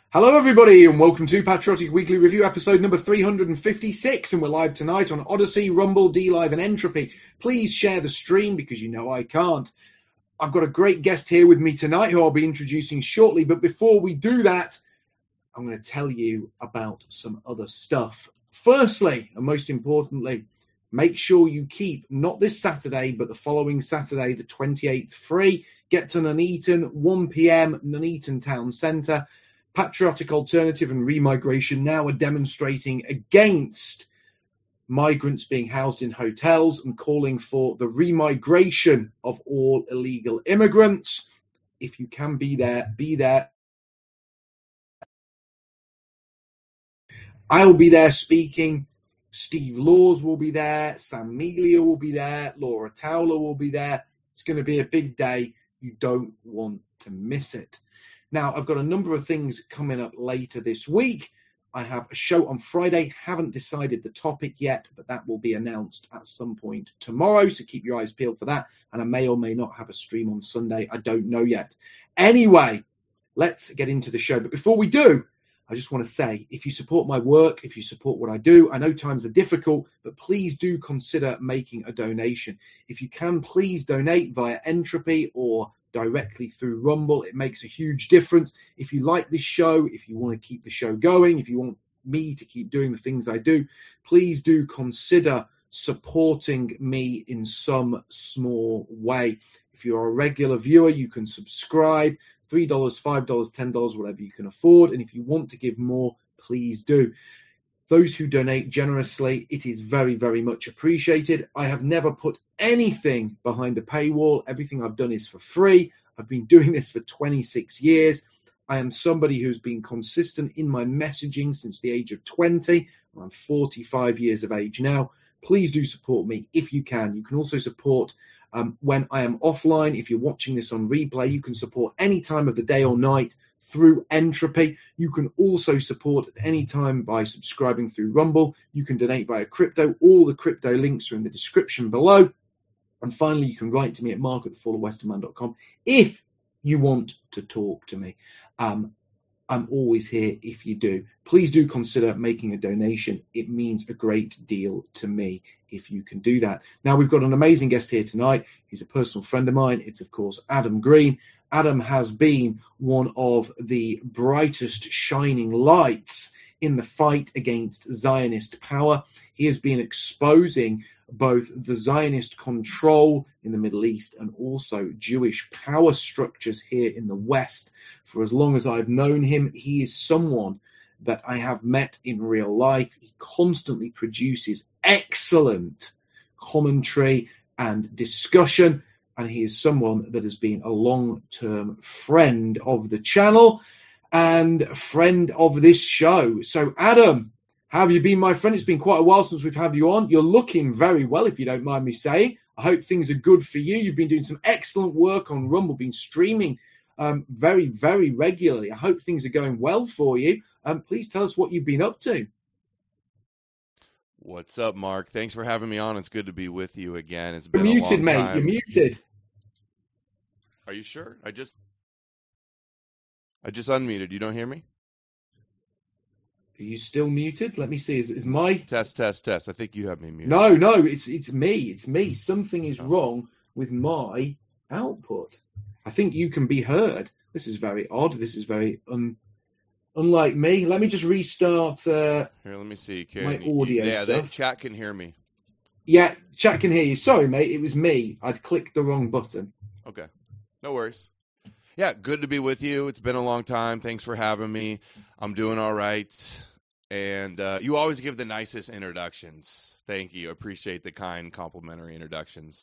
Hello, everybody, and welcome to Patriotic Weekly Review, episode number 356. And we're live tonight on Odyssey, Rumble, DLive, and Entropy. Please share the stream because you know I can't. I've got a great guest here with me tonight who I'll be introducing shortly. But before we do that, I'm going to tell you about some other stuff. Firstly, and most importantly, make sure you keep not this Saturday, but the following Saturday, the 28th, free. Get to Nuneaton, 1 p.m., Nuneaton Town Centre. Patriotic Alternative and Remigration now are demonstrating against migrants being housed in hotels and calling for the remigration of all illegal immigrants. If you can be there, be there. I'll be there speaking. Steve Laws will be there. Sam Melia will be there. Laura Towler will be there. It's going to be a big day. You don't want to miss it. Now, I've got a number of things coming up later this week. I have a show on Friday. Haven't decided the topic yet, but that will be announced at some point tomorrow. So keep your eyes peeled for that. And I may or may not have a stream on Sunday. I don't know yet. Anyway, let's get into the show. But before we do, I just want to say, if you support my work, if you support what I do, I know times are difficult, but please do consider making a donation. If you can, please donate via Entropy or directly through Rumble. It makes a huge difference. If you like this show, if you want to keep the show going, if you want me to keep doing the things I do, please do consider supporting me in some small way. If you're a regular viewer, you can subscribe. $3, $5, $10, whatever you can afford. And if you want to give more, please do. Those who donate generously, it is very, very much appreciated. I have never put anything behind a paywall. Everything I've done is for free. I've been doing this for 26 years. I am somebody who's been consistent in my messaging since the age of 20. I'm 45 years of age now. Please do support me if you can. You can also support when I am offline. If you're watching this on replay, you can support any time of the day or night through Entropy. You can also support at any time by subscribing through Rumble. You can donate via crypto. All the crypto links are in the description below. And finally, you can write to me at mark@thefallofwesterman.com if you want to talk to me. I'm always here if you do. Please do consider making a donation. It means a great deal to me if you can do that. Now, we've got an amazing guest here tonight. He's a personal friend of mine. It's, of course, Adam Green. Adam has been one of the brightest shining lights in the fight against Zionist power. He has been exposing both the Zionist control in the Middle East and also Jewish power structures here in the West. For as long as I've known him, he is someone that I have met in real life. He constantly produces excellent commentary and discussion, and he is someone that has been a long-term friend of the channel and a friend of this show. So, Adam, how have you been, my friend? It's been quite a while since we've had you on. You're looking very well, if you don't mind me saying. I hope things are good for you. You've been doing some excellent work on Rumble, been streaming very, very regularly. I hope things are going well for you. Please tell us what you've been up to. What's up, Mark? Thanks for having me on. It's good to be with you again. It's been You're a muted, long mate. time. You're muted. Are you sure? I just unmuted. You don't hear me? Are you still muted? Let me see. Is my Test. I think you have me muted. No, it's me. It's me. Something is wrong with my output. I think you can be heard. This is very odd. This is very unlike me. Let me just restart Here, let me see. my audio Yeah, stuff. chat can hear me. Yeah, chat can hear you. Sorry, mate. It was me. I'd clicked the wrong button. Okay. No worries. Yeah, good to be with you. It's been a long time. Thanks for having me. I'm doing all right. And you always give the nicest introductions. Thank you. I appreciate the kind, complimentary introductions.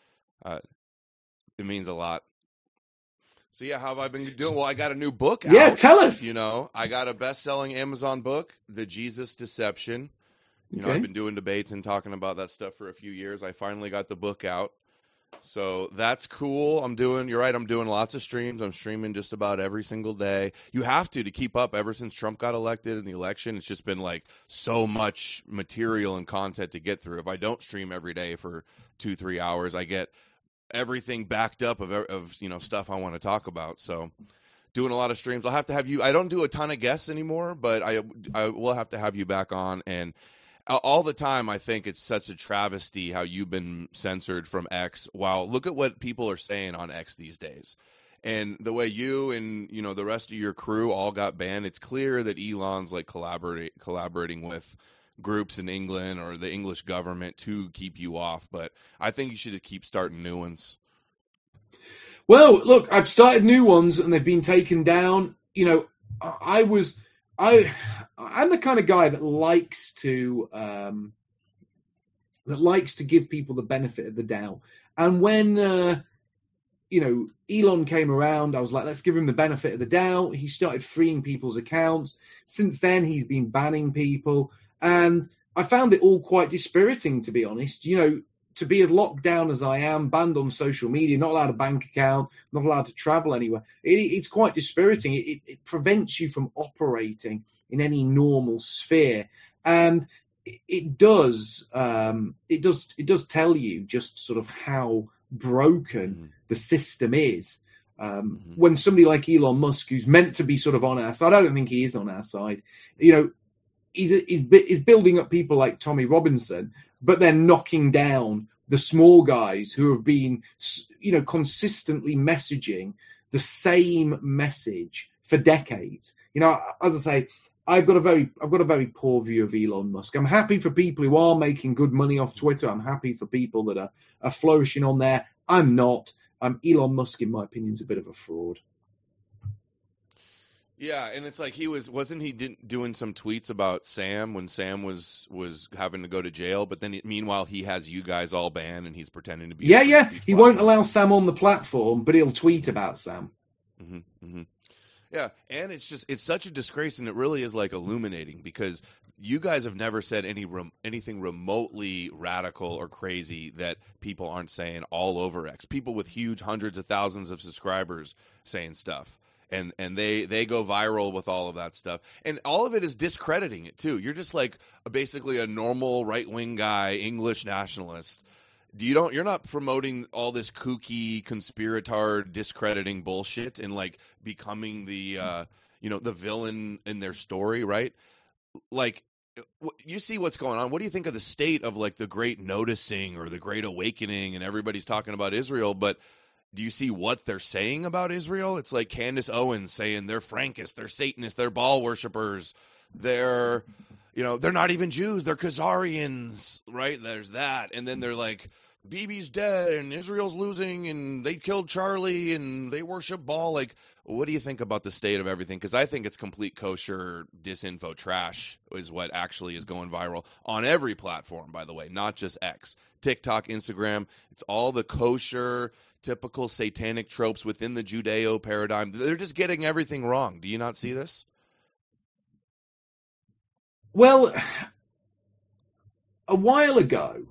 It means a lot. So, yeah, how have I been doing? Well, I got a new book out. Yeah, tell us. You know, I got a best-selling Amazon book, The Jesus Deception. You know, I've been doing debates and talking about that stuff for a few years. I finally got the book out. So that's cool. You're right, I'm doing lots of streams. I'm streaming just about every single day. You have to keep up ever since Trump got elected in the election. It's just been like so much material and content to get through. If I don't stream every day for 2-3 hours, I get everything backed up of stuff I want to talk about. So doing a lot of streams. I'll have to have you. I don't do a ton of guests anymore, but I will have to have you back on. And all the time, I think it's such a travesty how you've been censored from X. Wow, look at what people are saying on X these days. And the way you and the rest of your crew all got banned, it's clear that Elon's like collaborating with groups in England or the English government to keep you off. But I think you should just keep starting new ones. Well, look, I've started new ones and they've been taken down. I'm the kind of guy that likes to give people the benefit of the doubt. And when Elon came around, I was like, let's give him the benefit of the doubt. He started freeing people's accounts. Since then, he's been banning people. And I found it all quite dispiriting, to be honest. To be as locked down as I am, banned on social media, not allowed a bank account, not allowed to travel anywhere. It's quite dispiriting. It prevents you from operating in any normal sphere. And it does tell you just sort of how broken the system is. When somebody like Elon Musk, who's meant to be sort of on our side, I don't think he is on our side. He's building up people like Tommy Robinson, but they're knocking down the small guys who have been, consistently messaging the same message for decades. As I say, I've got a very poor view of Elon Musk. I'm happy for people who are making good money off Twitter. I'm happy for people that are flourishing on there. I'm not. Elon Musk, in my opinion, is a bit of a fraud. Yeah, and it's like wasn't he doing some tweets about Sam when Sam was having to go to jail, but then meanwhile he has you guys all banned and he's pretending to be he won't allow Sam on the platform, but he'll tweet about Sam. Yeah, and it's such a disgrace, and it really is like illuminating because you guys have never said anything remotely radical or crazy that people aren't saying all over X. People with huge hundreds of thousands of subscribers saying stuff. And they go viral with all of that stuff. And all of it is discrediting it, too. You're just like basically a normal right-wing guy, English nationalist. You're not promoting all this kooky, conspiratard, discrediting bullshit and like becoming the villain in their story, right? Like, you see what's going on. What do you think of the state of like the Great Noticing or the Great Awakening and everybody's talking about Israel, but do you see what they're saying about Israel? It's like Candace Owens saying they're Frankists, they're Satanists, they're Baal worshippers, they're not even Jews, they're Khazarians, right? There's that. And then they're like, Bibi's dead and Israel's losing and they killed Charlie and they worship Baal. Like, what do you think about the state of everything? Because I think it's complete kosher disinfo trash is what actually is going viral on every platform, by the way, not just X. TikTok, Instagram, it's all the kosher typical satanic tropes within the Judeo paradigm. They're just getting everything wrong. Do you not see this? Well, a while ago,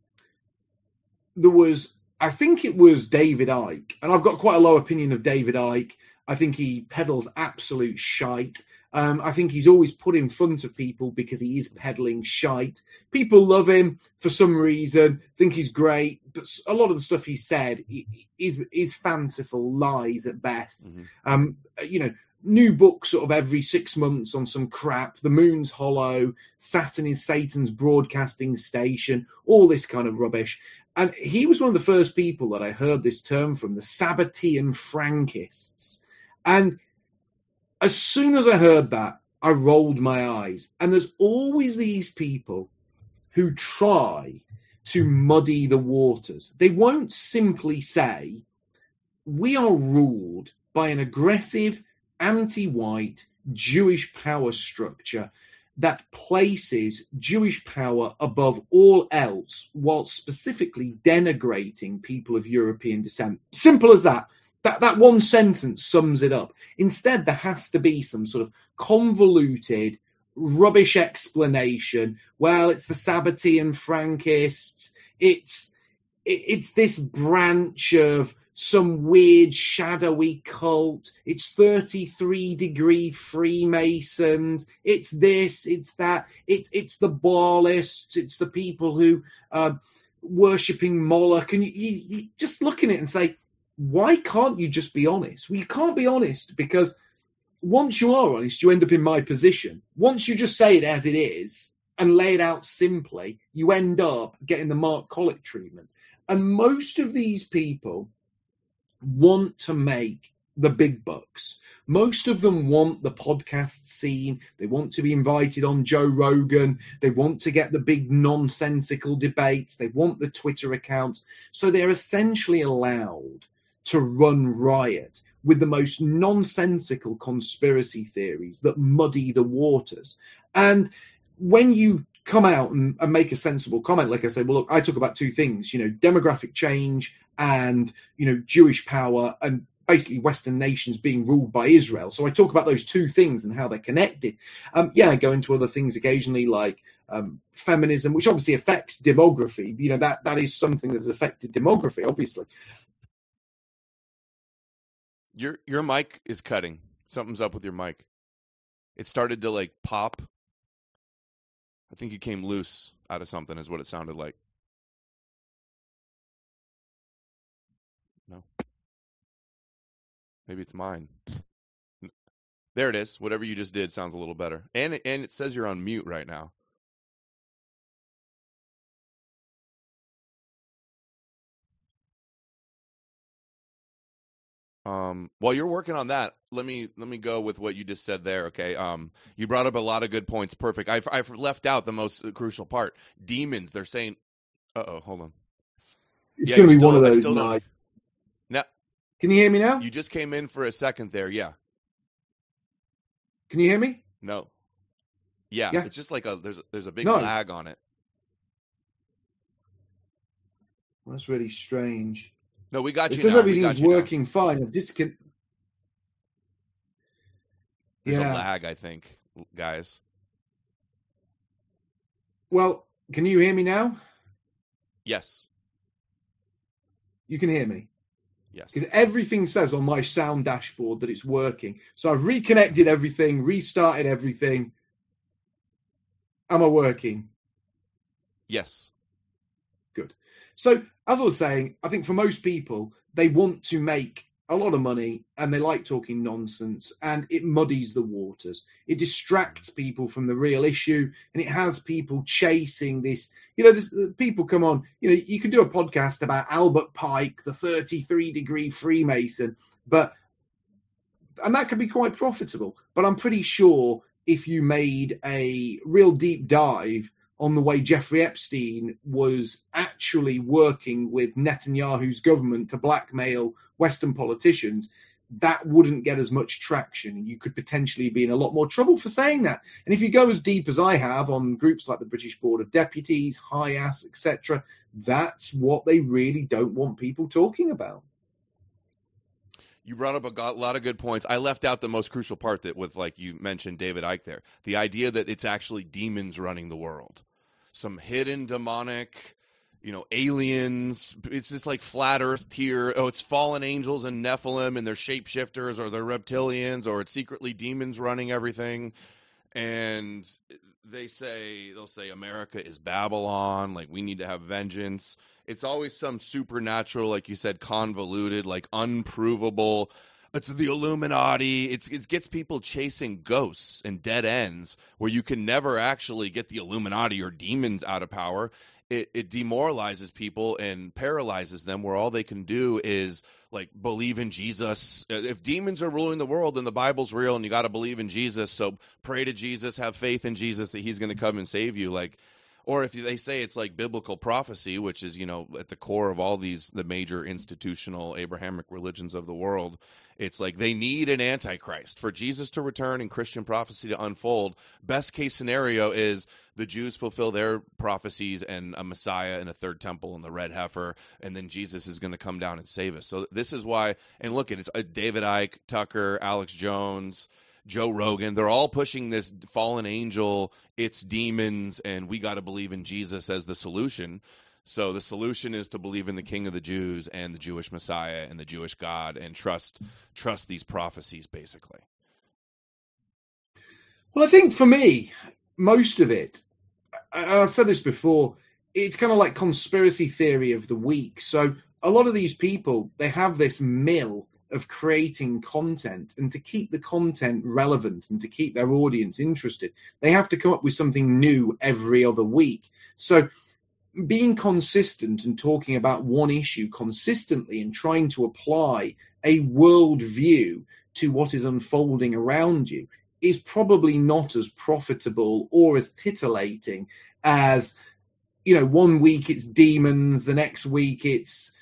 I think it was David Icke, and I've got quite a low opinion of David Icke. I think he peddles absolute shite. I think he's always put in front of people because he is peddling shite. People love him for some reason, think he's great, but a lot of the stuff he said is fanciful lies at best. New book sort of every 6 months on some crap. The moon's hollow. Saturn is Satan's broadcasting station. All this kind of rubbish. And he was one of the first people that I heard this term from, the Sabbatean Frankists. And as soon as I heard that, I rolled my eyes. And there's always these people who try to muddy the waters. They won't simply say, we are ruled by an aggressive, anti-white Jewish power structure that places Jewish power above all else, while specifically denigrating people of European descent. Simple as that. That one sentence sums it up. Instead, there has to be some sort of convoluted, rubbish explanation. Well, it's the Sabbatean Frankists. It's this branch of some weird shadowy cult. It's 33-degree Freemasons. It's this, it's that. It's the Baalists. It's the people who are worshipping Moloch. And you just look at it and say, why can't you just be honest? Well, you can't be honest because once you are honest, you end up in my position. Once you just say it as it is and lay it out simply, you end up getting the Mark Collett treatment. And most of these people want to make the big bucks. Most of them want the podcast scene. They want to be invited on Joe Rogan. They want to get the big nonsensical debates. They want the Twitter accounts. So they're essentially allowed to run riot with the most nonsensical conspiracy theories that muddy the waters. And when you come out and make a sensible comment, like I say, well, look, I talk about two things, demographic change and, Jewish power and basically Western nations being ruled by Israel. So I talk about those two things and how they're connected. I go into other things occasionally like feminism, which obviously affects demography. That is something that has affected demography, obviously. Your mic is cutting. Something's up with your mic. It started to pop. I think you came loose out of something is what it sounded like. No. Maybe it's mine. There it is. Whatever you just did sounds a little better. And it says you're on mute right now. While you're working on that, let me go with what you just said there. Okay. You brought up a lot of good points. Perfect. I've left out the most crucial part. Demons. They're saying, hold on. It's going to be one of those. Now, can you hear me now? You just came in for a second there. Yeah. Can you hear me? No. Yeah. It's just like there's a big lag on it. Well, that's really strange. No, we got you. It says everything's working fine. There's a lag, I think, guys. Well, can you hear me now? Yes. You can hear me? Yes. Because everything says on my sound dashboard that it's working. So I've reconnected everything, restarted everything. Am I working? Yes. Good. So, as I was saying, I think for most people, they want to make a lot of money and they like talking nonsense and it muddies the waters. It distracts people from the real issue and it has people chasing this. People come on, you can do a podcast about Albert Pike, the 33-degree Freemason, and that could be quite profitable. But I'm pretty sure if you made a real deep dive on the way Jeffrey Epstein was actually working with Netanyahu's government to blackmail Western politicians, that wouldn't get as much traction. You could potentially be in a lot more trouble for saying that. And if you go as deep as I have on groups like the British Board of Deputies, HIAS, etc., that's what they really don't want people talking about. You brought up a lot of good points. I left out the most crucial part like you mentioned David Icke there. The idea that it's actually demons running the world. Some hidden demonic, aliens. It's just like flat earth tier. Oh, it's fallen angels and Nephilim and they're shapeshifters or they're reptilians or it's secretly demons running everything. And they'll say America is Babylon. Like we need to have vengeance. It's always some supernatural, like you said, convoluted, like unprovable. It's the Illuminati. It gets people chasing ghosts and dead ends where you can never actually get the Illuminati or demons out of power. It demoralizes people and paralyzes them where all they can do is believe in Jesus. If demons are ruling the world, then the Bible's real and you got to believe in Jesus. So pray to Jesus, have faith in Jesus that he's going to come and save you. Or if they say it's like biblical prophecy, which is, at the core of all the major institutional Abrahamic religions of the world, it's like they need an antichrist for Jesus to return and Christian prophecy to unfold. Best case scenario is the Jews fulfill their prophecies and a Messiah and a third temple and the red heifer, and then Jesus is going to come down and save us. So this is why, and look, it's David Icke, Tucker, Alex Jones, Joe Rogan, they're all pushing this fallen angel, it's demons, and we got to believe in Jesus as the solution. So the solution is to believe in the King of the Jews and the Jewish Messiah and the Jewish God and trust these prophecies, basically. Well, I think for me, most of it, I've said this before, it's kind of like conspiracy theory of the week. So a lot of these people, they have this mill of creating content, and to keep the content relevant and to keep their audience interested, they have to come up with something new every other week. So being consistent and talking about one issue consistently and trying to apply a worldview to what is unfolding around you is probably not as profitable or as titillating as, one week it's demons, the next week it's,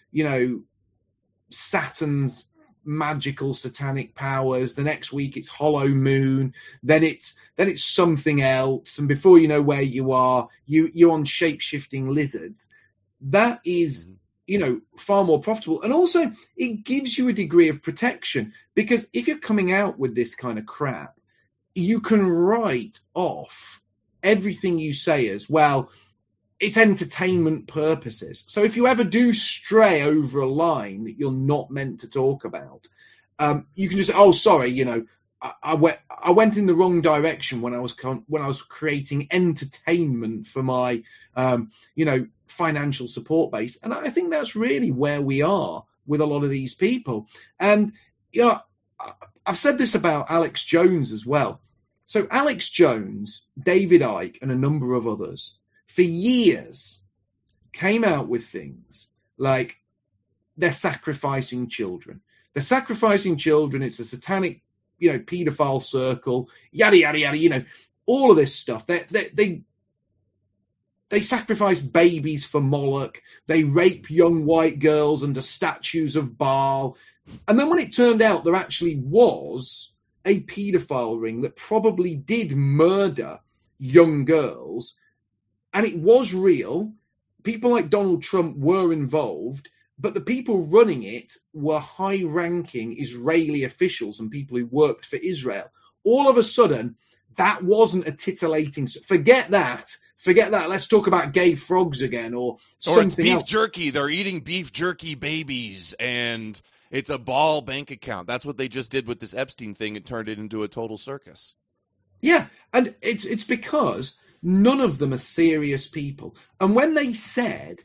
Saturn's magical satanic powers, the next week it's Hollow Moon, then it's something else, and before you know where you are, you're on shape-shifting lizards. That is far more profitable, and also it gives you a degree of protection, because if you're coming out with this kind of crap, you can write off everything you say as, well, it's entertainment purposes. So if you ever do stray over a line that you're not meant to talk about, you can just say, oh, sorry, I went in the wrong direction when I was creating entertainment for my, financial support base. And I think that's really where we are with a lot of these people. And, I've said this about Alex Jones as well. So Alex Jones, David Icke, and a number of others, for years, came out with things like they're sacrificing children. They're sacrificing children. It's a satanic, pedophile circle, yada, yada, yada, all of this stuff. They sacrifice babies for Moloch. They rape young white girls under statues of Baal. And then when it turned out there actually was a pedophile ring that probably did murder young girls, and it was real, people like Donald Trump were involved, but the people running it were high-ranking Israeli officials and people who worked for Israel. All of a sudden, that wasn't a titillating... Forget that. Let's talk about gay frogs again, or something else. Or it's beef jerky. They're eating beef jerky babies, and it's a Baal bank account. That's what they just did with this Epstein thing. It turned it into a total circus. Yeah, and it's because none of them are serious people. And when they said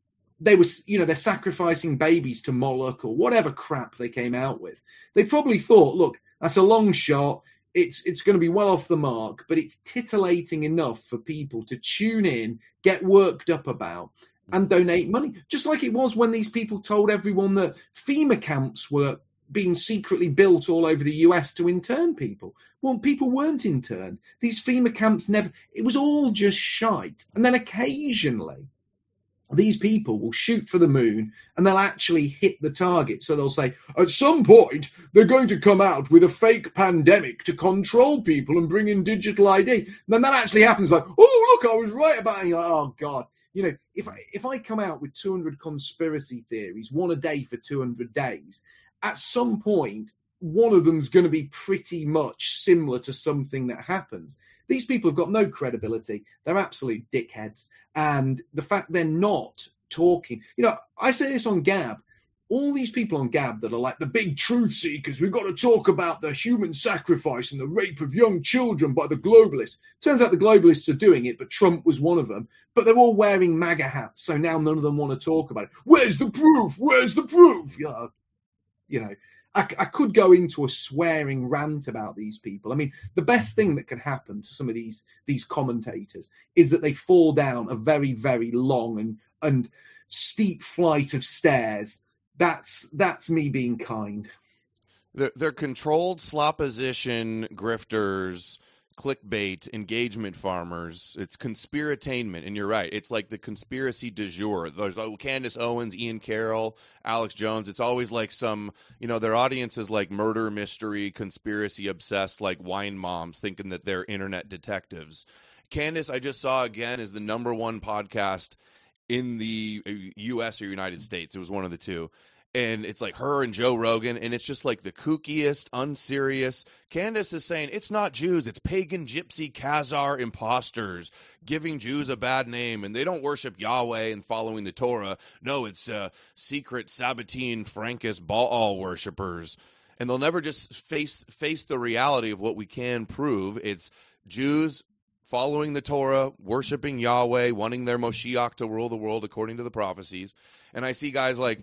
they're sacrificing babies to Moloch or whatever crap they came out with, they probably thought, look, that's a long shot. It's going to be well off the mark, but it's titillating enough for people to tune in, get worked up about, and donate money. Just like it was when these people told everyone that FEMA camps were being secretly built all over the US to intern people. Well, people weren't interned. These FEMA camps it was all just shite. And then occasionally, these people will shoot for the moon and they'll actually hit the target. So they'll say, at some point, they're going to come out with a fake pandemic to control people and bring in digital ID. And then that actually happens, like, oh, look, I was right about it. And you're like, oh, God. If I come out with 200 conspiracy theories, one a day for 200 days, at some point, one of them's going to be pretty much similar to something that happens. These people have got no credibility. They're absolute dickheads. And the fact they're not talking, I say this on Gab. All these people on Gab that are like the big truth seekers, we've got to talk about the human sacrifice and the rape of young children by the globalists. Turns out the globalists are doing it, but Trump was one of them. But they're all wearing MAGA hats, so now none of them want to talk about it. Where's the proof? Where's the proof? I could go into a swearing rant about these people. I mean, the best thing that can happen to some of these commentators is that they fall down a very, very long and steep flight of stairs. That's me being kind. They're controlled slopposition grifters, clickbait, engagement farmers. It's conspiratainment, and you're right. It's like the conspiracy du jour. There's Candace Owens, Ian Carroll, Alex Jones. It's always like some, their audience is like murder mystery, conspiracy obsessed, like wine moms thinking that they're internet detectives. Candace, I just saw again, is the #1 podcast in the U.S. or United States. It was one of the two. And it's like her and Joe Rogan, and it's just like the kookiest, unserious. Candace is saying it's not Jews, it's pagan, gypsy, Khazar imposters giving Jews a bad name, and they don't worship Yahweh and following the Torah. No, it's secret Sabbatean Frankist Baal worshipers. And they'll never just face the reality of what we can prove. It's Jews following the Torah, worshiping Yahweh, wanting their Moshiach to rule the world according to the prophecies. And I see guys like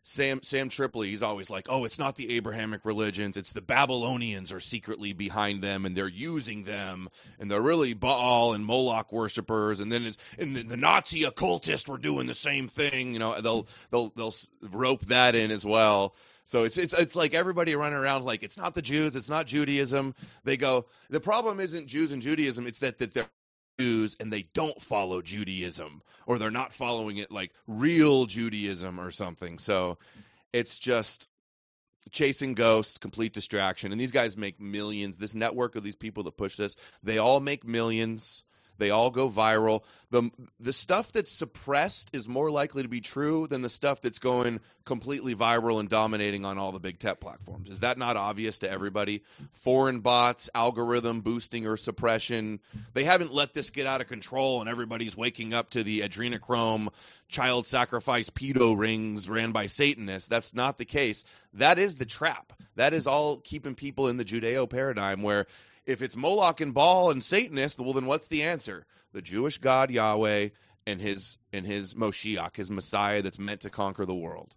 Sam Tripoli, he's always like, oh, it's not the Abrahamic religions, it's the Babylonians are secretly behind them, and they're using them, and they're really Baal and Moloch worshippers, and then the Nazi occultists were doing the same thing. You know, they'll rope that in as well. So it's like everybody running around like it's not the Jews, it's not Judaism. They go, the problem isn't Jews and Judaism, it's that they're Jews and they don't follow Judaism, or they're not following it like real Judaism or something. So it's just chasing ghosts, complete distraction. And these guys make millions. This network of these people that push this, they all make millions. They all go viral. The stuff that's suppressed is more likely to be true than the stuff that's going completely viral and dominating on all the big tech platforms. Is that not obvious to everybody? Foreign bots, algorithm boosting or suppression. They haven't let this get out of control and everybody's waking up to the adrenochrome child sacrifice pedo rings ran by Satanists. That's not the case. That is the trap. That is all keeping people in the Judeo paradigm where if it's Moloch and Baal and Satanist, well, then what's the answer? The Jewish God Yahweh and his Moshiach, his Messiah that's meant to conquer the world.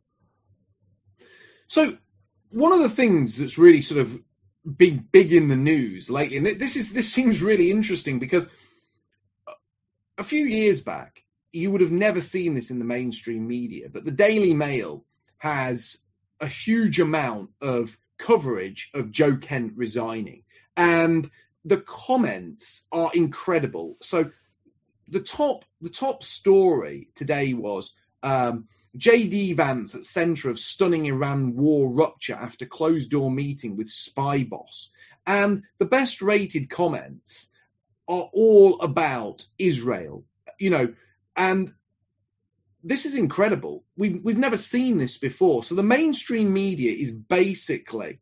So one of the things that's really sort of been big in the news lately, and this seems really interesting because a few years back, you would have never seen this in the mainstream media, but the Daily Mail has a huge amount of coverage of Joe Kent resigning. And the comments are incredible. So the top story today was J.D. Vance at center of stunning Iran war rupture after closed-door meeting with spy boss. And the best rated comments are all about Israel, and this is incredible. We've never seen this before. So the mainstream media is basically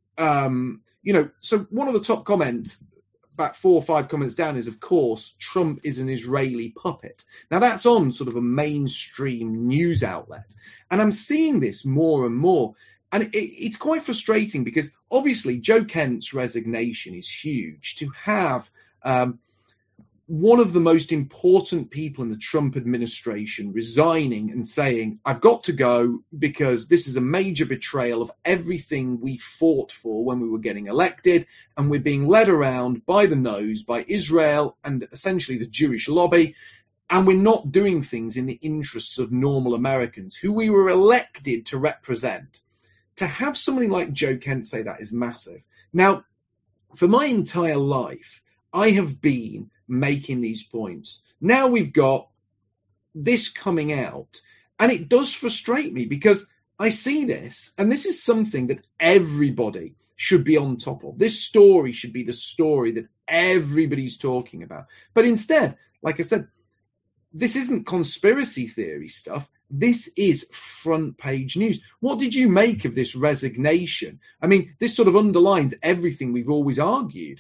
so one of the top comments, about 4 or 5 comments down, is, of course, Trump is an Israeli puppet. Now, that's on sort of a mainstream news outlet. And I'm seeing this more and more. And it's quite frustrating because, obviously, Joe Kent's resignation is huge. To have one of the most important people in the Trump administration resigning and saying, I've got to go because this is a major betrayal of everything we fought for when we were getting elected, and we're being led around by the nose by Israel and essentially the Jewish lobby, and we're not doing things in the interests of normal Americans who we were elected to represent. To have somebody like Joe Kent say that is massive. Now, for my entire life, I have been making these points. Now we've got this coming out, and it does frustrate me because I see this, and this is something that everybody should be on top of. This story should be the story that everybody's talking about. But instead, like I said, this isn't conspiracy theory stuff. This is front page news. What did you make of this resignation? I mean, this sort of underlines everything we've always argued.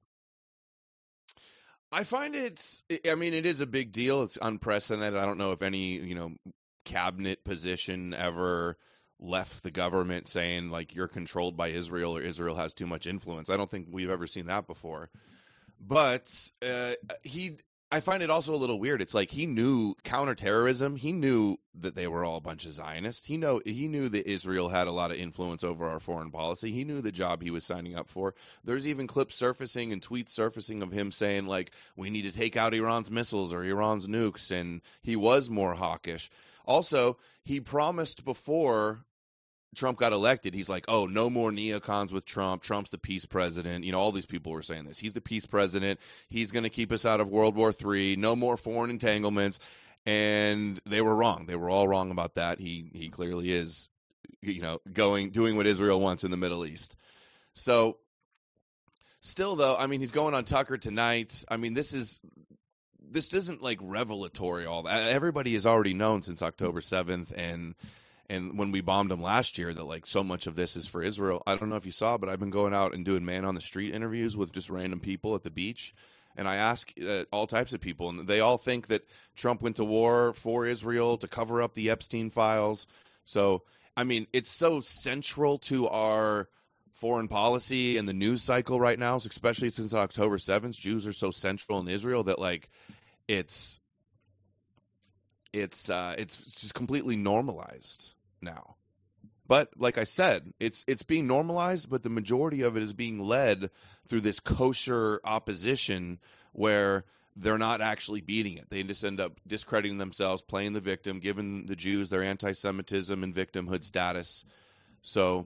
I find it is a big deal. It's unprecedented. I don't know if any, cabinet position ever left the government saying, like, you're controlled by Israel or Israel has too much influence. I don't think we've ever seen that before. But I find it also a little weird. It's like he knew counterterrorism. He knew that they were all a bunch of Zionists. He knew that Israel had a lot of influence over our foreign policy. He knew the job he was signing up for. There's even clips surfacing and tweets surfacing of him saying, like, we need to take out Iran's missiles or Iran's nukes, and he was more hawkish. Also, he promised before Trump got elected, he's like, oh, no more neocons with Trump. Trump's the peace president. All these people were saying this. He's the peace president. He's going to keep us out of World War III. No more foreign entanglements. And they were wrong. They were all wrong about that. He clearly is, doing what Israel wants in the Middle East. So still, though, he's going on Tucker tonight. This isn't like revelatory. All that everybody has already known since October 7th, and when we bombed them last year, that like so much of this is for Israel. I don't know if you saw, but I've been going out and doing man on the street interviews with just random people at the beach. And I ask all types of people, and they all think that Trump went to war for Israel to cover up the Epstein files. So, it's so central to our foreign policy and the news cycle right now, especially since October 7th. Jews are so central in Israel that like it's just completely normalized now. But like I said, it's being normalized, but the majority of it is being led through this kosher opposition where they're not actually beating it. They just end up discrediting themselves, playing the victim, giving the Jews their anti-Semitism and victimhood status. So,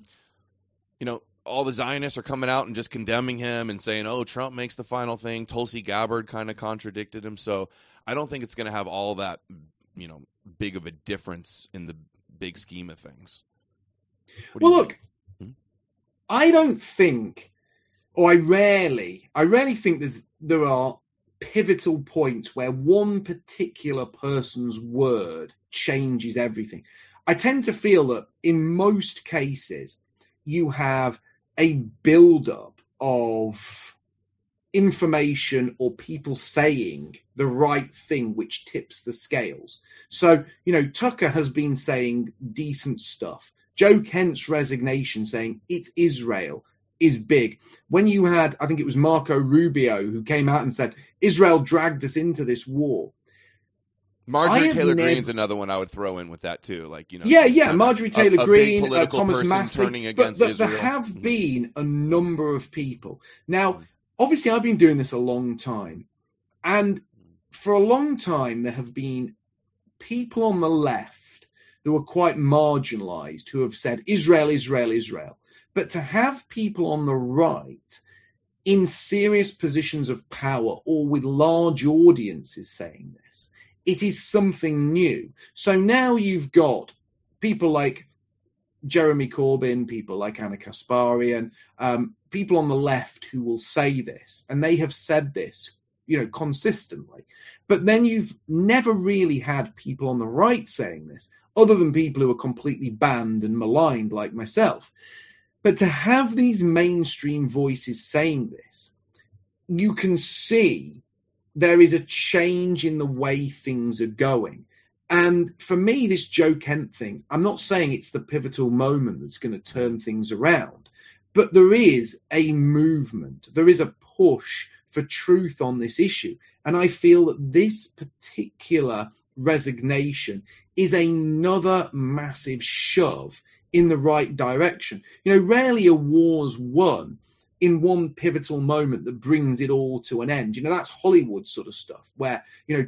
all the Zionists are coming out and just condemning him and saying, oh, Trump makes the final thing. Tulsi Gabbard kind of contradicted him. So I don't think it's going to have all that, big of a difference in the big scheme of things. Well, look, I don't think, or I rarely think there are pivotal points where one particular person's word changes everything. I tend to feel that in most cases, you have a build-up of information or people saying the right thing, which tips the scales. So, Tucker has been saying decent stuff. Joe Kent's resignation saying it's Israel is big. When you had, I think it was Marco Rubio who came out and said, Israel dragged us into this war. Marjorie Taylor Greene's another one I would throw in with that too. Marjorie Taylor Greene, Thomas Massey. Turning against Israel. There have been a number of people. Now, obviously, I've been doing this a long time. And for a long time, there have been people on the left who are quite marginalized who have said, Israel, Israel, Israel. But to have people on the right in serious positions of power or with large audiences saying this, it is something new. So now you've got people like Jeremy Corbyn, people like Anna Kasparian, people on the left who will say this, and they have said this, consistently. But then you've never really had people on the right saying this, other than people who are completely banned and maligned like myself. But to have these mainstream voices saying this, you can see there is a change in the way things are going. And for me, this Joe Kent thing, I'm not saying it's the pivotal moment that's going to turn things around, but there is a movement. There is a push for truth on this issue. And I feel that this particular resignation is another massive shove in the right direction. Rarely a war's won in one pivotal moment that brings it all to an end. That's Hollywood sort of stuff where,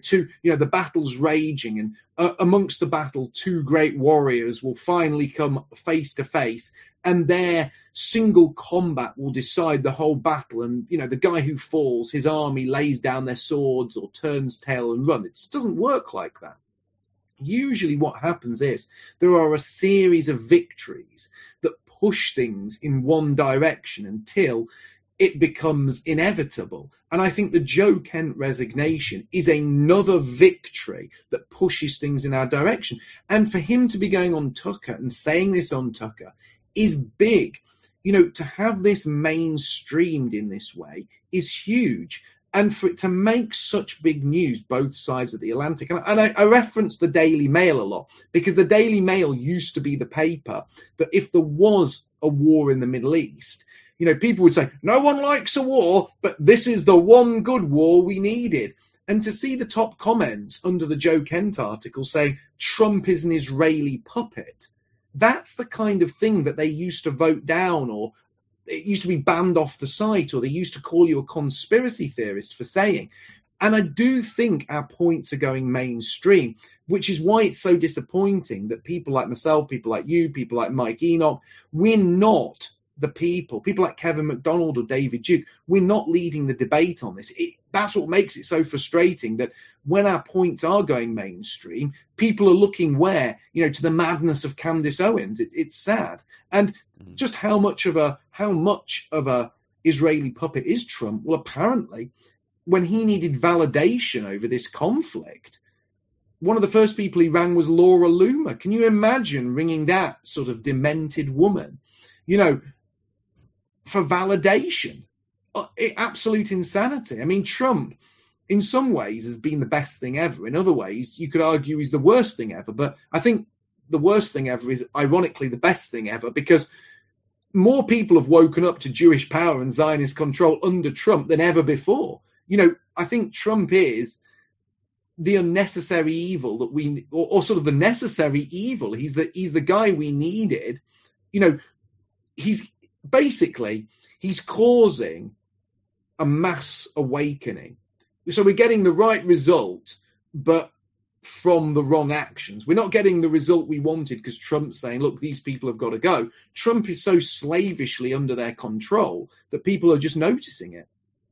the battle's raging and amongst the battle, two great warriors will finally come face to face and their single combat will decide the whole battle. And, the guy who falls, his army lays down their swords or turns tail and run. It doesn't work like that. Usually what happens is there are a series of victories that push things in one direction until it becomes inevitable. And I think the Joe Kent resignation is another victory that pushes things in our direction. And for him to be going on Tucker and saying this on Tucker is big. To have this mainstreamed in this way is huge. And for it to make such big news, both sides of the Atlantic, and I reference the Daily Mail a lot, because the Daily Mail used to be the paper that if there was a war in the Middle East, people would say, no one likes a war, but this is the one good war we needed. And to see the top comments under the Joe Kent article saying Trump is an Israeli puppet, that's the kind of thing that they used to vote down, or it used to be banned off the site, or they used to call you a conspiracy theorist for saying. And I do think our points are going mainstream, which is why it's so disappointing that people like myself, people like you, people like Mike Enoch, we're not the people like Kevin McDonald or David Duke, we're not leading the debate on this. That's what makes it so frustrating, that when our points are going mainstream, people are looking where, to the madness of Candace Owens. It's sad. And just how much of a Israeli puppet is Trump? Well, apparently, when he needed validation over this conflict, one of the first people he rang was Laura Loomer. Can you imagine ringing that sort of demented woman, for validation? Absolute insanity. I mean, Trump, in some ways, has been the best thing ever. In other ways, you could argue he's the worst thing ever. But I think the worst thing ever is, ironically, the best thing ever, because more people have woken up to Jewish power and Zionist control under Trump than ever before. I think Trump is the unnecessary evil that we, or sort of the necessary evil. He's the guy we needed. He's causing a mass awakening. So we're getting the right result, but from the wrong actions. We're not getting the result we wanted because Trump's saying, look, these people have got to go. Trump is so slavishly under their control that people are just noticing it.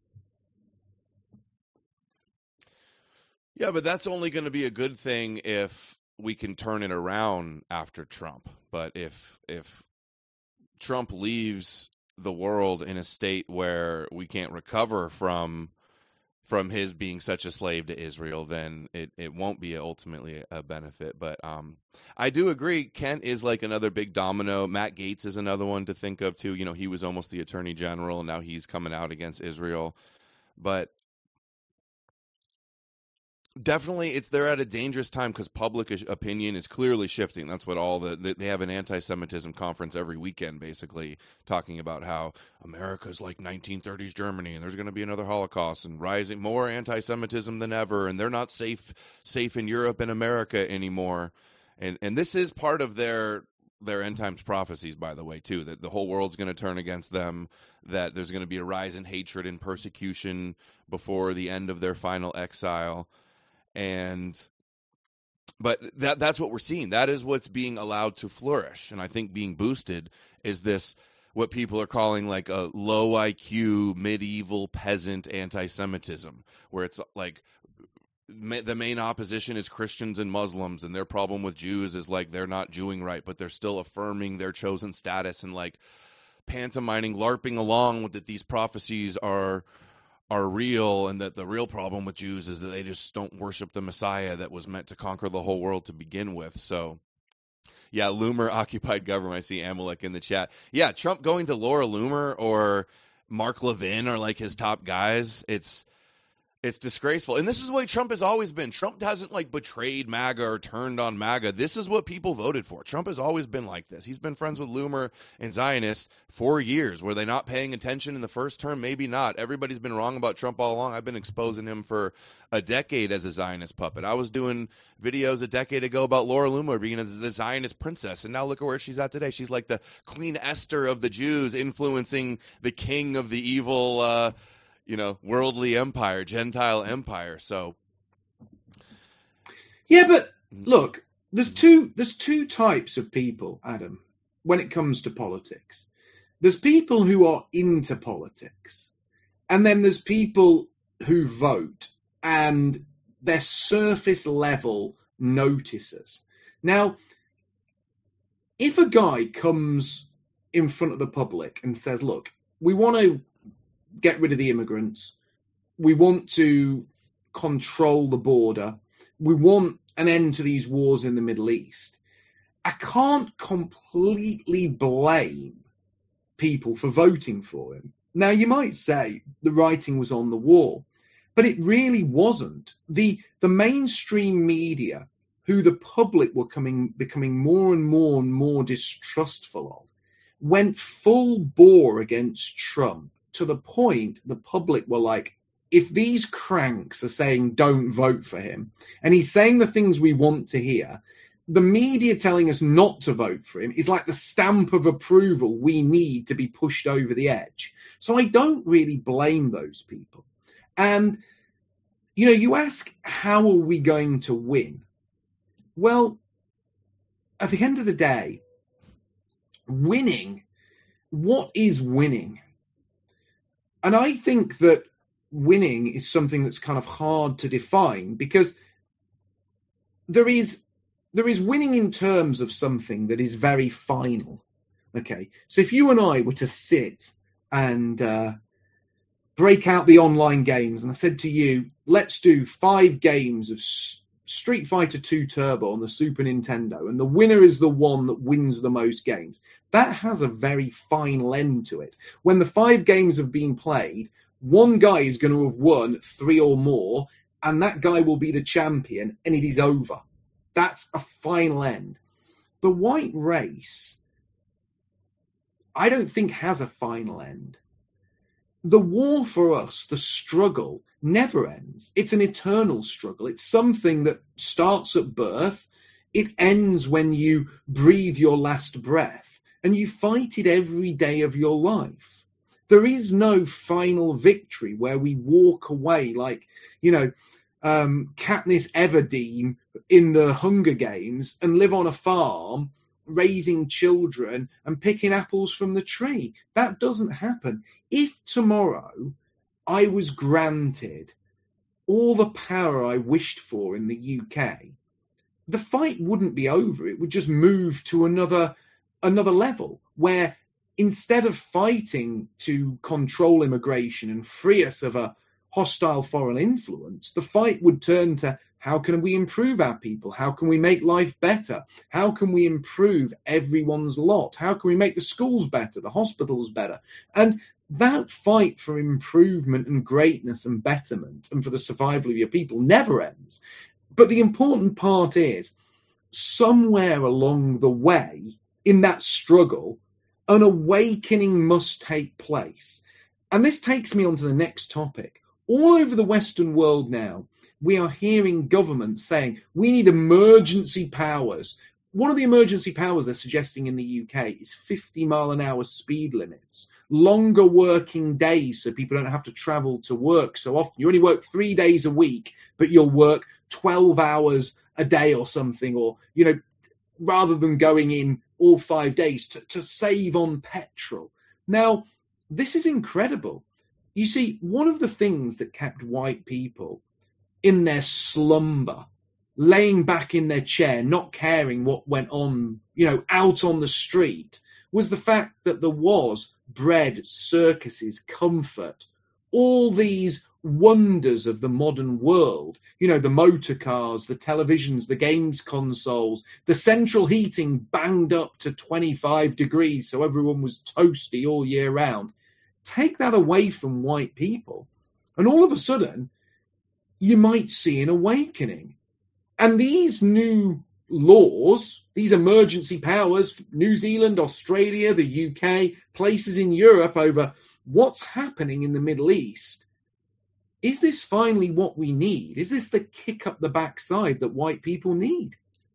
Yeah, but that's only going to be a good thing if we can turn it around after Trump. But if Trump leaves the world in a state where we can't recover from his being such a slave to Israel, then it won't be ultimately a benefit. But I do agree, Kent is like another big domino. Matt Gaetz is another one to think of too. He was almost the attorney general, and now he's coming out against Israel. But definitely, they're at a dangerous time because public opinion is clearly shifting. That's what they have an anti-Semitism conference every weekend, basically talking about how America's like 1930s Germany, and there's going to be another Holocaust and rising more anti-Semitism than ever, and they're not safe in Europe and America anymore. And this is part of their end times prophecies, by the way, too, that the whole world's going to turn against them, that there's going to be a rise in hatred and persecution before the end of their final exile. But that's what we're seeing. That is what's being allowed to flourish. And I think being boosted is this, what people are calling like a low IQ, medieval peasant anti-Semitism, where it's like the main opposition is Christians and Muslims, and their problem with Jews is like they're not Jewing right, but they're still affirming their chosen status and like pantomiming, LARPing along with that these prophecies are real, and that the real problem with Jews is that they just don't worship the Messiah that was meant to conquer the whole world to begin with. So, yeah, Loomer occupied government. I see Amalek in the chat. Yeah, Trump going to Laura Loomer or Mark Levin are like his top guys. It's disgraceful. And this is the way Trump has always been. Trump hasn't like betrayed MAGA or turned on MAGA. This is what people voted for. Trump has always been like this. He's been friends with Loomer and Zionists for years. Were they not paying attention in the first term? Maybe not. Everybody's been wrong about Trump all along. I've been exposing him for a decade as a Zionist puppet. I was doing videos a decade ago about Laura Loomer being the Zionist princess, and now look at where she's at today. She's like the Queen Esther of the Jews, influencing the king of the evil worldly empire, Gentile empire. So, yeah, but look, there's two types of people, Adam, when it comes to politics. There's people who are into politics, and then there's people who vote, and they're surface level noticers. Now, if a guy comes in front of the public and says, look, we want to get rid of the immigrants, we want to control the border, we want an end to these wars in the Middle East, I can't completely blame people for voting for him. Now, you might say the writing was on the wall, but it really wasn't. The mainstream media, who the public were becoming more and more distrustful of, went full bore against Trump, to the point the public were like, if these cranks are saying don't vote for him, and he's saying the things we want to hear, the media telling us not to vote for him is like the stamp of approval we need to be pushed over the edge. So I don't really blame those people. And, you ask, how are we going to win? Well, at the end of the day, winning, what is winning? And I think that winning is something that's kind of hard to define, because there is winning in terms of something that is very final. Okay, so if you and I were to sit and break out the online games, and I said to you, let's do 5 games of Street Fighter 2 Turbo on the Super Nintendo, and the winner is the one that wins the most games. That has a very final end to it. When the 5 games have been played, one guy is going to have won 3 or more, and that guy will be the champion, and it is over. That's a final end. The white race, I don't think, has a final end. the war for us, the struggle, never ends. It's an eternal struggle. It's something that starts at birth. It ends when you breathe your last breath, and you fight it every day of your life. There is no final victory where we walk away like, Katniss Everdeen in the Hunger Games and live on a farm raising children and picking apples from the tree. That doesn't happen. If tomorrow I was granted all the power I wished for in the UK, the fight wouldn't be over. It would just move to another level where instead of fighting to control immigration and free us of a hostile foreign influence, the fight would turn to how can we improve our people? How can we make life better? How can we improve everyone's lot? How can we make the schools better, the hospitals better? And that fight for improvement and greatness and betterment and for the survival of your people never ends. But the important part is, somewhere along the way in that struggle, an awakening must take place. And this takes me on to the next topic. All over the Western world now, we are hearing governments saying we need emergency powers. One of the emergency powers they're suggesting in the UK is 50-mile-an-hour speed limits, longer working days so people don't have to travel to work so often. You only work 3 days a week, but you'll work 12 hours a day or something, or, rather than going in all 5 days to save on petrol. Now, this is incredible. You see, one of the things that kept white people in their slumber, laying back in their chair, not caring what went on, out on the street, was the fact that there was bread, circuses, comfort, all these wonders of the modern world, the motor cars, the televisions, the games consoles, the central heating banged up to 25 degrees so everyone was toasty all year round. Take that away from white people, and all of a sudden, you might see an awakening. And these new laws, these emergency powers, New Zealand, Australia, the UK, places in Europe over what's happening in the Middle East, is this finally what we need? Is this the kick up the backside that white people need?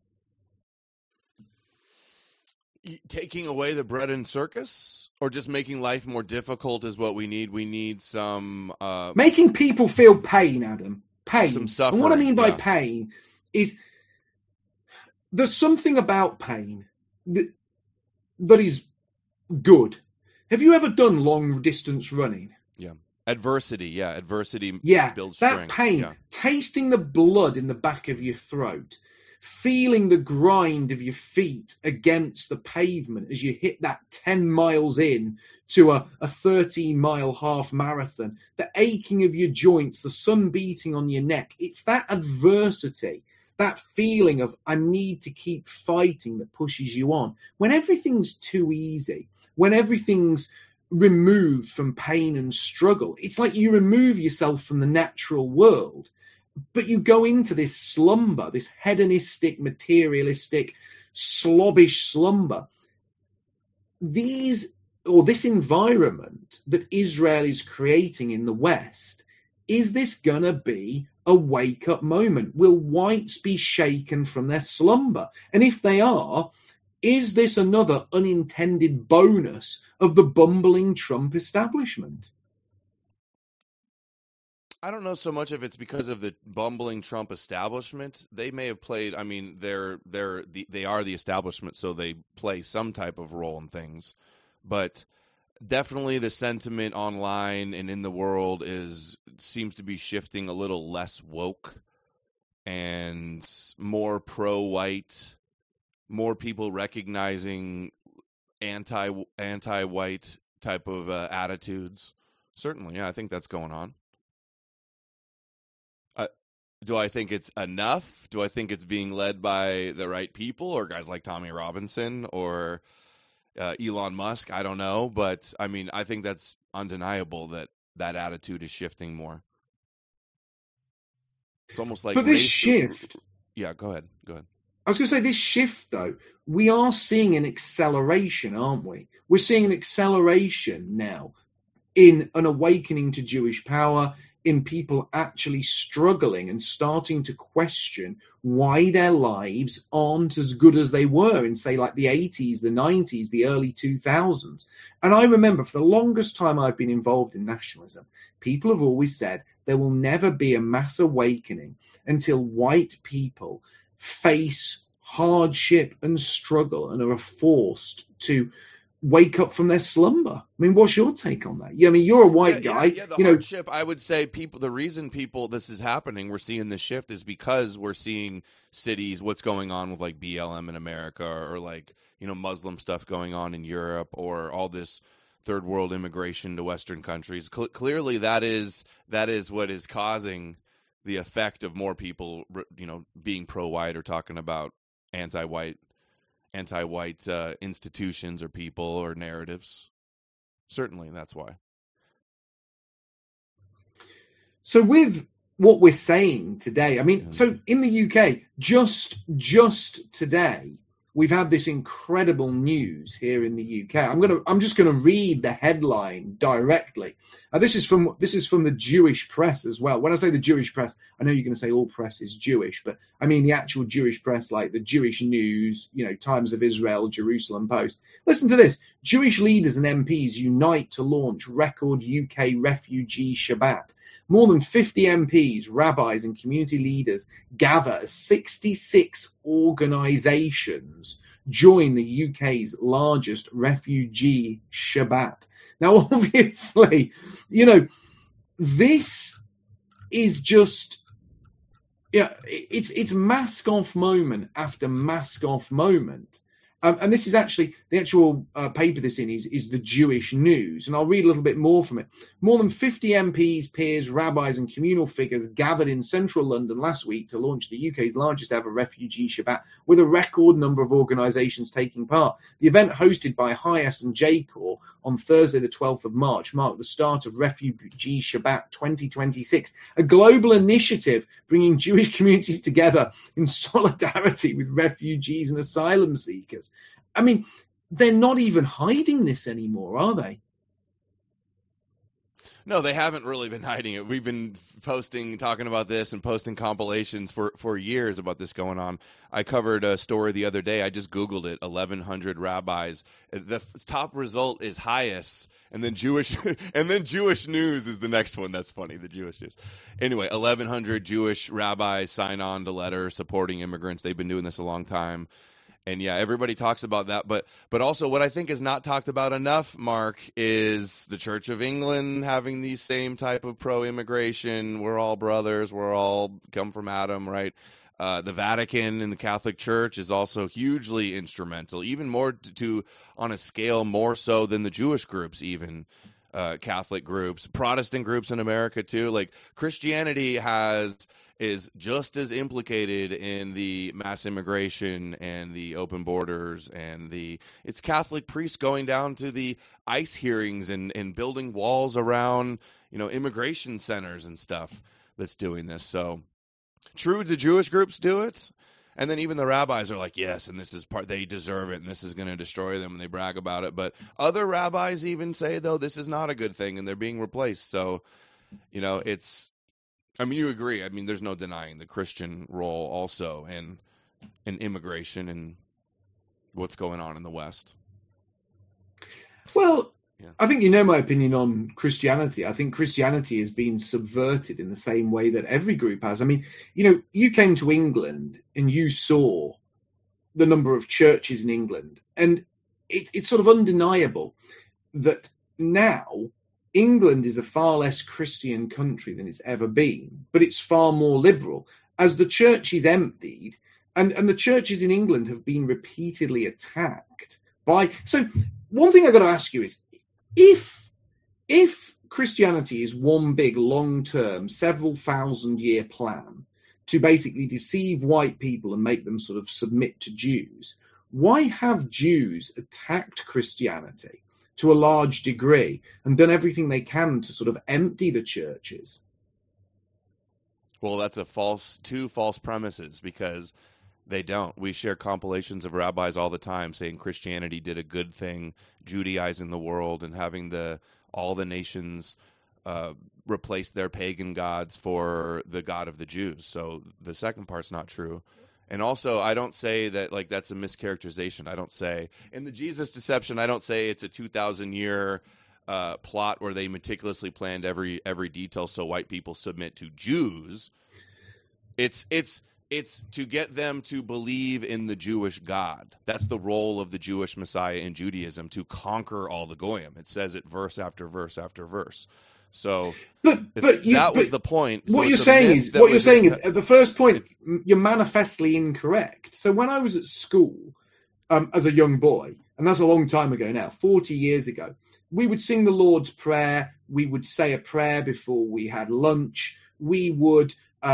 Taking away the bread and circus, or just making life more difficult is what we need? We need some... making people feel pain, Adam. Pain. Some suffering. And what I mean by pain is there's something about pain that is good. Have you ever done long distance running? Yeah. Adversity builds strength. That pain, tasting the blood in the back of your throat, feeling the grind of your feet against the pavement as you hit that 10 miles in to a 13-mile half marathon, the aching of your joints, the sun beating on your neck. It's that adversity, that feeling of I need to keep fighting that pushes you on. When everything's too easy, when everything's removed from pain and struggle, it's like you remove yourself from the natural world, but you go into this slumber, this hedonistic, materialistic, slobbish slumber. This environment that Israel is creating in the West, is this going to be a wake-up moment? Will whites be shaken from their slumber? And if they are, is this another unintended bonus of the bumbling Trump establishment? I don't know so much if it's because of the bumbling Trump establishment. They may have played. I mean, they are the establishment, so they play some type of role in things. But definitely, the sentiment online and in the world seems to be shifting a little less woke and more pro-white. More people recognizing anti-white type of attitudes. Certainly, yeah, I think that's going on. Do I think it's enough? Do I think it's being led by the right people or guys like Tommy Robinson or Elon Musk? I don't know, but I mean, I think that's undeniable that attitude is shifting more. It's almost like. But this shift. Yeah, go ahead. I was going to say, this shift, though, we are seeing an acceleration, aren't we? We're seeing an acceleration now. in an awakening to Jewish power, in people actually struggling and starting to question why their lives aren't as good as they were in, say, like the 80s, the 90s, the early 2000s. And I remember for the longest time I've been involved in nationalism, people have always said there will never be a mass awakening until white people face hardship and struggle and are forced to wake up from their slumber. I mean, what's your take on that? I mean, you're a white guy. Yeah, the hardship, I would say the reason this is happening, we're seeing this shift is because we're seeing cities, what's going on with like BLM in America or like, Muslim stuff going on in Europe or all this third world immigration to Western countries. Clearly that is what is causing the effect of more people, being pro-white or talking about anti-white institutions or people or narratives. Certainly, that's why. So with what we're saying today, I mean, so in the UK, just today, we've had this incredible news here in the UK. I'm just gonna read the headline directly. This is from the Jewish press as well. When I say the Jewish press, I know you're going to say all press is Jewish, but I mean the actual Jewish press, like the Jewish News, Times of Israel, Jerusalem Post. Listen to this: Jewish leaders and MPs unite to launch record UK refugee Shabbat. More than 50 MPs, rabbis, and community leaders gather as 66 organizations join the UK's largest refugee Shabbat. Now, obviously, this is just, it's mask off moment after mask off moment. And this is actually the actual paper this in is the Jewish News. And I'll read a little bit more from it. More than 50 MPs, peers, rabbis and communal figures gathered in central London last week to launch the UK's largest ever refugee Shabbat, with a record number of organisations taking part. The event, hosted by HIAS and J-Corps on Thursday, the 12th of March, marked the start of Refugee Shabbat 2026, a global initiative bringing Jewish communities together in solidarity with refugees and asylum seekers. I mean, they're not even hiding this anymore, are they? No, they haven't really been hiding it. We've been talking about this and posting compilations for years about this going on. I covered a story the other day. I just Googled it, 1,100 rabbis. The top result is HIAS, and then Jewish News is the next one. That's funny, the Jewish News. Anyway, 1,100 Jewish rabbis sign on to letter supporting immigrants. They've been doing this a long time. And yeah, everybody talks about that, but also what I think is not talked about enough, Mark, is the Church of England having these same type of pro-immigration. We're all brothers. We're all come from Adam, right? The Vatican and the Catholic Church is also hugely instrumental, even more on a scale more so than the Jewish groups, even Catholic groups, Protestant groups in America too. Like Christianity is just as implicated in the mass immigration and the open borders and it's Catholic priests going down to the ICE hearings and building walls around, immigration centers and stuff that's doing this. So true, the Jewish groups do it. And then even the rabbis are like, yes, and this is they deserve it, and this is going to destroy them, and they brag about it. But other rabbis even say, though, this is not a good thing, and they're being replaced. So, you agree. I mean, there's no denying the Christian role also in immigration and what's going on in the West. Well, yeah. I think my opinion on Christianity. I think Christianity has been subverted in the same way that every group has. I mean, you came to England and you saw the number of churches in England, and it's sort of undeniable that now England is a far less Christian country than it's ever been, but it's far more liberal. As the church is emptied, and the churches in England have been repeatedly attacked by... So one thing I've got to ask you is, if Christianity is one big, long-term, several thousand-year plan to basically deceive white people and make them sort of submit to Jews, why have Jews attacked Christianity to a large degree and done everything they can to sort of empty the churches? Well, that's two false premises, because they don't. We share compilations of rabbis all the time saying Christianity did a good thing, Judaizing the world and having all the nations replace their pagan gods for the God of the Jews. So the second part's not true. And also, I don't say that like that's a mischaracterization. I don't say in the Jesus deception, I don't say it's a 2,000-year plot where they meticulously planned every detail so white people submit to Jews. It's to get them to believe in the Jewish God. That's the role of the Jewish Messiah in Judaism, to conquer all the goyim. It says it verse after verse after verse. So that was the point. What you're saying is the first point, you're manifestly incorrect. So when I was at school as a young boy, and that's a long time ago now, 40 years ago, we would sing the Lord's Prayer. We would say a prayer before we had lunch. We would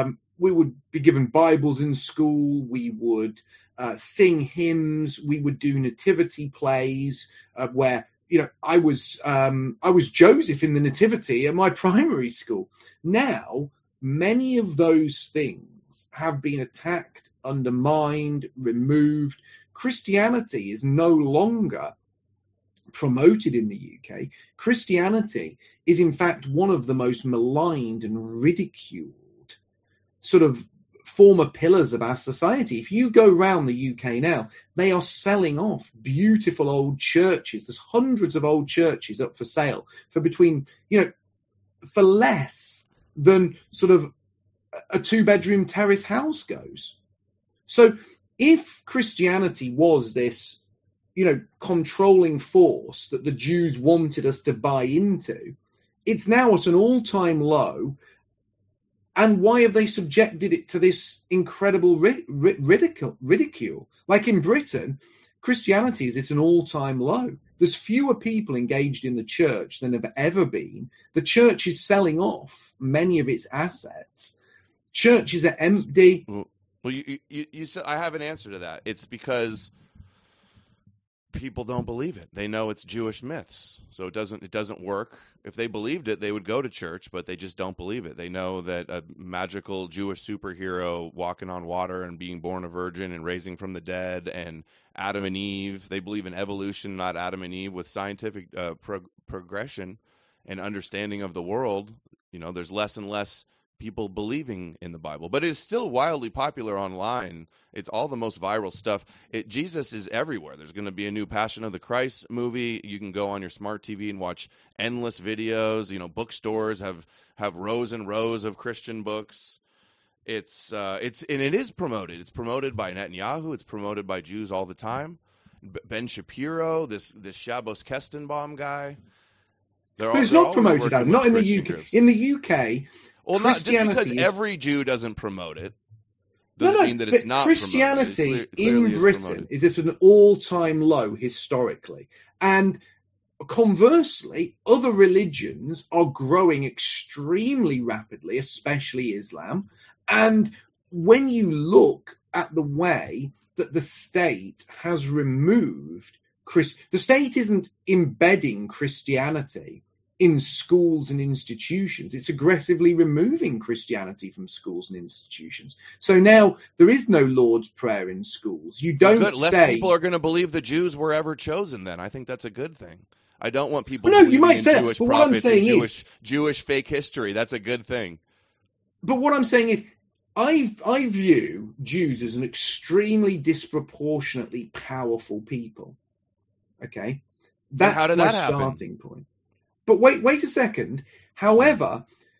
be given Bibles in school. We would sing hymns. We would do nativity plays where, I was Joseph in the nativity at my primary school. Now, many of those things have been attacked, undermined, removed. Christianity is no longer promoted in the UK. Christianity is, in fact, one of the most maligned and ridiculed sort of former pillars of our society. If you go around the UK now, they are selling off beautiful old churches. There's hundreds of old churches up for sale for between, for less than sort of a 2-bedroom terrace house goes. So if Christianity was this, controlling force that the Jews wanted us to buy into, it's now at an all-time low. And why have they subjected it to this incredible ridicule? Like in Britain, Christianity is at an all-time low. There's fewer people engaged in the church than have ever been. The church is selling off many of its assets. Churches are empty. Well, you said I have an answer to that. It's because people don't believe it. They know it's Jewish myths, so it doesn't work. If they believed it, they would go to church, but they just don't believe it. They know that a magical Jewish superhero walking on water and being born a virgin and raising from the dead, and Adam and Eve. They believe in evolution, not Adam and Eve. With scientific progression and understanding of the world, there's less and less people believing in the Bible, but it is still wildly popular online. It's all the most viral stuff. Jesus is everywhere. There's going to be a new Passion of the Christ movie. You can go on your smart TV and watch endless videos. Bookstores have rows and rows of Christian books. And it is promoted. It's promoted by Netanyahu. It's promoted by Jews all the time. Ben Shapiro, this Shabbos Kestenbaum guy. But it's not promoted, Adam. Not in the UK. Groups. In the UK. Well, not just because every Jew doesn't promote it doesn't mean that it's not Christianity in Britain is at an all-time low historically. And conversely, other religions are growing extremely rapidly, especially Islam. And when you look at the way that the state has removed the state isn't embedding Christianity in schools and institutions. It's aggressively removing Christianity from schools and institutions. So now there is no Lord's Prayer in schools. You don't Less people are going to believe the Jews were ever chosen then. I think that's a good thing. I don't want people you might in say Jewish that, but prophets what I'm saying and Jewish fake history. That's a good thing. But what I'm saying is I view Jews as an extremely disproportionately powerful people. Okay? That's how did my that happen? Starting point. But wait a second. However,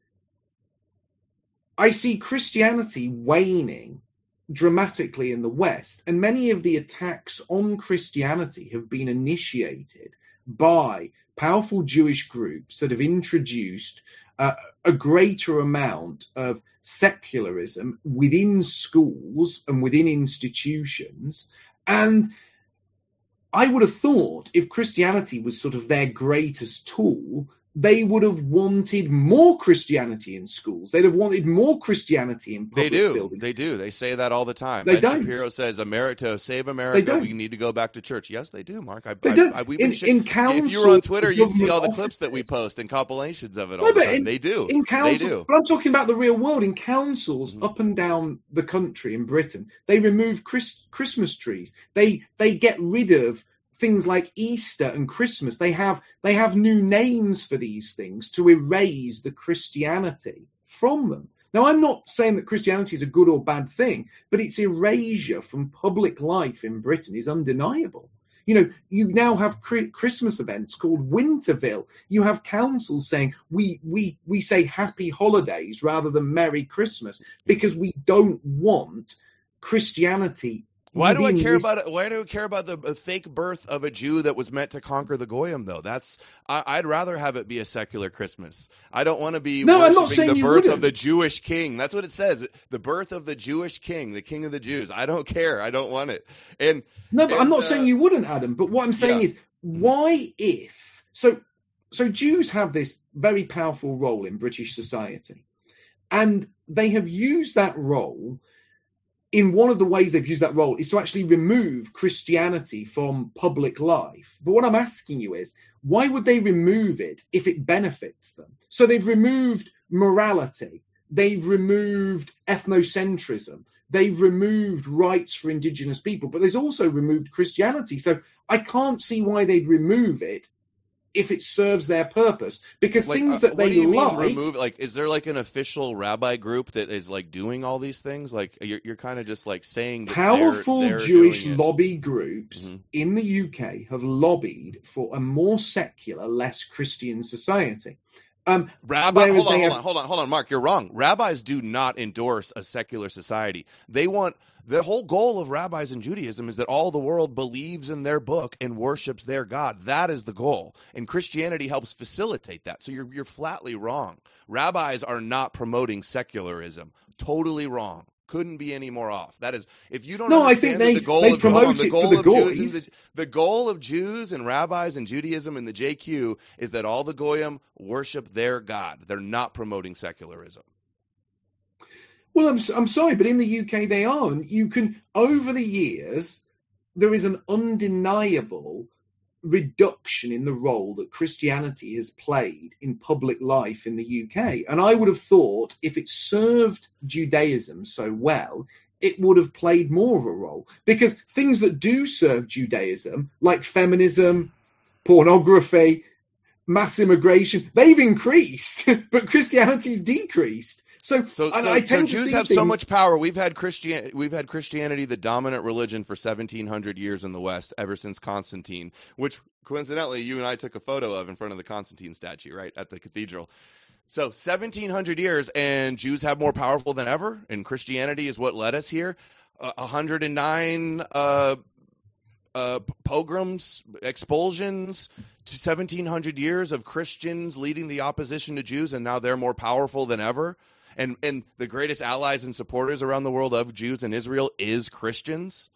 I see Christianity waning dramatically in the West, and many of the attacks on Christianity have been initiated by powerful Jewish groups that have introduced a greater amount of secularism within schools and within institutions. And I would have thought if Christianity was sort of their greatest tool, they would have wanted more Christianity in schools. They'd have wanted more Christianity in public buildings. They do. They say that all the time. Ben Shapiro says, to save America, we need to go back to church. Yes, they do, Mark. They don't. In council, if you were on Twitter, you'd see all the clips that we post and compilations of it all the time. They do. In councils, they do. But I'm talking about the real world. In councils up and down the country in Britain, they remove Christmas trees. They get rid of things like Easter and Christmas, they have new names for these things to erase the Christianity from them. Now, I'm not saying that Christianity is a good or bad thing, but its erasure from public life in Britain is undeniable. You now have Christmas events called Winterville. You have councils saying we say happy holidays rather than Merry Christmas because we don't want Christianity. Why do I care about it? Why do I care about the fake birth of a Jew that was meant to conquer the Goyim, though? I'd rather have it be a secular Christmas. I don't want to be worshiping the birth of the Jewish king. That's what it says. The birth of the Jewish king, the king of the Jews. I don't care. I don't want it. I'm not saying you wouldn't, Adam. But what I'm saying is, why if so Jews have this very powerful role in British society, and they have used that role. In one of the ways they've used that role is to actually remove Christianity from public life. But what I'm asking you is, why would they remove it if it benefits them? So they've removed morality. They've removed ethnocentrism. They've removed rights for indigenous people. But there's also removed Christianity. So I can't see why they'd remove it if it serves their purpose, because things that they like, is there like an official rabbi group that is like doing all these things? Like you're kind of just like saying that powerful Jewish lobby groups in the UK have lobbied for a more secular, less Christian society. Hold on, Mark, you're wrong. Rabbis do not endorse a secular society. The whole goal of rabbis in Judaism is that all the world believes in their book and worships their God. That is the goal. And Christianity helps facilitate that. So you're flatly wrong. Rabbis are not promoting secularism. Totally wrong. Couldn't be any more off. That is, if you don't understand the goal of Jews and rabbis and Judaism and the JQ is that all the Goyim worship their God. They're not promoting secularism. Well, I'm sorry, but in the UK they are. And you can, over the years, there is an undeniable reduction in the role that Christianity has played in public life in the UK. And I would have thought if it served Judaism so well, it would have played more of a role. Because things that do serve Judaism, like feminism, pornography, mass immigration, they've increased, but Christianity's decreased. So Jews have so much power. We've had Christianity the dominant religion for 1,700 years in the West, ever since Constantine, which coincidentally you and I took a photo of in front of the Constantine statue, right, at the cathedral. So 1,700 years, and Jews have more powerful than ever, and Christianity is what led us here. 109 pogroms, expulsions, 1,700 years of Christians leading the opposition to Jews, and now they're more powerful than ever. And the greatest allies and supporters around the world of Jews and Israel is Christians.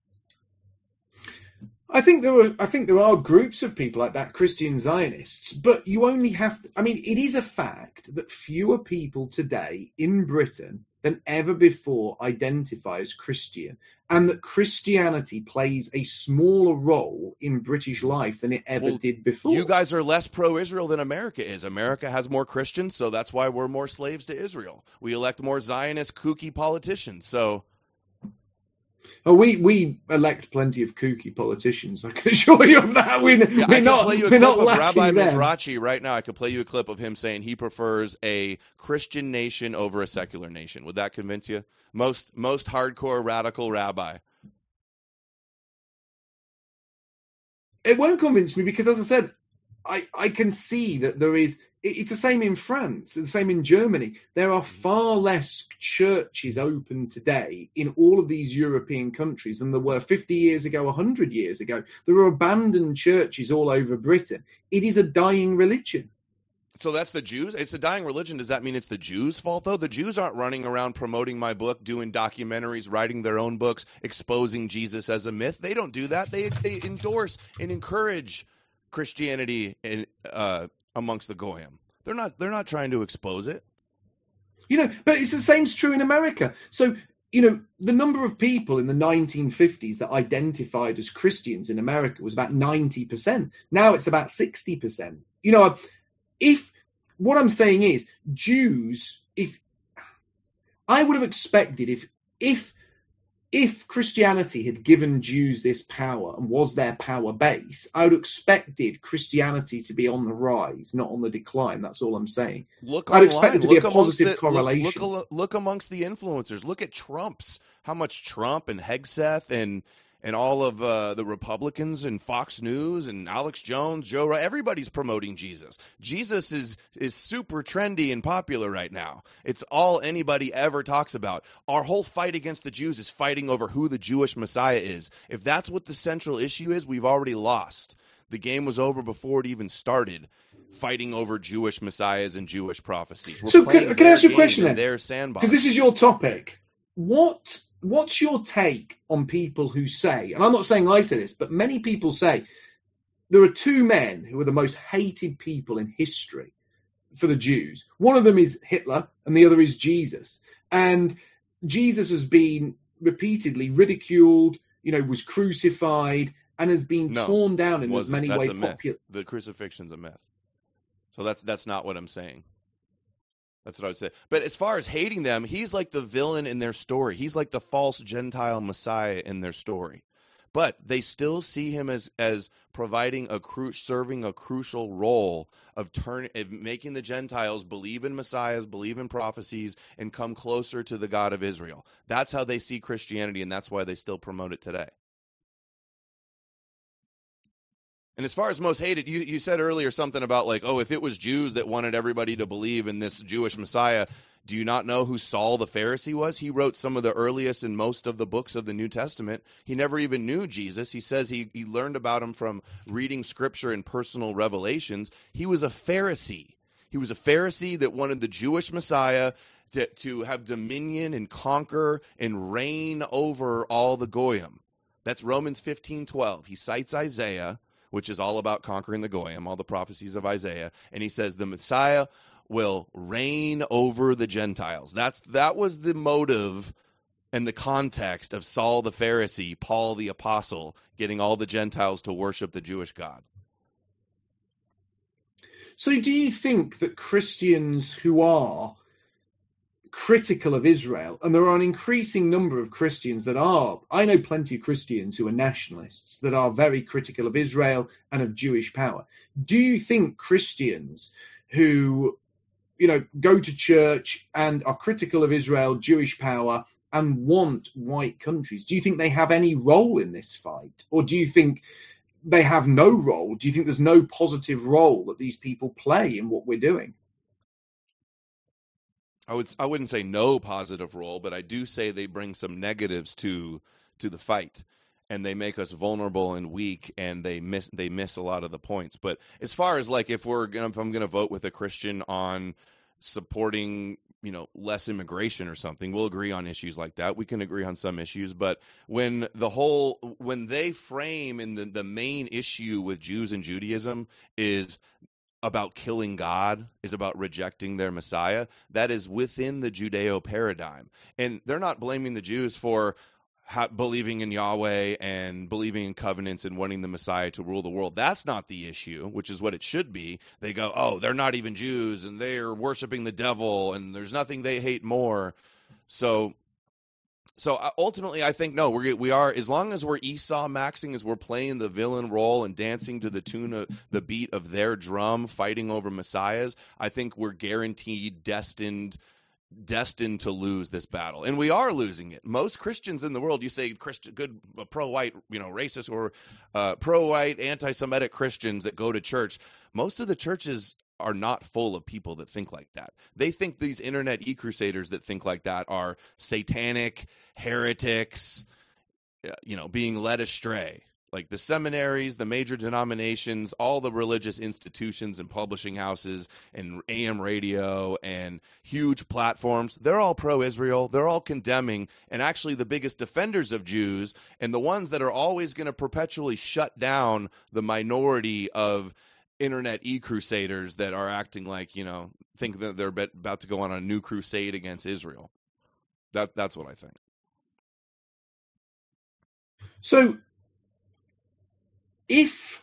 I think there are groups of people like that, Christian Zionists, but you only have to, it is a fact that fewer people today in Britain than ever before identify as Christian, and that Christianity plays a smaller role in British life than it ever did before. You guys are less pro-Israel than America is. America has more Christians, so that's why we're more slaves to Israel. We elect more Zionist, kooky politicians, so... Oh, we elect plenty of kooky politicians. I can assure you of that. We're not play you a clip of Rabbi Mizrachi right now. I could play you a clip of him saying he prefers a Christian nation over a secular nation. Would that convince you? Most hardcore radical rabbi. It won't convince me because, as I said, I can see that there is. It's the same in France, the same in Germany. There are far less churches open today in all of these European countries than there were 50 years ago, 100 years ago. There are abandoned churches all over Britain. It is a dying religion. So that's the Jews? It's a dying religion. Does that mean it's the Jews' fault, though? The Jews aren't running around promoting my book, doing documentaries, writing their own books, exposing Jesus as a myth. They don't do that. They endorse and encourage Christianity in, amongst the Goyim. They're not trying to expose it. But it's the same is true in America. So, the number of people in the 1950s that identified as Christians in America was about 90%. Now it's about 60%. If what I'm saying is Jews, if I would have expected if if Christianity had given Jews this power and was their power base, I would have expected Christianity to be on the rise, not on the decline. That's all I'm saying. Look I'd expect online. it to be a Look positive correlation. Look amongst the influencers. Look at Trump's. How much Trump and Hegseth and all of the Republicans and Fox News and Alex Jones, Joe, everybody's promoting Jesus. Jesus is super trendy and popular right now. It's all anybody ever talks about. Our whole fight against the Jews is fighting over who the Jewish Messiah is. If that's what the central issue is, we've already lost. The game was over before it even started, fighting over Jewish messiahs and Jewish prophecies. So can I ask you a question then? Their sandbox. Because this is your topic. What's your take on people who say, and I'm not saying I say this, but many people say, there are two men who are the most hated people in history for the Jews. One of them is Hitler and the other is Jesus. And Jesus has been repeatedly ridiculed, was crucified and has been torn down in as many ways popular. The crucifixion's a myth. So that's not what I'm saying. That's what I would say. But as far as hating them, he's like the villain in their story. He's like the false Gentile Messiah in their story. But they still see him as serving a crucial role of making the Gentiles believe in messiahs, believe in prophecies, and come closer to the God of Israel. That's how they see Christianity, and that's why they still promote it today. And as far as most hated, you said earlier something about like, oh, if it was Jews that wanted everybody to believe in this Jewish Messiah, do you not know who Saul the Pharisee was? He wrote some of the earliest and most of the books of the New Testament. He never even knew Jesus. He says he learned about him from reading scripture and personal revelations. He was a Pharisee. He was a Pharisee that wanted the Jewish Messiah to have dominion and conquer and reign over all the Goyim. That's Romans 15:12. He cites Isaiah, which is all about conquering the Goyim, all the prophecies of Isaiah. And he says the Messiah will reign over the Gentiles. That was the motive and the context of Saul the Pharisee, Paul the Apostle, getting all the Gentiles to worship the Jewish God. So do you think that Christians who are critical of Israel, and there are an increasing number of Christians that are, I know plenty of Christians who are nationalists that are very critical of Israel and of Jewish power. Do you think Christians who, go to church and are critical of Israel, Jewish power, and want white countries, do you think they have any role in this fight? Or do you think they have no role? Do you think there's no positive role that these people play in what we're doing? I wouldn't say no positive role, but I do say they bring some negatives to the fight, and they make us vulnerable and weak, and they miss a lot of the points. But as far as like if I'm gonna vote with a Christian on supporting less immigration or something, we'll agree on issues like that. We can agree on some issues, but when they frame in the main issue with Jews and Judaism is about killing God, is about rejecting their Messiah, that is within the Judeo paradigm. And they're not blaming the Jews for believing in Yahweh and believing in covenants and wanting the Messiah to rule the world. That's not the issue, which is what it should be. They go, oh, they're not even Jews and they're worshiping the devil and there's nothing they hate more. So ultimately, I think, no, we are, as long as we're Esau maxing, as we're playing the villain role and dancing to the tune of the beat of their drum, fighting over messiahs, I think we're guaranteed destined to lose this battle. And we are losing it. Most Christians in the world, you say good pro-white, racist or pro-white anti-Semitic Christians that go to church, most of the churches are not full of people that think like that. They think these internet e-crusaders that think like that are satanic heretics, being led astray. Like the seminaries, the major denominations, all the religious institutions and publishing houses and AM radio and huge platforms, they're all pro-Israel. They're all condemning, and actually the biggest defenders of Jews and the ones that are always going to perpetually shut down the minority of internet e-crusaders that are acting like, think that they're about to go on a new crusade against Israel. That's what I think. So if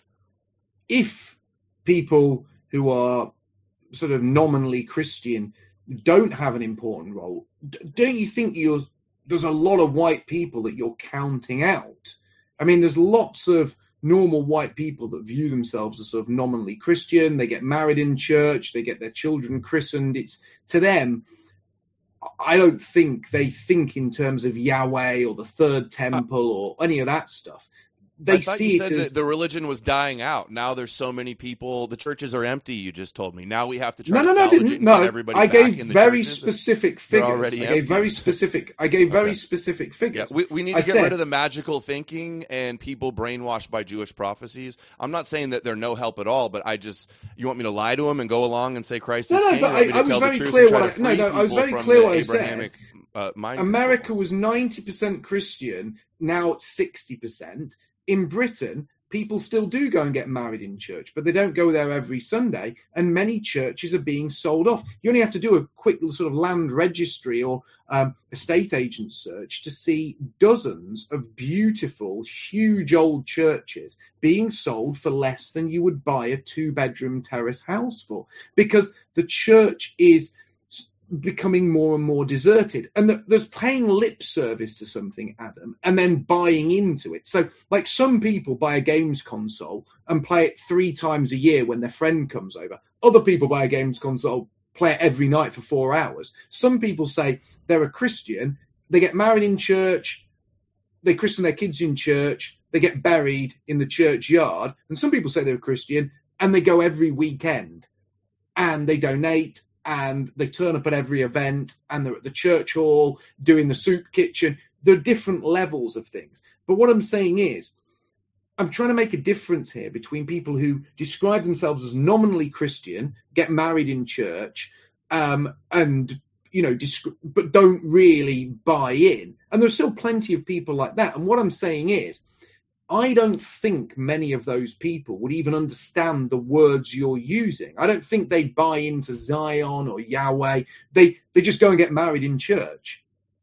people who are sort of nominally Christian don't have an important role, don't you think there's a lot of white people that you're counting out. I mean, there's lots of normal white people that view themselves as sort of nominally Christian. They get married in church. They get their children christened. It's, to them, I don't think they think in terms of Yahweh or the third temple or any of that stuff. They see it as the religion was dying out. Now there's so many people. The churches are empty. You just told me. Now we have to try to salvage it and get everybody I back in gave the very churches. specific figures. I gave very specific figures. Yeah, we need to get rid of the magical thinking and people brainwashed by Jewish prophecies. I'm not saying that they're no help at all, but you want me to lie to them and go along and say Christ is king? But I was very clear what I was very clear what I said. America was 90% Christian. Now it's 60%. In Britain, people still do go and get married in church, but they don't go there every Sunday, and many churches are being sold off. You only have to do a quick sort of land registry or estate agent search to see dozens of beautiful, huge old churches being sold for less than you would buy a 2-bedroom terrace house for, because the church is becoming more and more deserted, and there's paying lip service to something, Adam, and then buying into it. So like, some people buy a games console and play it 3 times a year when their friend comes over. Other people buy a games console, play it every night for 4 hours. Some people say they're a Christian, they get married in church, they christen their kids in church, they get buried in the churchyard. And some people say they're a Christian and they go every weekend and they donate and they turn up at every event, and they're at the church hall doing the soup kitchen. There are different levels of things. But what I'm saying is, I'm trying to make a difference here between people who describe themselves as nominally Christian, get married in church, and but don't really buy in. And there's still plenty of people like that. And what I'm saying is, I don't think many of those people would even understand the words you're using. I don't think they buy into Zion or Yahweh. They just go and get married in church.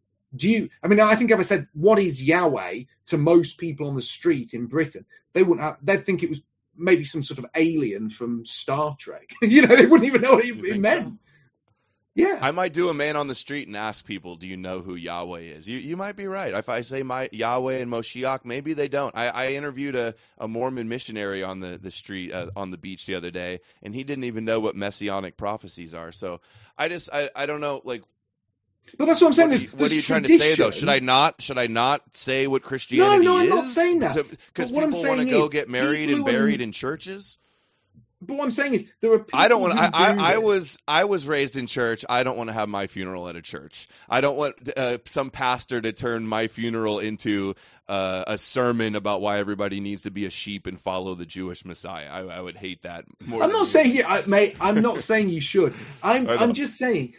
I think if I said, what is Yahweh, to most people on the street in Britain, they'd think it was maybe some sort of alien from Star Trek. They wouldn't even know what it meant. So? Yeah, I might do a man on the street and ask people, do you know who Yahweh is? You might be right. If I say my Yahweh and Moshiach, maybe they don't. I interviewed a Mormon missionary on the street, on the beach the other day, and he didn't even know what messianic prophecies are. So I don't know, like. But that's what I'm saying. What are you trying to say, though? Should I not say what Christianity is? No, I'm not saying that. Because people want to go get married and buried in churches? But what I'm saying is, there are people I don't want. I was raised in church. I don't want to have my funeral at a church. I don't want some pastor to turn my funeral into a sermon about why everybody needs to be a sheep and follow the Jewish Messiah. I would hate that more. I'm not saying mate. I'm not saying you should. I'm just saying.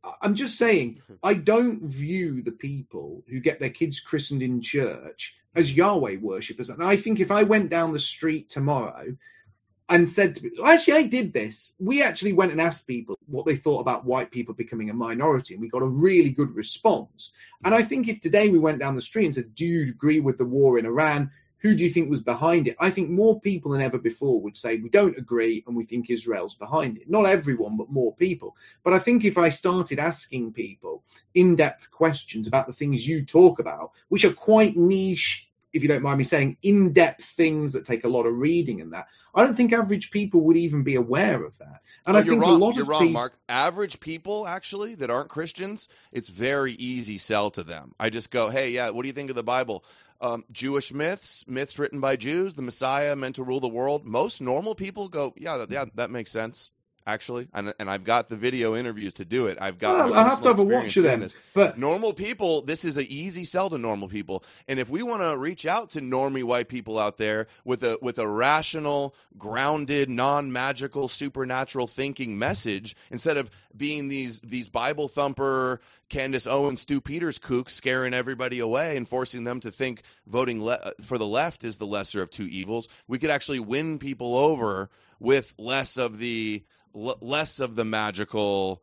I don't view the people who get their kids christened in church as Yahweh worshippers. And I think if I went down the street tomorrow and said to people, actually, I did this. We actually went and asked people what they thought about white people becoming a minority, and we got a really good response. And I think if today we went down the street and said, do you agree with the war in Iran? Who do you think was behind it? I think more people than ever before would say, we don't agree and we think Israel's behind it. Not everyone, but more people. But I think if I started asking people in-depth questions about the things you talk about, which are quite niche, if you don't mind me saying, in-depth things that take a lot of reading and that, I don't think average people would even be aware of that. And I think you're wrong, Mark. Average people, actually, that aren't Christians, it's very easy sell to them. I just go, hey, yeah, what do you think of the Bible? Jewish myths written by Jews, the Messiah meant to rule the world. Most normal people go, yeah, that makes sense. Actually, and I've got the video interviews to do it. I've got. I have to have a watch of them. But normal people, this is an easy sell to normal people. And if we want to reach out to normie white people out there with a rational, grounded, non-magical, supernatural thinking message, instead of being these Bible thumper, Candace Owens, Stu Peters kooks scaring everybody away and forcing them to think voting for the left is the lesser of two evils, we could actually win people over with less of the magical,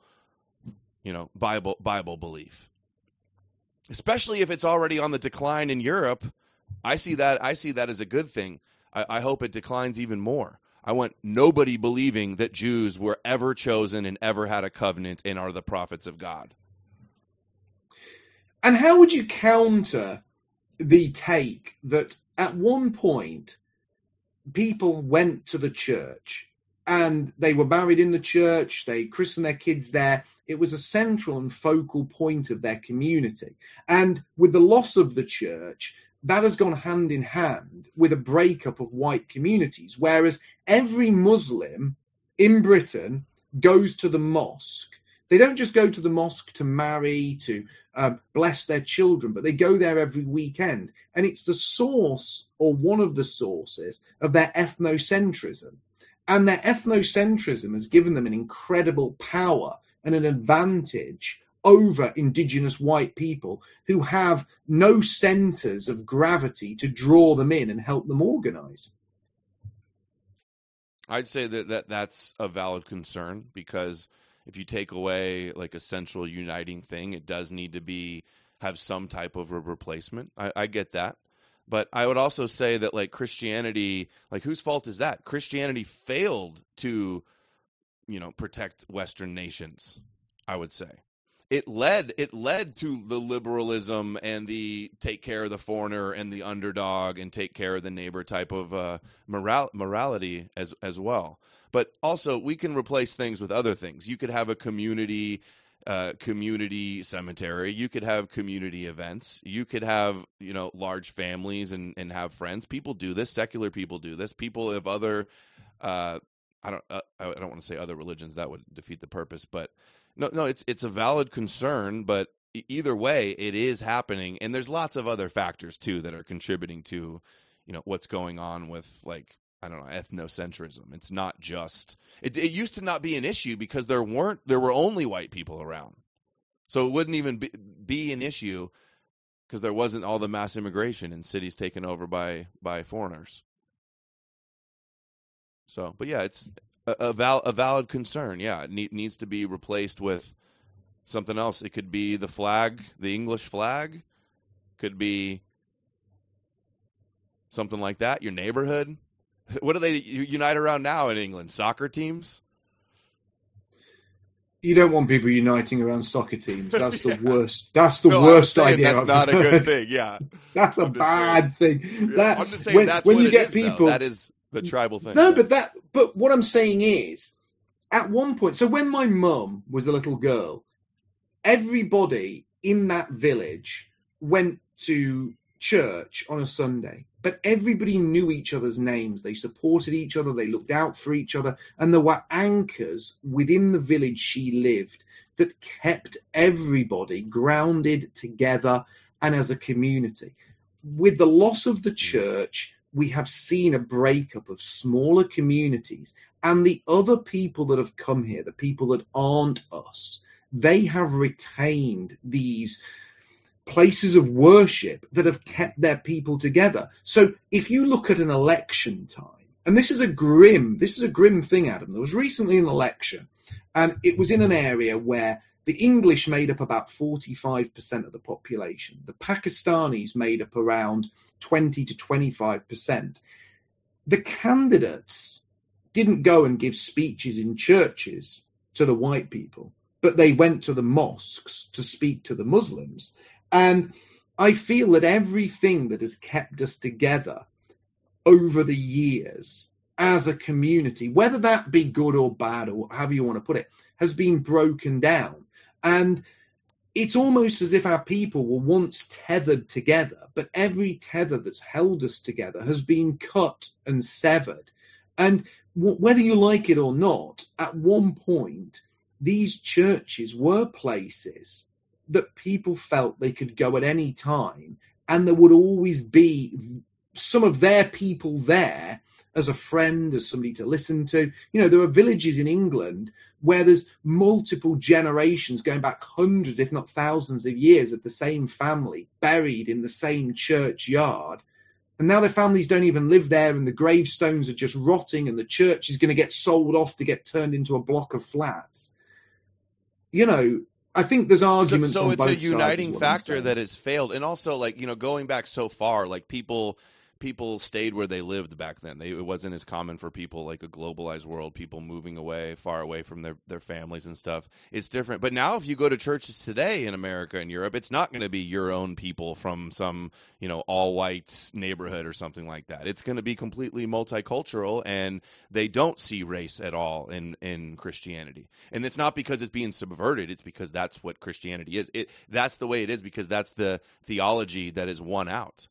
Bible belief. Especially if it's already on the decline in Europe, I see that as a good thing. I hope it declines even more. I want nobody believing that Jews were ever chosen and ever had a covenant and are the prophets of God. And how would you counter the take that at one point people went to the church and they were married in the church, they christened their kids there. It was a central and focal point of their community. And with the loss of the church, that has gone hand in hand with a breakup of white communities, whereas every Muslim in Britain goes to the mosque. They don't just go to the mosque to marry, to bless their children, but they go there every weekend. And it's the source, or one of the sources, of their ethnocentrism. And their ethnocentrism has given them an incredible power and an advantage over indigenous white people who have no centers of gravity to draw them in and help them organize. I'd say that's a valid concern, because if you take away like a central uniting thing, it does need to have some type of a replacement. I get that. But I would also say that like Christianity, like whose fault is that? Christianity failed to, protect Western nations, I would say. It led to the liberalism and the take care of the foreigner and the underdog and take care of the neighbor type of morality as well. But also, we can replace things with other things. You could have a community cemetery. You could have community events. You could have, large families and have friends. People do this. Secular people do this. People of other, I don't want to say other religions. That would defeat the purpose. But no, it's a valid concern. But either way, it is happening, and there's lots of other factors too that are contributing to, what's going on with ethnocentrism. It's not just it used to not be an issue because there were only white people around. So it wouldn't even be an issue because there wasn't all the mass immigration in cities taken over by foreigners. So, but yeah, it's a valid concern. Yeah, it needs to be replaced with something else. It could be the flag, the English flag, could be something like that, your neighborhood. What do they unite around now in England? Soccer teams? You don't want people uniting around soccer teams. That's the worst. That's the worst idea. That's not a good thing. Yeah, that's a bad thing. Yeah, I'm just saying that's when you get people. That is the tribal thing. No, yeah. But what I'm saying is, at one point, so when my mum was a little girl, everybody in that village went to church on a Sunday, but everybody knew each other's names. They supported each other, they looked out for each other, and there were anchors within the village she lived that kept everybody grounded together and as a community. With the loss of the church, we have seen a breakup of smaller communities, and the other people that have come here, the people that aren't us, they have retained these places of worship that have kept their people together. So if you look at an election time, and this is a grim thing, Adam. There was recently an election, and it was in an area where the English made up about 45% of the population. The Pakistanis made up around 20 to 25%. The candidates didn't go and give speeches in churches to the white people, but they went to the mosques to speak to the Muslims. And I feel that everything that has kept us together over the years as a community, whether that be good or bad or however you want to put it, has been broken down. And it's almost as if our people were once tethered together, but every tether that's held us together has been cut and severed. And whether you like it or not, at one point, these churches were places that people felt they could go at any time, and there would always be some of their people there as a friend, as somebody to listen to. There are villages in England where there's multiple generations going back hundreds, if not thousands of years of the same family buried in the same churchyard. And now their families don't even live there, and the gravestones are just rotting, and the church is going to get sold off to get turned into a block of flats. I think there's arguments on both sides. So it's a uniting factor that has failed. And also, going back so far, people people stayed where they lived back then. It wasn't as common for people like a globalized world, people moving away, far away from their families and stuff. It's different. But now if you go to churches today in America and Europe, it's not going to be your own people from some, all white neighborhood or something like that. It's going to be completely multicultural, and they don't see race at all in Christianity. And it's not because it's being subverted. It's because that's what Christianity is. That's the way it is because that's the theology that is won out.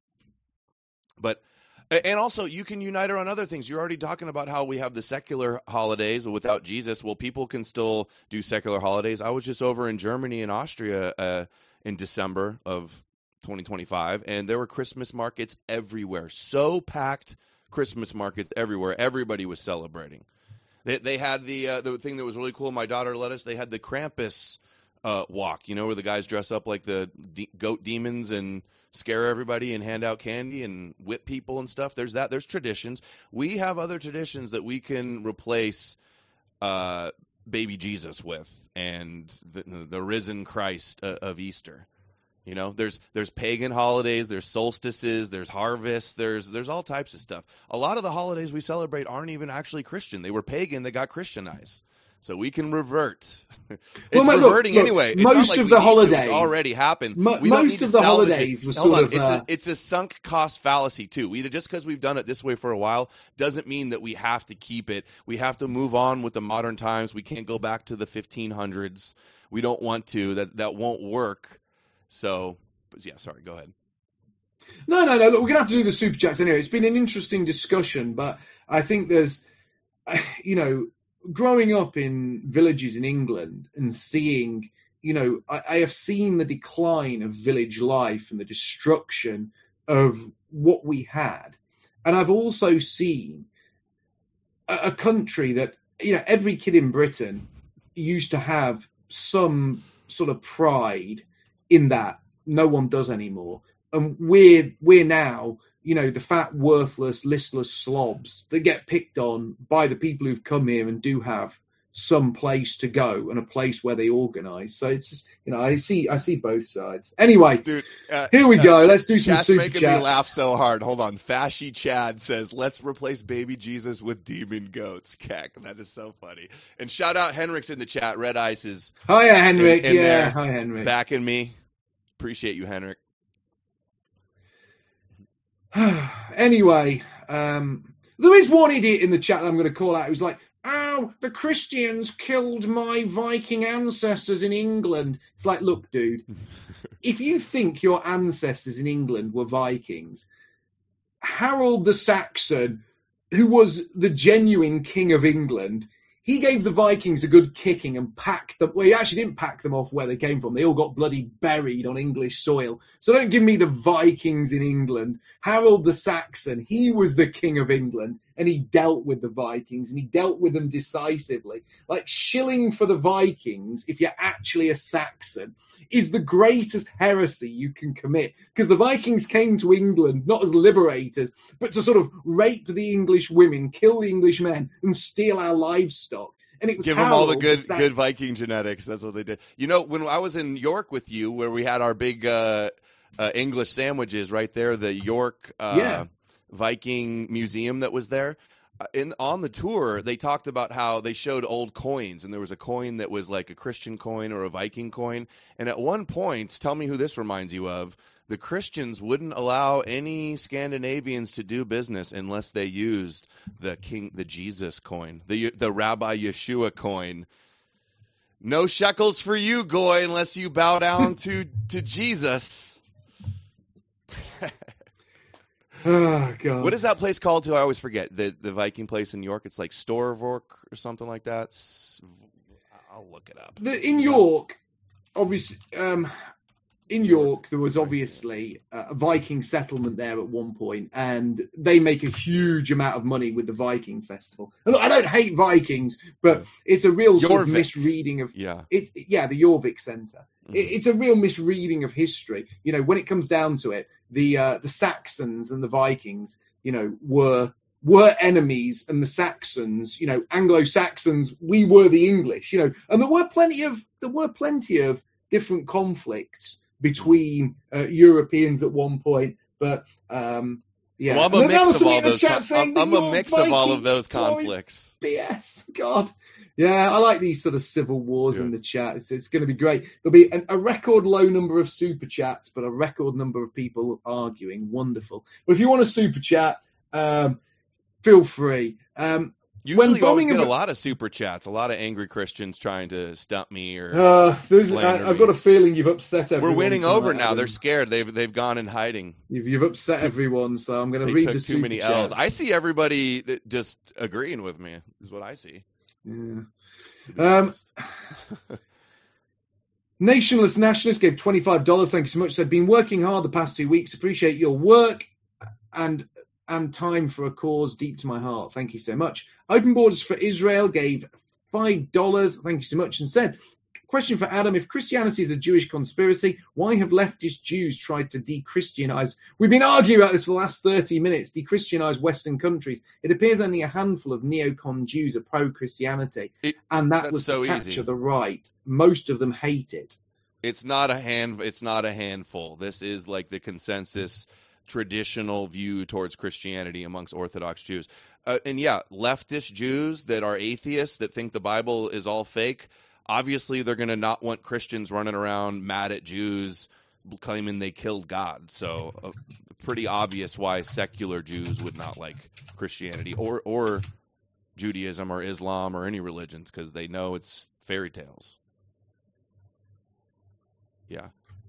And also, you can unite around other things. You're already talking about how we have the secular holidays without Jesus. Well, people can still do secular holidays. I was just over in Germany and Austria in December of 2025, and there were Christmas markets everywhere. So packed Christmas markets everywhere. Everybody was celebrating. They had the thing that was really cool. My daughter led us. They had the Krampus walk, where the guys dress up like the goat demons and scare everybody and hand out candy and whip people and stuff. There's that. There's traditions. We have other traditions that we can replace baby Jesus with, and the risen Christ of Easter. There's pagan holidays, there's solstices, there's harvests, there's all types of stuff. A lot of the holidays we celebrate aren't even actually Christian. They were pagan, they got Christianized. So we can revert. It's reverting anyway. It's most not like of the holidays it's already happened. Most of the holidays were sort of. It's a sunk cost fallacy too. Just because we've done it this way for a while doesn't mean that we have to keep it. We have to move on with the modern times. We can't go back to the 1500s. We don't want to. That won't work. So, yeah. Sorry. Go ahead. No. Look, we're gonna have to do the super chats anyway. It's been an interesting discussion, but I think there's, growing up in villages in England and seeing, I have seen the decline of village life and the destruction of what we had. And I've also seen a country that, every kid in Britain used to have some sort of pride in that. No one does anymore. And we're now, the fat, worthless, listless slobs that get picked on by the people who've come here and do have some place to go and a place where they organise. So it's just, I see both sides. Anyway, dude, here we go. Let's do some super making chats. Me laugh so hard. Hold on. Fashy Chad says, let's replace baby Jesus with demon goats. Keck. That is so funny. And shout out Henrik's in the chat. Red Ice is Hiya, Henrik. in there, Hi, Henrik. Backing me. Appreciate you, Henrik. Anyway, there is one idiot in the chat that I'm going to call out who's like, oh, the Christians killed my Viking ancestors in England. It's like, look, dude, if you think your ancestors in England were Vikings, Harold the Saxon, who was the genuine king of England, he gave the Vikings a good kicking and packed them. Well, he actually didn't pack them off where they came from. They all got bloody buried on English soil. So don't give me the Vikings in England. Harold the Saxon, he was the king of England, and he dealt with the Vikings, and he dealt with them decisively. Like, shilling for the Vikings, if you're actually a Saxon, is the greatest heresy you can commit. Because the Vikings came to England not as liberators, but to sort of rape the English women, kill the English men, and steal our livestock. And it was give them all the good Viking genetics. That's what they did. When I was in York with you, where we had our big English sandwiches right there, the York Viking museum that was there. On the tour, they talked about how they showed old coins, and there was a coin that was like a Christian coin or a Viking coin. And at one point, tell me who this reminds you of, the Christians wouldn't allow any Scandinavians to do business unless they used the Jesus coin, the Rabbi Yeshua coin. No shekels for you, Goy, unless you bow down to Jesus. Oh, God. What is that place called? I always forget. The Viking place in York. It's like Storvork or something like that. I'll look it up. In York, obviously, in York, there was obviously a Viking settlement there at one point, and they make a huge amount of money with the Viking festival. And look, I don't hate Vikings, but it's a real sort of misreading of the Jorvik Centre. Mm-hmm. It's a real misreading of history. When it comes down to it, the Saxons and the Vikings, were enemies, and the Saxons, Anglo-Saxons, we were the English, and there were plenty of different conflicts between Europeans at one point, but Yeah. Well, I'm a mix of all those. I'm a mix of all of those conflicts. BS. God. Yeah, I like these sort of civil wars in the chat. It's going to be great. There'll be a record low number of super chats, but a record number of people arguing. Wonderful. But if you want a super chat, feel free. Usually you always get a lot of super chats, a lot of angry Christians trying to stump me or I've got a feeling you've upset everyone. We're winning over now. They're scared. They've gone in hiding. You've upset everyone, so I'm going to read the super too many chats. L's. I see everybody just agreeing with me is what I see. Yeah. Nationless Nationalist gave $25. Thank you so much. Said, been working hard the past 2 weeks. Appreciate your work and time for a cause deep to my heart. Thank you so much. Open Borders for Israel gave $5. Thank you so much. And said, question for Adam, if Christianity is a Jewish conspiracy, why have leftist Jews tried to de-Christianize? We've been arguing about this for the last 30 minutes. De-Christianize Western countries. It appears only a handful of neocon Jews are pro-Christianity. And that was to capture the right. Most of them hate it. It's not a handful. This is like the consensus traditional view towards Christianity amongst Orthodox Jews. And yeah, leftist Jews that are atheists that think the Bible is all fake, obviously they're going to not want Christians running around mad at Jews claiming they killed God. So pretty obvious why secular Jews would not like Christianity or Judaism or Islam or any religions, because they know it's fairy tales. Yeah.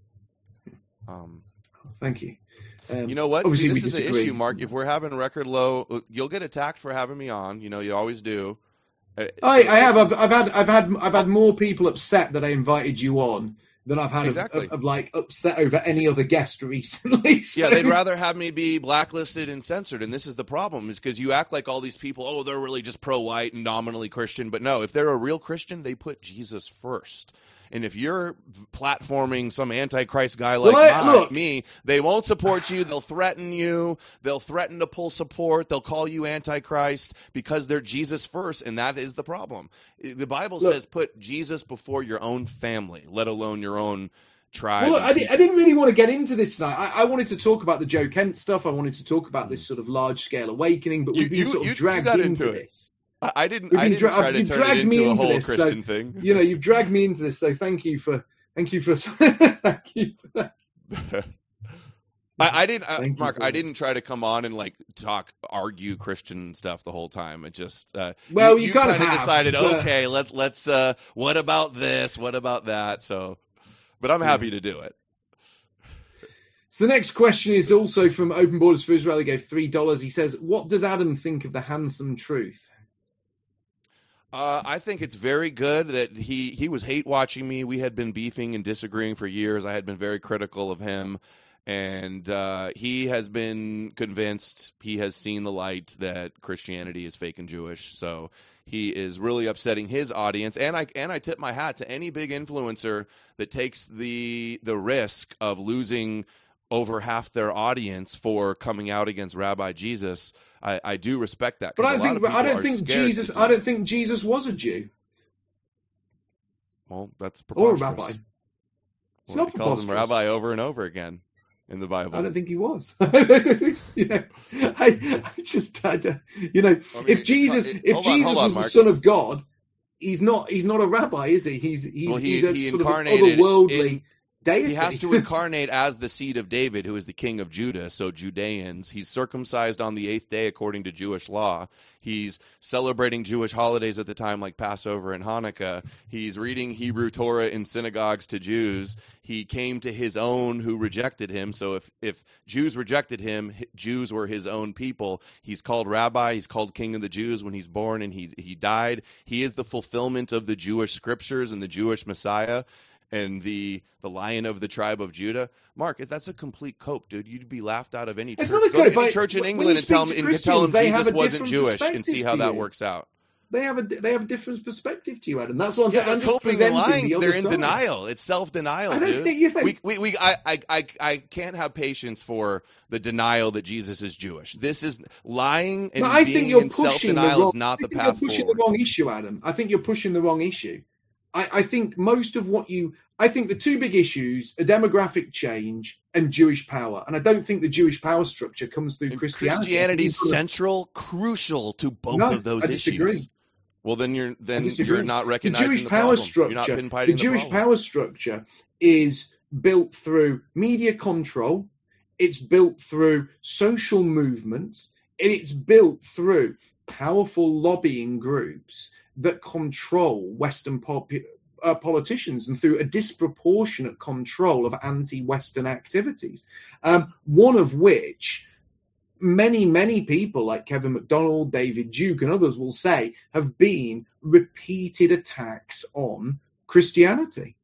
Thank you. You know what? See, this is the issue, Mark. If we're having record low, you'll get attacked for having me on. You know, you always do. I have. I've had more people upset that I invited you on than I've had of like upset over any other guest recently. So. Yeah, they'd rather have me be blacklisted and censored, and this is the problem, is because you act like all these people, they're really just pro-white and nominally Christian, but no, if they're a real Christian, they put Jesus first. And if you're platforming some antichrist guy like me, they won't support you. They'll threaten you. They'll threaten to pull support. They'll call you antichrist because they're Jesus first, and that is the problem. The Bible says put Jesus before your own family, let alone your own tribe. Well, I didn't really want to get into this tonight. I wanted to talk about the Joe Kent stuff. I wanted to talk about this sort of large-scale awakening, but we've been sort of dragged into this. I didn't try to turn it into a whole Christian thing. You know, you've dragged me into this, so thank you for thank you for that. Mark, I didn't try to come on and argue Christian stuff the whole time. It just you kind of decided, okay, let's what about this? What about that? So, but I'm happy to do it. So the next question is also from Open Borders for Israel. He gave $3. He says, what does Adam think of the handsome truth? I think it's very good that he was hate watching me. We had been beefing and disagreeing for years. I had been very critical of him, and he has been convinced. He has seen the light that Christianity is fake and Jewish. So he is really upsetting his audience. And I tip my hat to any big influencer that takes the risk of losing over half their audience for coming out against Rabbi Jesus. I do respect that. But I don't think Jesus was a Jew. Well, that's preposterous. Or a rabbi. It's not preposterous. He calls him rabbi over and over again in the Bible. I don't think he was. If Jesus was the Son of God, he's not a rabbi, is he? He's a sort of otherworldly deity. He has to incarnate as the seed of David, who is the king of Judah, so Judeans. He's circumcised on the 8th day according to Jewish law. He's celebrating Jewish holidays at the time like Passover and Hanukkah. He's reading Hebrew Torah in synagogues to Jews. He came to his own who rejected him. So if Jews rejected him, Jews were his own people. He's called rabbi. He's called king of the Jews when he's born, and he died. He is the fulfillment of the Jewish scriptures and the Jewish Messiah. And the Lion of the tribe of Judah. Mark, if that's a complete cope, dude, you'd be laughed out of any church. Go to any church in England and tell them Jesus wasn't Jewish and see how that works out. They have a different perspective to you, Adam. That's what I'm saying. They're coping and lying. They're in denial. It's self-denial, dude. I can't have patience for the denial that Jesus is Jewish. This is lying and being in self-denial is not the path forward. You're pushing the wrong issue, Adam. I think you're pushing the wrong issue. I think most of I think the two big issues are demographic change and Jewish power. And I don't think the Jewish power structure comes through Christianity. Christianity is central, crucial to both of those issues. Well, then you're not recognizing the Jewish power structure. You're not pinpointing the Jewish power structure is built through media control. It's built through social movements, and it's built through powerful lobbying groups that control Western politicians and through a disproportionate control of anti-Western activities, one of which many people like Kevin McDonald, David Duke, and others will say have been repeated attacks on Christianity.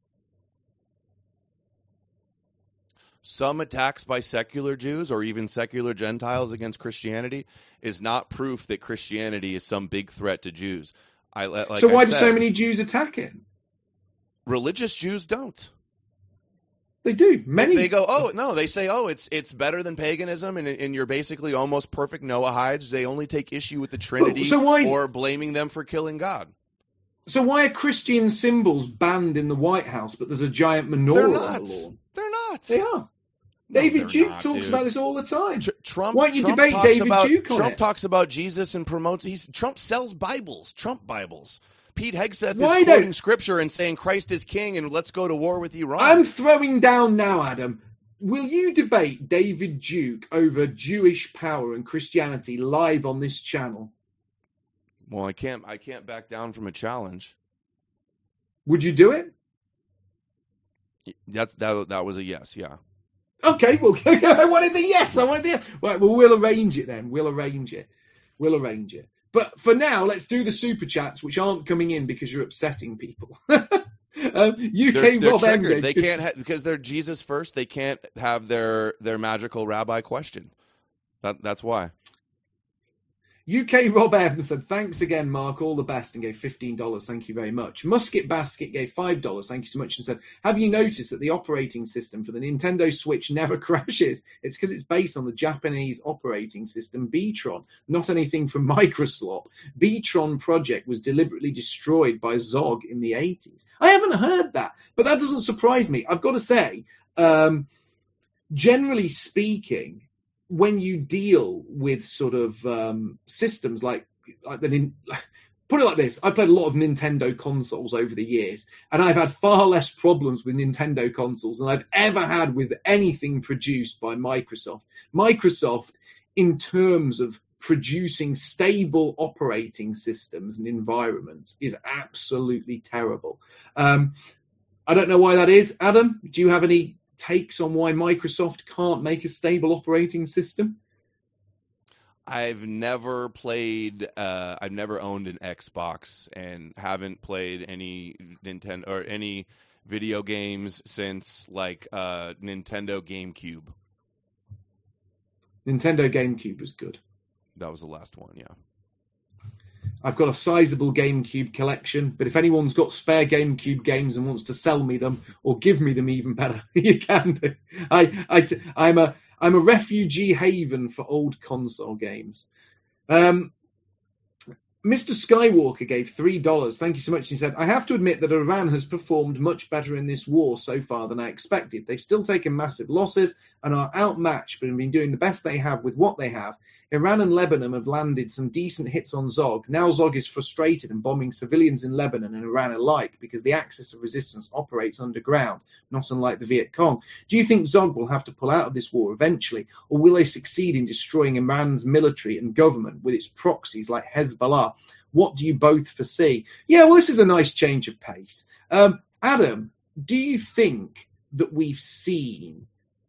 Some attacks by secular Jews or even secular Gentiles against Christianity is not proof that Christianity is some big threat to Jews. So why do so many Jews attack it? Religious Jews don't. They do. Many. They go, oh, no, they say, oh, it's better than paganism, and you're basically almost perfect Noahides. They only take issue with the Trinity or blaming them for killing God. So why are Christian symbols banned in the White House, but there's a giant menorah on the lawn? They're not. They are. David Duke talks about this all the time. Why don't you debate David Duke on it? Trump talks about Jesus and promotes. Trump sells Bibles, Trump Bibles. Pete Hegseth is quoting scripture and saying Christ is king and let's go to war with Iran. I'm throwing down now, Adam. Will you debate David Duke over Jewish power and Christianity live on this channel? Well, I can't back down from a challenge. Would you do it? That was a yes, yeah. Okay, well, I wanted the yes. Right, well, we'll arrange it then. We'll arrange it. But for now, let's do the super chats, which aren't coming in because you're upsetting people. UK Rob M. They can't because they're Jesus first. They can't have their magical rabbi question. That's why. UK Rob M said, thanks again, Mark. All the best, and gave $15. Thank you very much. Musket Basket gave $5. Thank you so much, and said, have you noticed that the operating system for the Nintendo Switch never crashes? It's because it's based on the Japanese operating system Beatron, not anything from Microsoft. Beatron project was deliberately destroyed by Zog in the 80s. I haven't heard that, but that doesn't surprise me. I've got to say, generally speaking, when you deal with sort of systems like put it like this, I played a lot of Nintendo consoles over the years, and I've had far less problems with Nintendo consoles than I've ever had with anything produced by Microsoft. Microsoft, in terms of producing stable operating systems and environments, is absolutely terrible. I don't know why that is. Adam, do you have any takes on why Microsoft can't make a stable operating system? I've never owned an Xbox and haven't played any Nintendo or any video games since like Nintendo GameCube. Nintendo GameCube was good. That was the last one, yeah. I've got a sizable GameCube collection, but if anyone's got spare GameCube games and wants to sell me them or give me them, even better, you can do. I'm a refugee haven for old console games. Mr. Skywalker gave $3. Thank you so much. He said, I have to admit that Iran has performed much better in this war so far than I expected. They've still taken massive losses and are outmatched, but have been doing the best they have with what they have. Iran and Lebanon have landed some decent hits on Zog. Now Zog is frustrated and bombing civilians in Lebanon and Iran alike because the axis of resistance operates underground, not unlike the Viet Cong. Do you think Zog will have to pull out of this war eventually, or will they succeed in destroying Iran's military and government with its proxies like Hezbollah? What do you both foresee? Yeah, well, this is a nice change of pace. Adam, do you think that we've seen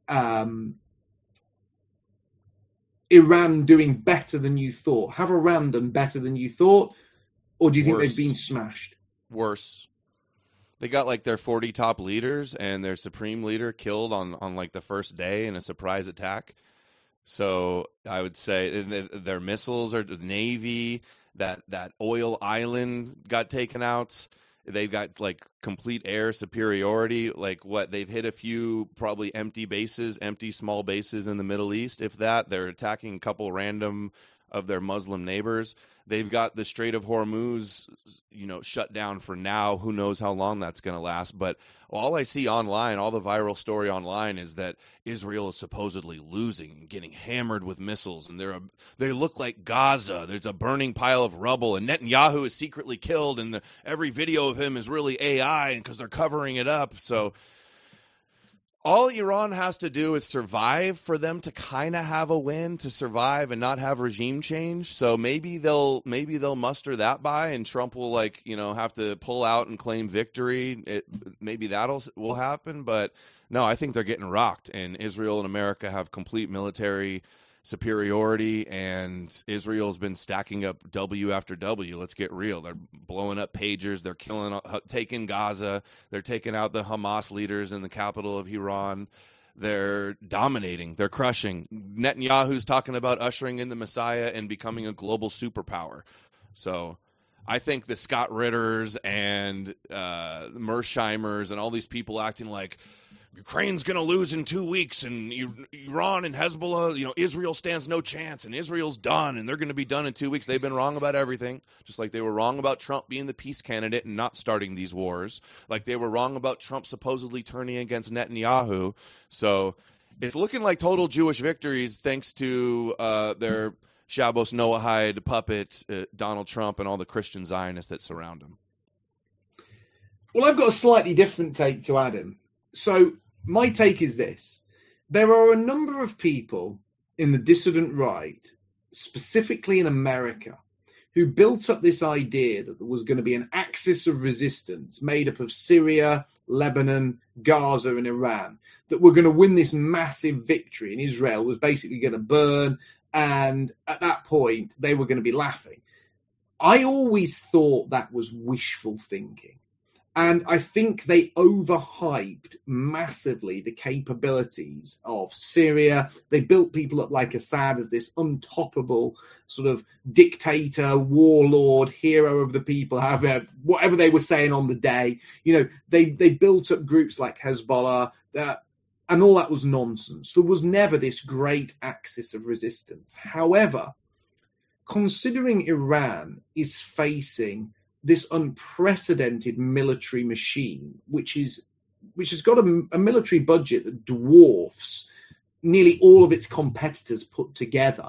Iran doing better than you thought? Have Iran done better than you thought? Or do you think they've been smashed? Worse. They got like their 40 top leaders and their supreme leader killed on like the first day in a surprise attack. So I would say their missiles are the Navy, that oil island got taken out. They've got like complete air superiority. Like what they've hit a few probably empty small bases in the Middle East. If that, they're attacking a couple random of their Muslim neighbors. They've got the Strait of Hormuz, shut down for now. Who knows how long that's going to last? But all I see online, all the viral story online, is that Israel is supposedly losing and getting hammered with missiles, and they look like Gaza. There's a burning pile of rubble, and Netanyahu is secretly killed, and every video of him is really AI because they're covering it up. So all Iran has to do is survive for them to kind of have a win, to survive and not have regime change. So maybe they'll muster that by, and Trump will have to pull out and claim victory. Maybe will happen, but no, I think they're getting rocked, and Israel and America have complete military superiority, and Israel's been stacking up W after W. Let's get real. They're blowing up pagers. They're taking Gaza. They're taking out the Hamas leaders in the capital of Iran. They're dominating. They're crushing. Netanyahu's talking about ushering in the Messiah and becoming a global superpower. So I think the Scott Ritters and Mersheimers and all these people acting like Ukraine's going to lose in 2 weeks, and Iran and Hezbollah, Israel stands no chance, and Israel's done, and they're going to be done in 2 weeks. They've been wrong about everything, just like they were wrong about Trump being the peace candidate and not starting these wars, like they were wrong about Trump supposedly turning against Netanyahu. So it's looking like total Jewish victories thanks to their Shabbos Noahide puppet, Donald Trump, and all the Christian Zionists that surround him. Well, I've got a slightly different take to Adam. So my take is this. There are a number of people in the dissident right, specifically in America, who built up this idea that there was going to be an axis of resistance made up of Syria, Lebanon, Gaza, and Iran, that we're going to win this massive victory, and Israel was basically going to burn, and at that point, they were going to be laughing. I always thought that was wishful thinking. And I think they overhyped massively the capabilities of Syria. They built people up like Assad as this untoppable sort of dictator, warlord, hero of the people, however, whatever they were saying on the day. They built up groups like Hezbollah, and all that was nonsense. There was never this great axis of resistance. However, considering Iran is facing this unprecedented military machine, which has got a military budget that dwarfs nearly all of its competitors put together.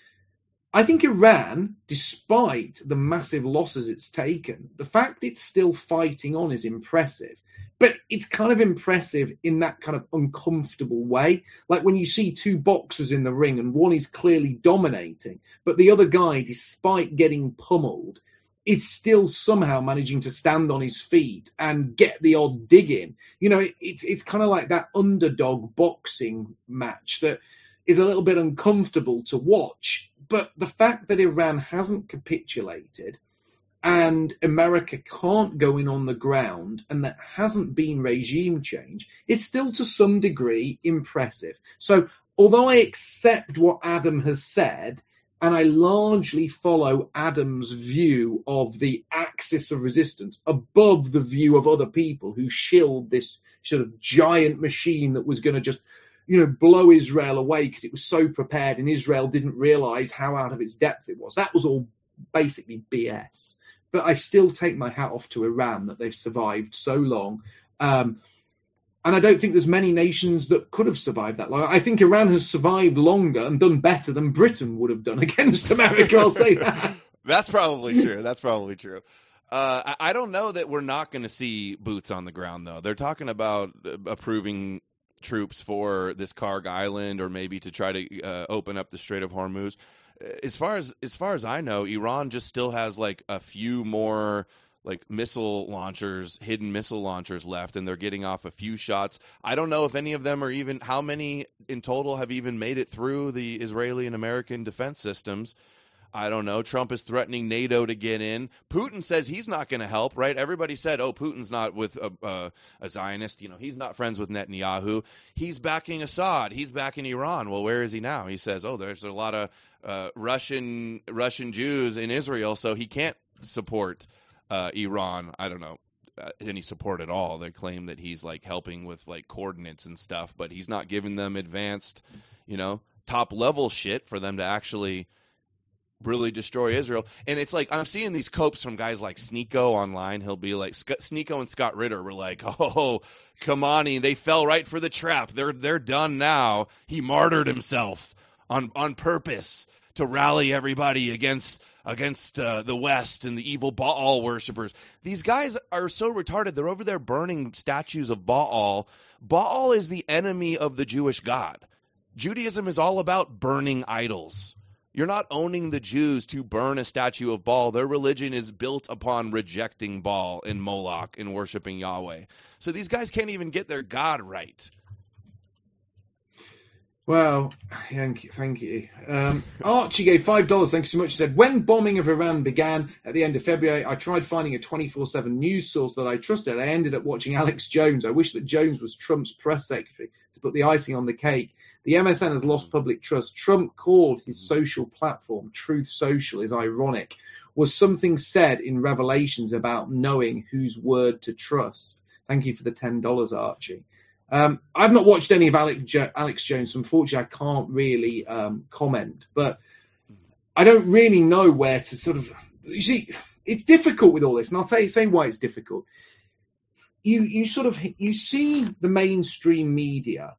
I think Iran, despite the massive losses it's taken, the fact it's still fighting on is impressive. But it's kind of impressive in that kind of uncomfortable way. Like when you see two boxers in the ring and one is clearly dominating, but the other guy, despite getting pummeled, is still somehow managing to stand on his feet and get the odd dig in. It's kind of like that underdog boxing match that is a little bit uncomfortable to watch. But the fact that Iran hasn't capitulated and America can't go in on the ground and there hasn't been regime change is still to some degree impressive. So although I accept what Adam has said, and I largely follow Adam's view of the axis of resistance above the view of other people who shilled this sort of giant machine that was going to just, blow Israel away because it was so prepared and Israel didn't realize how out of its depth it was. That was all basically BS. But I still take my hat off to Iran that they've survived so long. And I don't think there's many nations that could have survived that long. I think Iran has survived longer and done better than Britain would have done against America. I'll say that. That's probably true. I don't know that we're not going to see boots on the ground, though. They're talking about approving troops for this Karg Island or maybe to try to open up the Strait of Hormuz. As far as I know, Iran just still has like a few more hidden missile launchers left, and they're getting off a few shots. I don't know if any of them how many in total have even made it through the Israeli and American defense systems. I don't know. Trump is threatening NATO to get in. Putin says he's not going to help, right? Everybody said, Putin's not with a Zionist. He's not friends with Netanyahu. He's backing Assad. He's backing Iran. Well, where is he now? He says, there's a lot of Russian Jews in Israel, so he can't support Iran. I don't know any support at all. They claim that he's helping with coordinates and stuff, but he's not giving them advanced, top level shit for them to actually really destroy Israel. And it's like I'm seeing these copes from guys like Sneeko online. He'll be like Sneeko and Scott Ritter were like, "Oh, Kamani, they fell right for the trap. They're done now. He martyred himself on purpose to rally everybody against the West and the evil Baal worshippers." These guys are so retarded. They're over there burning statues of Baal. Baal is the enemy of the Jewish God. Judaism is all about burning idols. You're not owning the Jews to burn a statue of Baal. Their religion is built upon rejecting Baal and Moloch and worshiping Yahweh. So these guys can't even get their God right. Well, thank you. Archie gave $5. Thank you so much. He said, when bombing of Iran began at the end of February, I tried finding a 24/7 news source that I trusted. I ended up watching Alex Jones. I wish that Jones was Trump's press secretary to put the icing on the cake. The MSN has lost public trust. Trump called his social platform Truth Social is ironic. Was something said in Revelations about knowing whose word to trust? Thank you for the $10, Archie. I've not watched any of Alex Jones. Unfortunately, I can't really comment. But I don't really know where to sort of... You see, it's difficult with all this, and I'll say why it's difficult. You see the mainstream media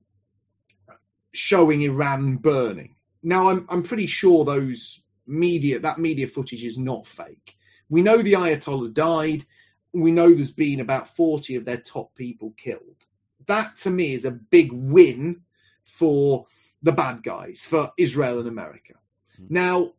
showing Iran burning. Now, I'm pretty sure that media footage is not fake. We know the Ayatollah died. We know there's been about 40 of their top people killed. That, to me, is a big win for the bad guys, for Israel and America. Now,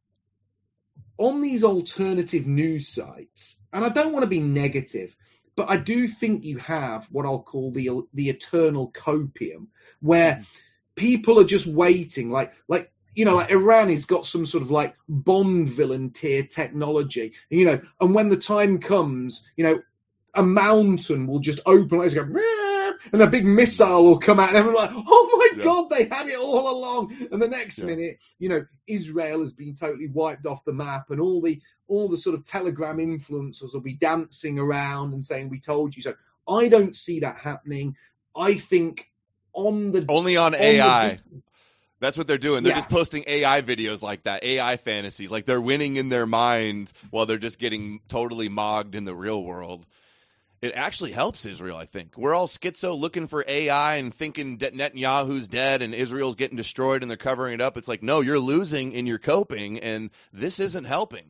on these alternative news sites, and I don't want to be negative, but I do think you have what I'll call the eternal copium, where people are just waiting, like Iran has got some sort of like Bond villain tier technology, and when the time comes, a mountain will just open, and go, and a big missile will come out, and everyone's like, oh my God, they had it all along. And the next minute, Israel has been totally wiped off the map, and all the sort of Telegram influencers will be dancing around and saying, we told you so. I don't see that happening. I think only on AI. That's what they're doing. They're just posting AI videos like that, AI fantasies. Like they're winning in their mind while they're just getting totally mogged in the real world. It actually helps Israel, I think. We're all schizo looking for AI and thinking Netanyahu's dead and Israel's getting destroyed and they're covering it up. It's like, no, you're losing and you're coping, and this isn't helping.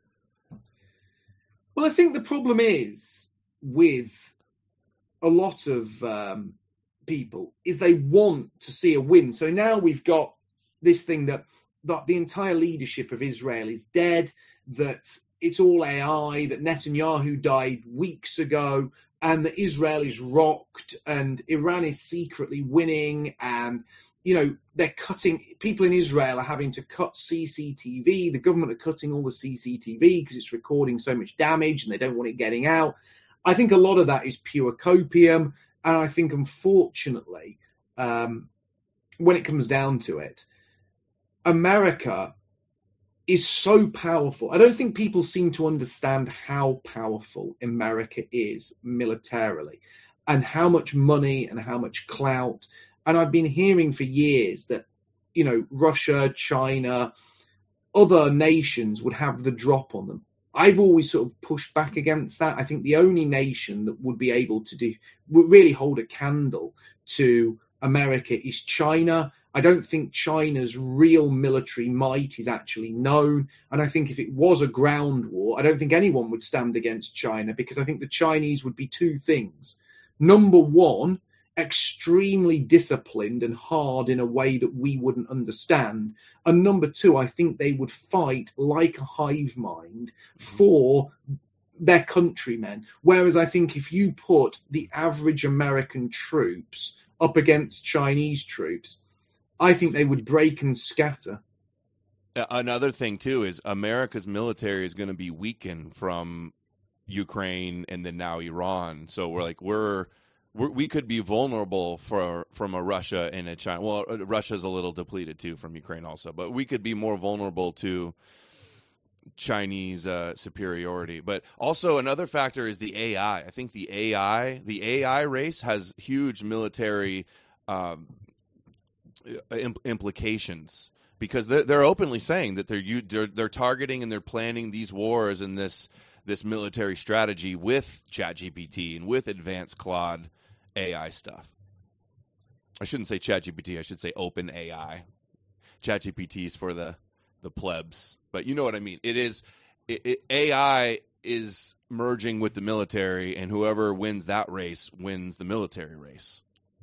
Well, I think the problem is with a lot of people is they want to see a win. So now we've got this thing that the entire leadership of Israel is dead, that it's all AI, that Netanyahu died weeks ago, and that Israel is rocked, and Iran is secretly winning, and, they're cutting, people in Israel are having to cut CCTV, the government are cutting all the CCTV because it's recording so much damage, and they don't want it getting out. I think a lot of that is pure copium, and I think, unfortunately, when it comes down to it, America is so powerful. I don't think people seem to understand how powerful America is militarily and how much money and how much clout. And I've been hearing for years that, Russia, China, other nations would have the drop on them. I've always sort of pushed back against that. I think the only nation that would be able to would really hold a candle to America is China. I don't think China's real military might is actually known. And I think if it was a ground war, I don't think anyone would stand against China, because I think the Chinese would be two things. Number one, extremely disciplined and hard in a way that we wouldn't understand. And number two, I think they would fight like a hive mind for their countrymen. Whereas I think if you put the average American troops up against Chinese troops, I think they would break and scatter. Another thing, too, is America's military is going to be weakened from Ukraine and then now Iran. So we could be vulnerable from a Russia and a China. Well, Russia's a little depleted, too, from Ukraine also. But we could be more vulnerable to Chinese superiority. But also another factor is the AI. I think the AI race has huge military implications, because they're openly saying that they're targeting and they're planning these wars and this military strategy with ChatGPT and with advanced Claude AI stuff. I shouldn't say ChatGPT. I should say OpenAI. ChatGPT is for the plebs, but you know what I mean. AI is merging with the military, and whoever wins that race wins the military race.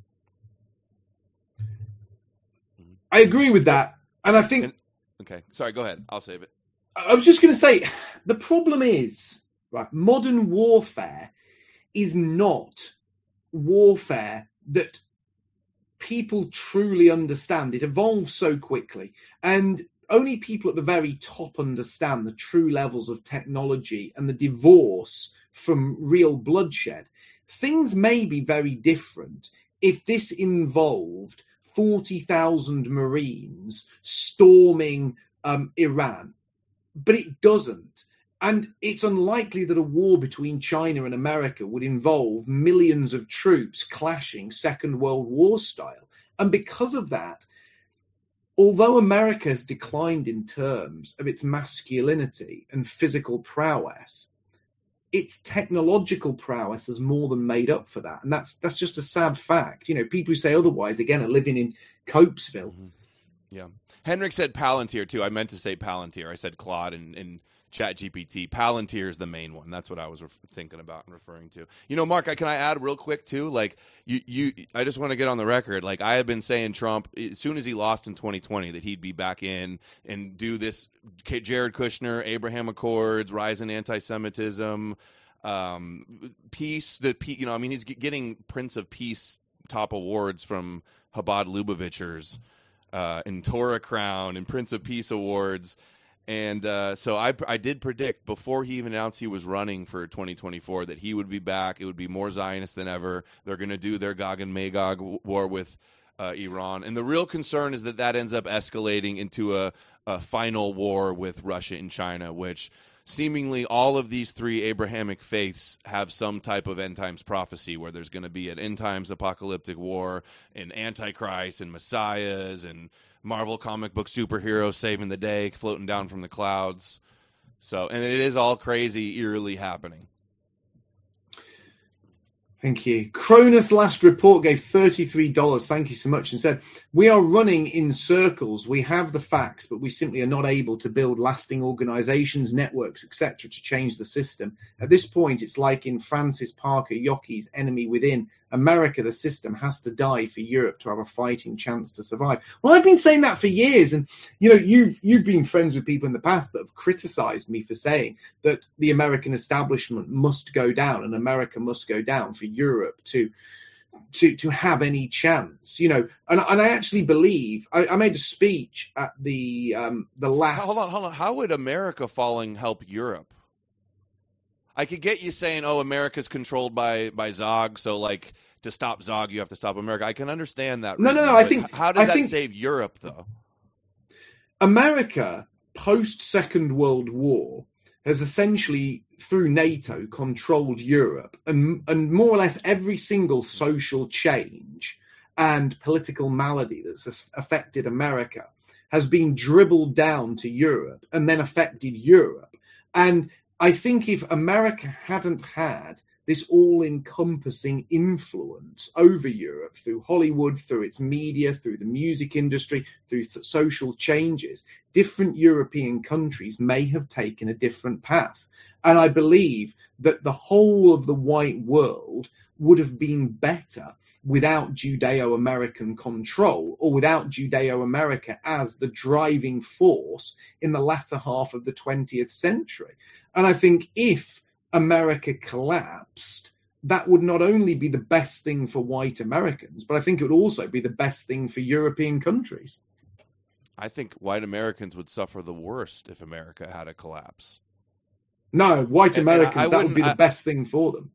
I agree with that, and I think. Okay, sorry. Go ahead. I'll save it. I was just going to say the problem is, right, modern warfare is not warfare that people truly understand. It evolves so quickly, and only people at the very top understand the true levels of technology and the divorce from real bloodshed. Things may be very different if this involved 40,000 Marines storming Iran, but it doesn't. And it's unlikely that a war between China and America would involve millions of troops clashing Second World War style. And because of that, although America has declined in terms of its masculinity and physical prowess, its technological prowess has more than made up for that. And that's just a sad fact. You know, people who say otherwise, again, are living in Copesville. Mm-hmm. Yeah. Henrik said Palantir, too. I meant to say Palantir. I said Claude and ChatGPT. Palantir is the main one. That's what I was thinking about and referring to. You know, Mark, can I add real quick too? Like I just want to get on the record. Like I have been saying Trump, as soon as he lost in 2020, that he'd be back in and do this Jared Kushner, Abraham Accords, rise in anti-Semitism, peace. You know, I mean, he's getting Prince of Peace top awards from Chabad Lubavitchers, and Torah Crown and Prince of Peace awards. And so I did predict before he even announced he was running for 2024 that he would be back. It would be more Zionist than ever. They're going to do their Gog and Magog war with Iran. And the real concern is that ends up escalating into a final war with Russia and China, which seemingly all of these three Abrahamic faiths have some type of end times prophecy where there's going to be an end times apocalyptic war and Antichrist and messiahs and Marvel comic book superheroes saving the day, floating down from the clouds. So, and it is all crazy, eerily happening. Thank you. Cronus last report gave $33. Thank you so much. And said, we are running in circles. We have the facts, but we simply are not able to build lasting organizations, networks, etc. to change the system. At this point, it's like in Francis Parker Yockey's Enemy Within. America, the system has to die for Europe to have a fighting chance to survive. Well, I've been saying that for years. And, you know, you've been friends with people in the past that have criticized me for saying that the American establishment must go down and America must go down for Europe to have any chance, you know. And I actually believe I made a speech at the last. Hold on. How would America falling help Europe? I could get you saying, "Oh, America's controlled by Zog, so like to stop Zog, you have to stop America." I can understand that. No. I think how does that save Europe, though? America, post Second World War, has essentially, through NATO, controlled Europe, and more or less every single social change and political malady that's affected America has been dribbled down to Europe and then affected Europe. And I think if America hadn't had this all-encompassing influence over Europe through Hollywood, through its media, through the music industry, through social changes, different European countries may have taken a different path. And I believe that the whole of the white world would have been better without Judeo-American control, or without Judeo-America as the driving force in the latter half of the 20th century. And I think if America collapsed, that would not only be the best thing for white Americans, but I think it would also be the best thing for European countries. I think white Americans would suffer the worst if America had a collapse. No, white Americans, that would be the best thing for them.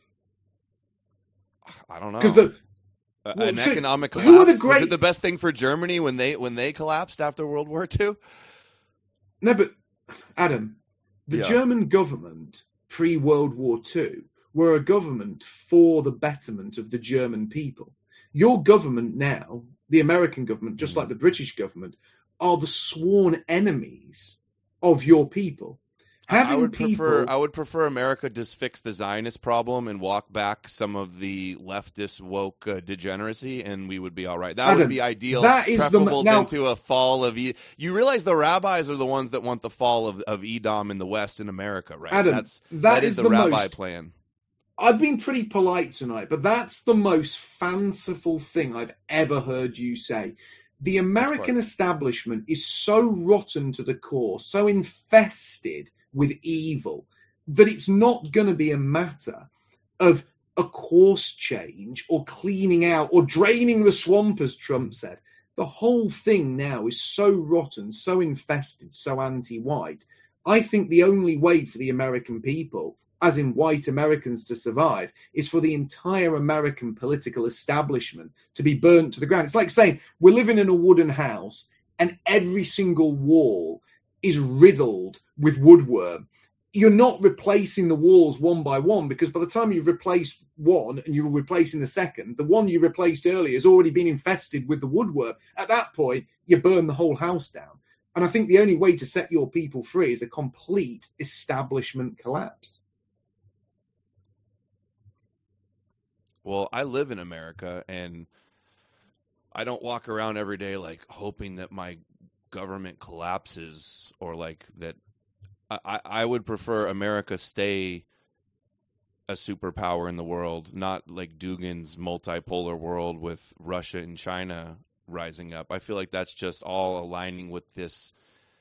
I don't know. Because economic collapse. Was it the best thing for Germany when they collapsed after World War II? No, but Adam, the German government pre-World War II were a government for the betterment of the German people. Your government now, the American government, just like the British government, are the sworn enemies of your people. I would prefer America just fix the Zionist problem and walk back some of the leftist woke degeneracy, and we would be all right. That would be ideal. That is preferable than to a fall of. You realize the rabbis are the ones that want the fall of Edom in the West in America, right? Adam, that is the rabbi plan. I've been pretty polite tonight, but that's the most fanciful thing I've ever heard you say. The American establishment is so rotten to the core, so infested with evil, that it's not going to be a matter of a course change or cleaning out or draining the swamp, as Trump said. The whole thing now is so rotten, so infested, so anti-white. I think the only way for the American people, as in white Americans, to survive is for the entire American political establishment to be burnt to the ground. It's like saying we're living in a wooden house and every single wall is riddled with woodworm. You're not replacing the walls one by one, because by the time you've replaced one and you're replacing the second, the one you replaced earlier has already been infested with the woodworm. At that point, you burn the whole house down. And I think the only way to set your people free is a complete establishment collapse. Well, I live in America, and I don't walk around every day like hoping that my government collapses, or like that. I would prefer America stay a superpower in the world, not like Dugin's multipolar world with Russia and China rising up. I feel like that's just all aligning with this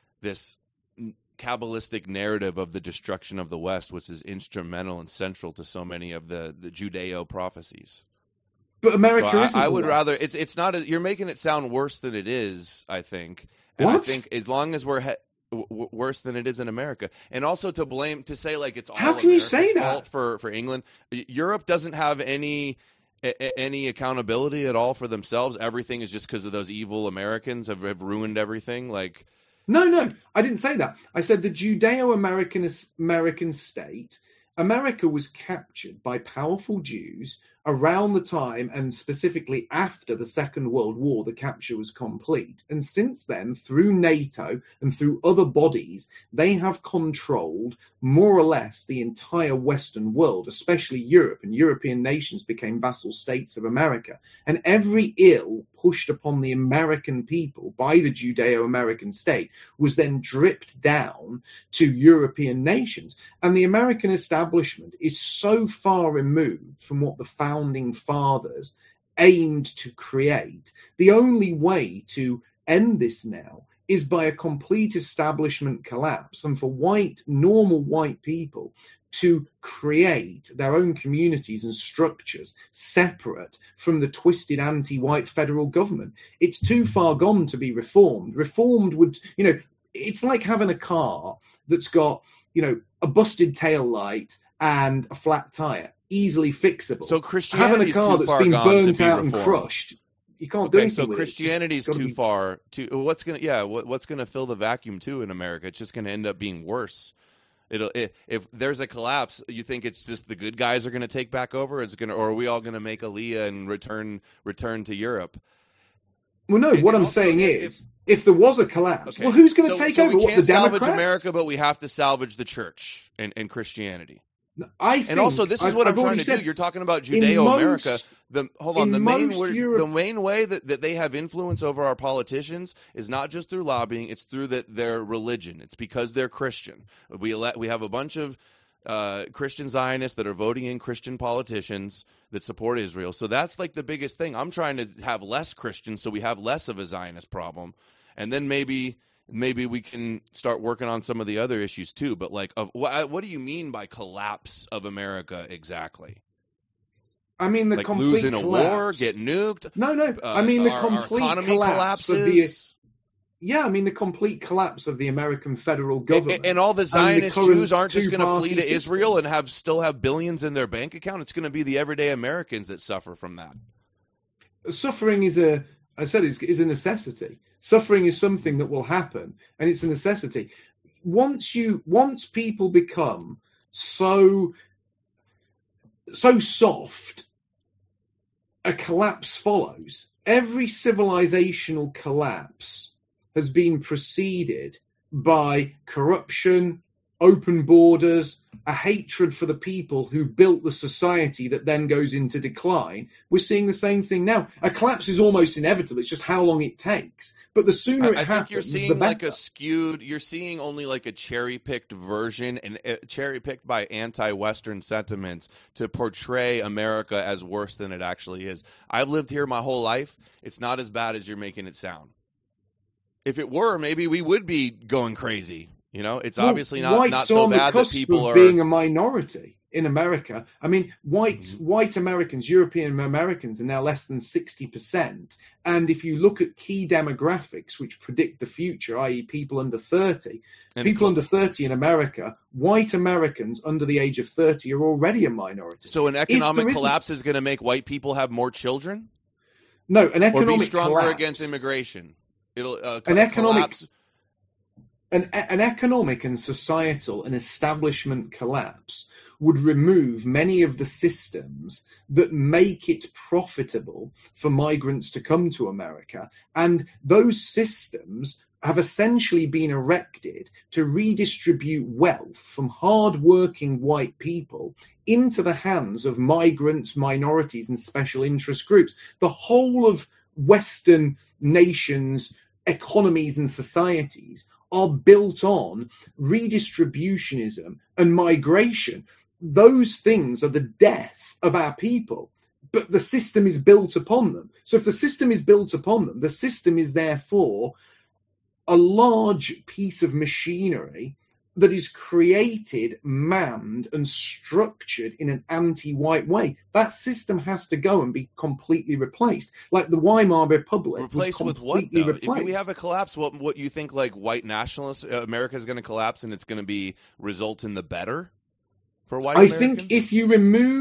Kabbalistic narrative of the destruction of the West, which is instrumental and central to so many of the Judeo prophecies. But America isn't. I would rather. It's not. You're making it sound worse than it is, I think. And what? I think as long as we're worse than it is in America, and also to say like it's all how can America's you say that for England? Europe doesn't have any accountability at all for themselves. Everything is just because of those evil Americans have ruined everything. Like, no, I didn't say that. I said the Judeo-American state. America was captured by powerful Jews around the time, and specifically after the Second World War, the capture was complete. And since then, through NATO and through other bodies, they have controlled more or less the entire Western world, especially Europe, and European nations became vassal states of America. And every ill pushed upon the American people by the Judeo-American state was then dripped down to European nations. And the American establishment is so far removed from what the founding fathers aimed to create. The only way to end this now is by a complete establishment collapse, and for normal white people to create their own communities and structures separate from the twisted anti-white federal government. It's too far gone to be reformed. Reformed would, it's like having a car that's got, a busted tail light and a flat tire, easily fixable. So Christianity is too far gone to be reformed. Having a car that's been burnt out and crushed, you can't do anything with it. So Christianity is too far. What's gonna fill the vacuum too in America? It's just gonna end up being worse. If there's a collapse, you think it's just the good guys are gonna take back over? Or are we all gonna make Aliyah and return to Europe? Well, no. What I'm saying is, if there was a collapse, well, who's going to take over? We can't the Democrats? Salvage America, but we have to salvage the church and Christianity. And also, this is what I'm trying to do. You're talking about Judeo-America. The main way that they have influence over our politicians is not just through lobbying; it's through their religion. It's because they're Christian. We have a bunch of Christian Zionists that are voting in Christian politicians that support Israel. So that's like the biggest thing. I'm trying to have less Christians so we have less of a Zionist problem, and then maybe we can start working on some of the other issues too. But like, what do you mean by collapse of America exactly? I mean the like complete losing collapse. A war, get nuked. No. I mean the complete our economy collapse collapses. the complete collapse of the American federal government. And all the Zionist Jews aren't just going to flee to system. Israel and still have billions in their bank account. It's going to be the everyday Americans that suffer from that. Suffering is a necessity. Suffering is something that will happen, and it's a necessity. Once people become so soft, a collapse follows. Every civilizational collapse has been preceded by corruption, open borders, a hatred for the people who built the society that then goes into decline. We're seeing the same thing now. A collapse is almost inevitable. It's just how long it takes. But the sooner it happens, I think you're seeing the better. like a skewed, you're seeing only like a cherry-picked version and cherry-picked by anti-Western sentiments to portray America as worse than it actually is. I've lived here my whole life. It's not as bad as you're making it sound. If it were, maybe we would be going crazy. You know, it's obviously not so bad that people are being a minority in America. I mean, white Americans, European Americans are now less than 60%. And if you look at key demographics which predict the future, i.e. people under 30, under 30 in America, white Americans under the age of 30 are already a minority. So an economic collapse is going to make white people have more children? No, an economic or be stronger collapse against immigration. It'll an economic collapse. An economic and societal and establishment collapse would remove many of the systems that make it profitable for migrants to come to America. And those systems have essentially been erected to redistribute wealth from hard-working white people into the hands of migrants, minorities, and special interest groups. The whole of Western nations, economies, and societies are built on redistributionism and migration. Those things are the death of our people, but the system is built upon them. So if the system is built upon them, the system is therefore a large piece of machinery that is created, manned, and structured in an anti-white way. That system has to go and be completely replaced. Like the Weimar Republic. Replaced with what, though? If we have a collapse, what you think, like white nationalists, America is going to collapse and it's going to result in the better for white Americans? I think if you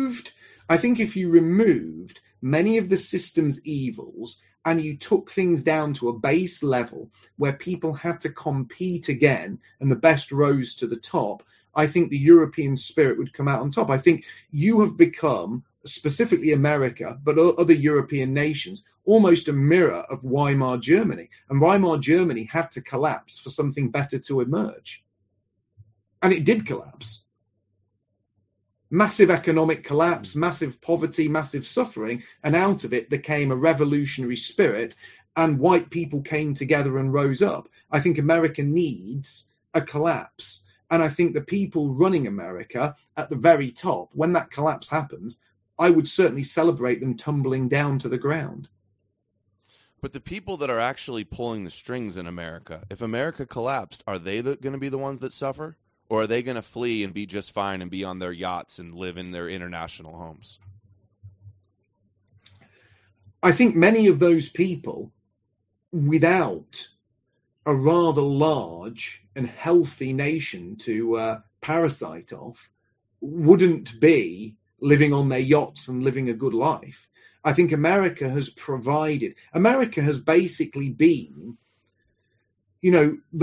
removed many of the system's evils and you took things down to a base level where people had to compete again and the best rose to the top, I think the European spirit would come out on top. I think you have become, specifically America, but other European nations, almost a mirror of Weimar Germany. And Weimar Germany had to collapse for something better to emerge. And it did collapse. Massive economic collapse, massive poverty, massive suffering, and out of it there came a revolutionary spirit, and white people came together and rose up. I think America needs a collapse, and I think the people running America at the very top, when that collapse happens, I would certainly celebrate them tumbling down to the ground. But the people that are actually pulling the strings in America, if America collapsed, are they going to be the ones that suffer? Or are they going to flee and be just fine and be on their yachts and live in their international homes? I think many of those people, without a rather large and healthy nation to parasite off, wouldn't be living on their yachts and living a good life. I think America has basically been, the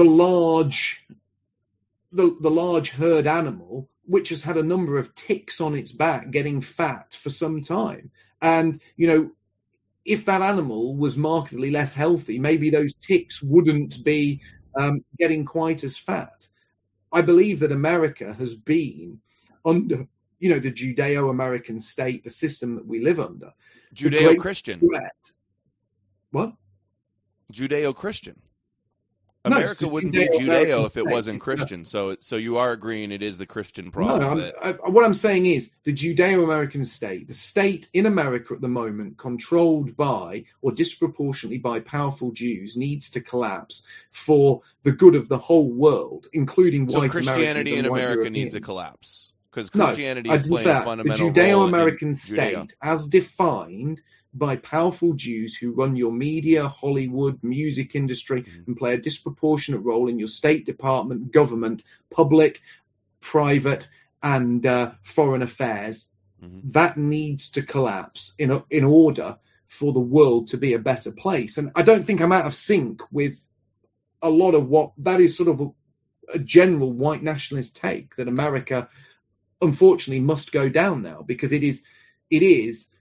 large herd animal, which has had a number of ticks on its back getting fat for some time. And, if that animal was markedly less healthy, maybe those ticks wouldn't be getting quite as fat. I believe that America has been under, the Judeo-American state, the system that we live under. Judeo-Christian. What? Judeo-Christian. America wouldn't be Judeo if it wasn't Christian. So you are agreeing it is the Christian problem. No, what I'm saying is the Judeo-American state, the state in America at the moment controlled by or disproportionately by powerful Jews, needs to collapse for the good of the whole world, including white Americans. So Christianity in America needs to collapse because Christianity is playing a fundamental the Judeo-American state, as defined by powerful Jews who run your media, Hollywood, music industry, and play a disproportionate role in your State Department, government, public, private, and foreign affairs. That needs to collapse in order for the world to be a better place. And I don't think I'm out of sync with a lot of what that is sort of a general white nationalist take that America, unfortunately, must go down now because it is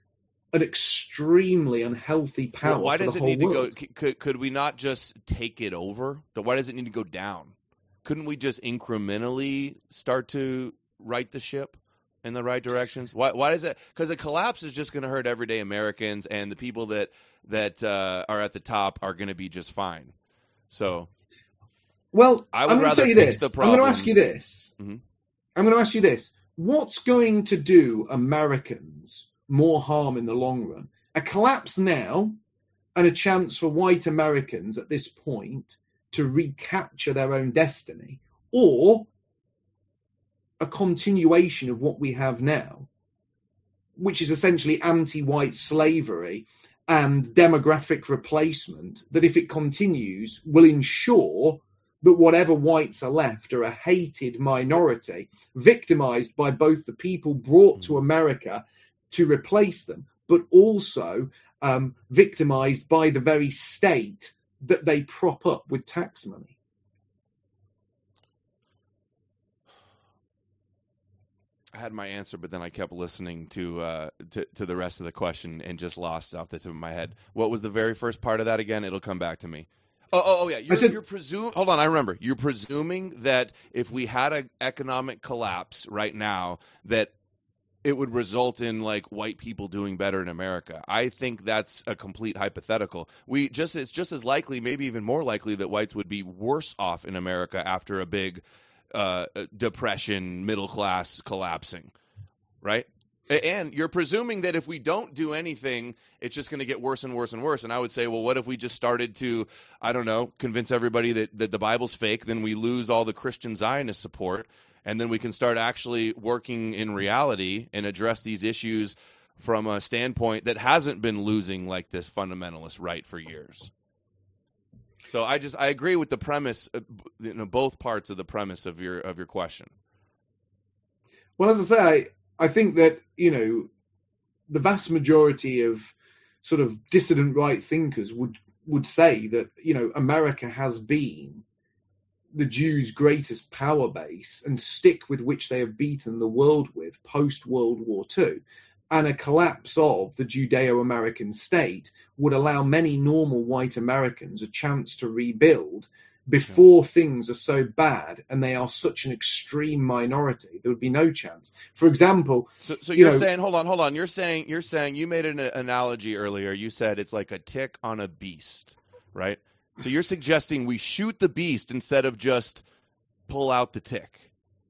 an extremely unhealthy power Well, why for does the it whole need world. to go? Could we not just take it over? Why does it need to go down? Couldn't we just incrementally start to right the ship in the right directions? Why does it? Because a collapse is just going to hurt everyday Americans, and the people that are at the top are going to be just fine. So, well, I would I'm going to rather tell you fix this. the problem. I'm going to ask you this. Mhm. I'm going to ask you this. What's going to do Americans more harm in the long run? A collapse now and a chance for white Americans at this point to recapture their own destiny, or a continuation of what we have now, which is essentially anti-white slavery and demographic replacement, that if it continues will ensure that whatever whites are left are a hated minority, victimized by both the people brought to America to replace them, but also victimized by the very state that they prop up with tax money. I had my answer, but then I kept listening to the rest of the question and just lost it off the tip of my head. What was the very first part of that again? It'll come back to me. Oh yeah. You're presuming. Hold on, I remember. You're presuming that if we had an economic collapse right now, that it would result in like white people doing better in America. I think that's a complete hypothetical. It's just as likely, maybe even more likely, that whites would be worse off in America after a big depression, middle class collapsing, right? And you're presuming that if we don't do anything, it's just going to get worse and worse and worse. And I would say, well, what if we just started to, I don't know, convince everybody that the Bible's fake, then we lose all the Christian Zionist support, and then we can start actually working in reality and address these issues from a standpoint that hasn't been losing like this fundamentalist right for years. So I agree with the premise, both parts of the premise of your question. Well, as I say, I think that, the vast majority of sort of dissident right thinkers would say that, America has been the Jews' greatest power base and stick with which they have beaten the world with post-World War II. And a collapse of the Judeo-American state would allow many normal white Americans a chance to rebuild before things are so bad and they are such an extreme minority. There would be no chance. For example, so you're saying, hold on. You're saying you made an analogy earlier. You said it's like a tick on a beast, right? So you're suggesting we shoot the beast instead of just pull out the tick.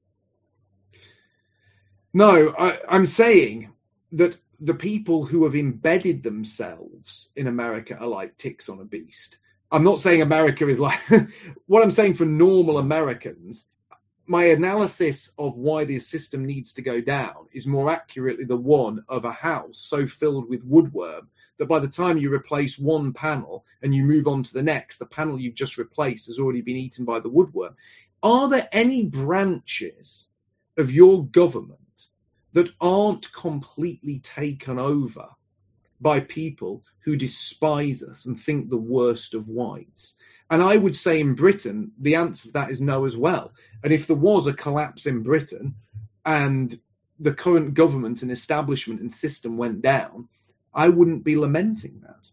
No, I'm saying that the people who have embedded themselves in America are like ticks on a beast. I'm not saying America is like, what I'm saying for normal Americans, my analysis of why the system needs to go down is more accurately the one of a house so filled with woodworm that by the time you replace one panel and you move on to the next, the panel you've just replaced has already been eaten by the woodworm. Are there any branches of your government that aren't completely taken over by people who despise us and think the worst of whites? And I would say in Britain, the answer to that is no as well. And if there was a collapse in Britain and the current government and establishment and system went down, I wouldn't be lamenting that.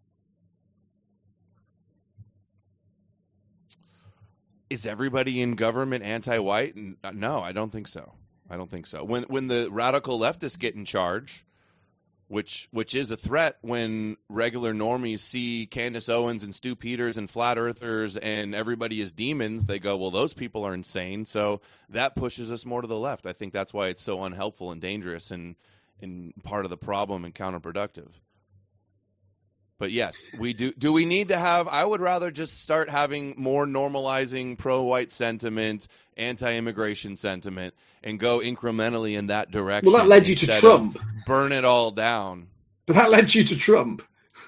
Is everybody in government anti-white? No, I don't think so. When the radical leftists get in charge, which is a threat when regular normies see Candace Owens and Stu Peters and flat earthers and everybody is demons, they go, well, those people are insane. So that pushes us more to the left. I think that's why it's so unhelpful and dangerous and part of the problem and counterproductive. But yes, we do. Do we need to have? I would rather just start having more normalizing pro-white sentiment, anti-immigration sentiment, and go incrementally in that direction. Well, that led you to Trump. Burn it all down. But that led you to Trump.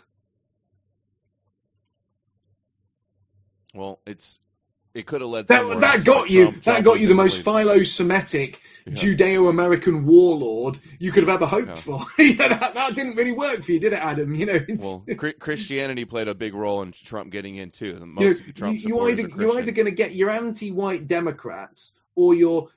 Well, it could have led that got you. That got you the most philo-Semitic Judeo-American warlord you could have ever hoped for. That didn't really work for you, did it, Adam? Well, Christianity played a big role in Trump getting in too. You're either going to get your anti-white Democrats or your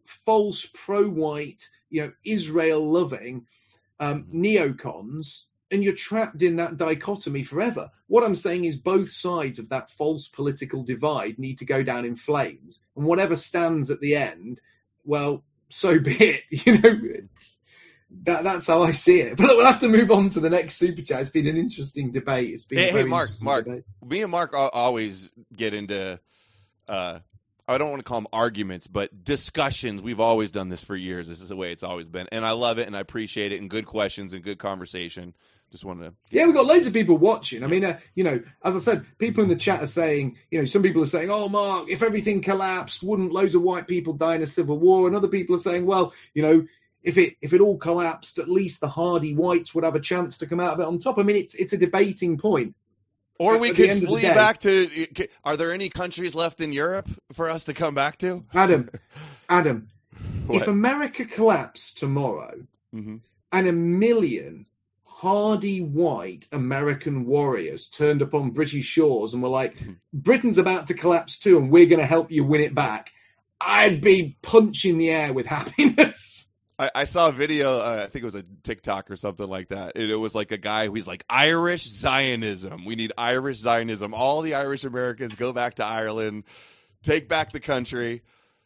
false pro-white Israel-loving neocons and you're trapped in that dichotomy forever. What I'm saying is both sides of that false political divide need to go down in flames, and whatever stands at the end, well, so be it. That's how I see it. But we'll have to move on to the next super chat. It's been an interesting debate. It's been a very Mark, debate. Me and Mark always get into I don't want to call them arguments, but discussions. We've always done this for years. This is the way it's always been, and I love it and I appreciate it. And good questions and good conversation. Just wanted to. Yeah, we've got loads of people watching. I mean, as I said, people in the chat are saying, some people are saying, "Oh, Mark, if everything collapsed, wouldn't loads of white people die in a civil war?" And other people are saying, "Well, if it all collapsed, at least the hardy whites would have a chance to come out of it on top." I mean, it's a debating point. Or we could flee back to. Are there any countries left in Europe for us to come back to? Adam, if America collapsed tomorrow, and 1 million hardy white American warriors turned up on British shores and were like, "Britain's about to collapse too, and we're going to help you win it back," I'd be punching the air with happiness. I saw a video, I think it was a TikTok or something like that. It was like a guy who's like, Irish Zionism. We need Irish Zionism. All the Irish Americans go back to Ireland, take back the country,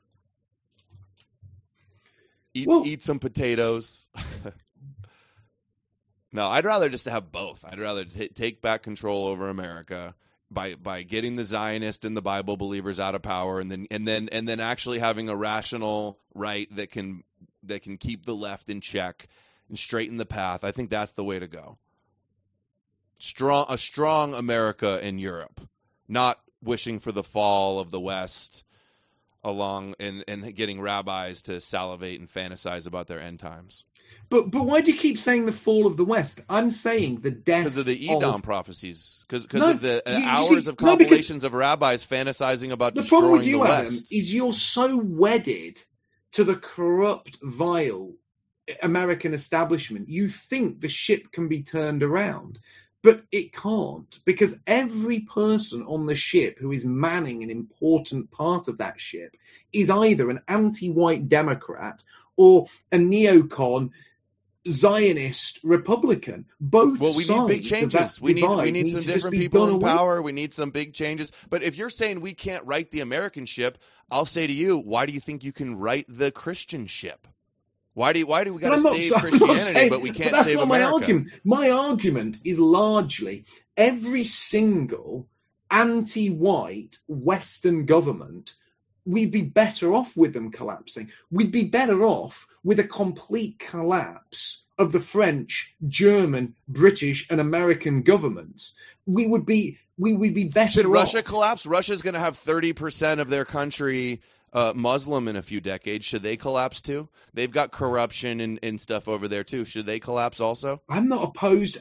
eat some potatoes. No, I'd rather just have both. I'd rather take back control over America by getting the Zionist and the Bible believers out of power, and then actually having a rational right that can keep the left in check and straighten the path. I think that's the way to go. A strong America in Europe, not wishing for the fall of the West along and getting rabbis to salivate and fantasize about their end times. But why do you keep saying the fall of the West? I'm saying the death because of the Edom prophecies, because of the hours of compilations of rabbis fantasizing about destroying the West. The problem with you, Adam, is you're so wedded to the corrupt, vile American establishment. You think the ship can be turned around, but it can't, because every person on the ship who is manning an important part of that ship is either an anti-white Democrat or a neocon Zionist Republican. Both we need big changes. We need some different people in power. We need some big changes. But if you're saying we can't right the American ship, I'll say to you, why do you think you can right the Christian ship? Why do we got to save Christianity, but we can't save America? My argument is largely every single anti-white Western government. We'd be better off with them collapsing. We'd be better off with a complete collapse of the French, German, British, and American governments. We would be better. Should Russia collapse? Russia's going to have 30% of their country Muslim in a few decades. Should they collapse too? They've got corruption and stuff over there too. Should they collapse also? I'm not opposed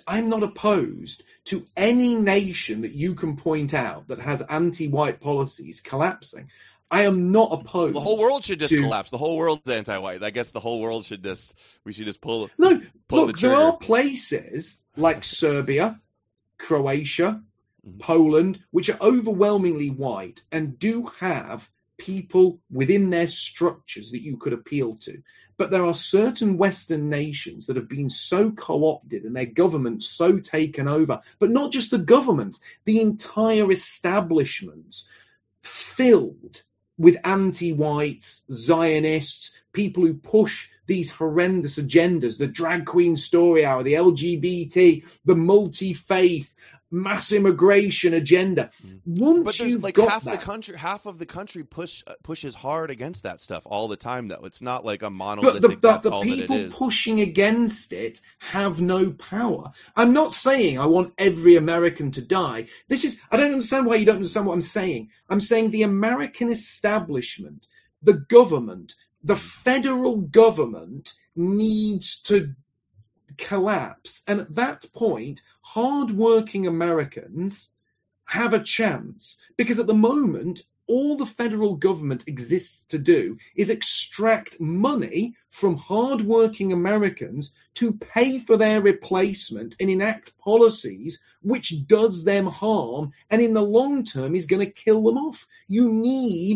to any nation that you can point out that has anti-white policies collapsing. I am not opposed. The whole world should just collapse. The whole world's anti-white. I guess the whole world should we should just pull the trigger. There are places like Serbia, Croatia, Poland, which are overwhelmingly white and do have people within their structures that you could appeal to. But there are certain Western nations that have been so co-opted and their governments so taken over, but not just the governments, the entire establishments filled with anti-whites, Zionists, people who push these horrendous agendas, the drag queen story hour, the LGBT, the multi-faith, mass immigration agenda. But there's like half of the country pushes hard against that stuff all the time, though. It's not like a monolithic. But the people pushing against it have no power. I'm not saying I want every American to die. I don't understand why you don't understand what I'm saying. I'm saying the American establishment, the government, the federal government needs to collapse. And at that point, hard-working Americans have a chance, because at the moment, all the federal government exists to do is extract money from hard-working Americans to pay for their replacement and enact policies which does them harm and in the long term is going to kill them off. You need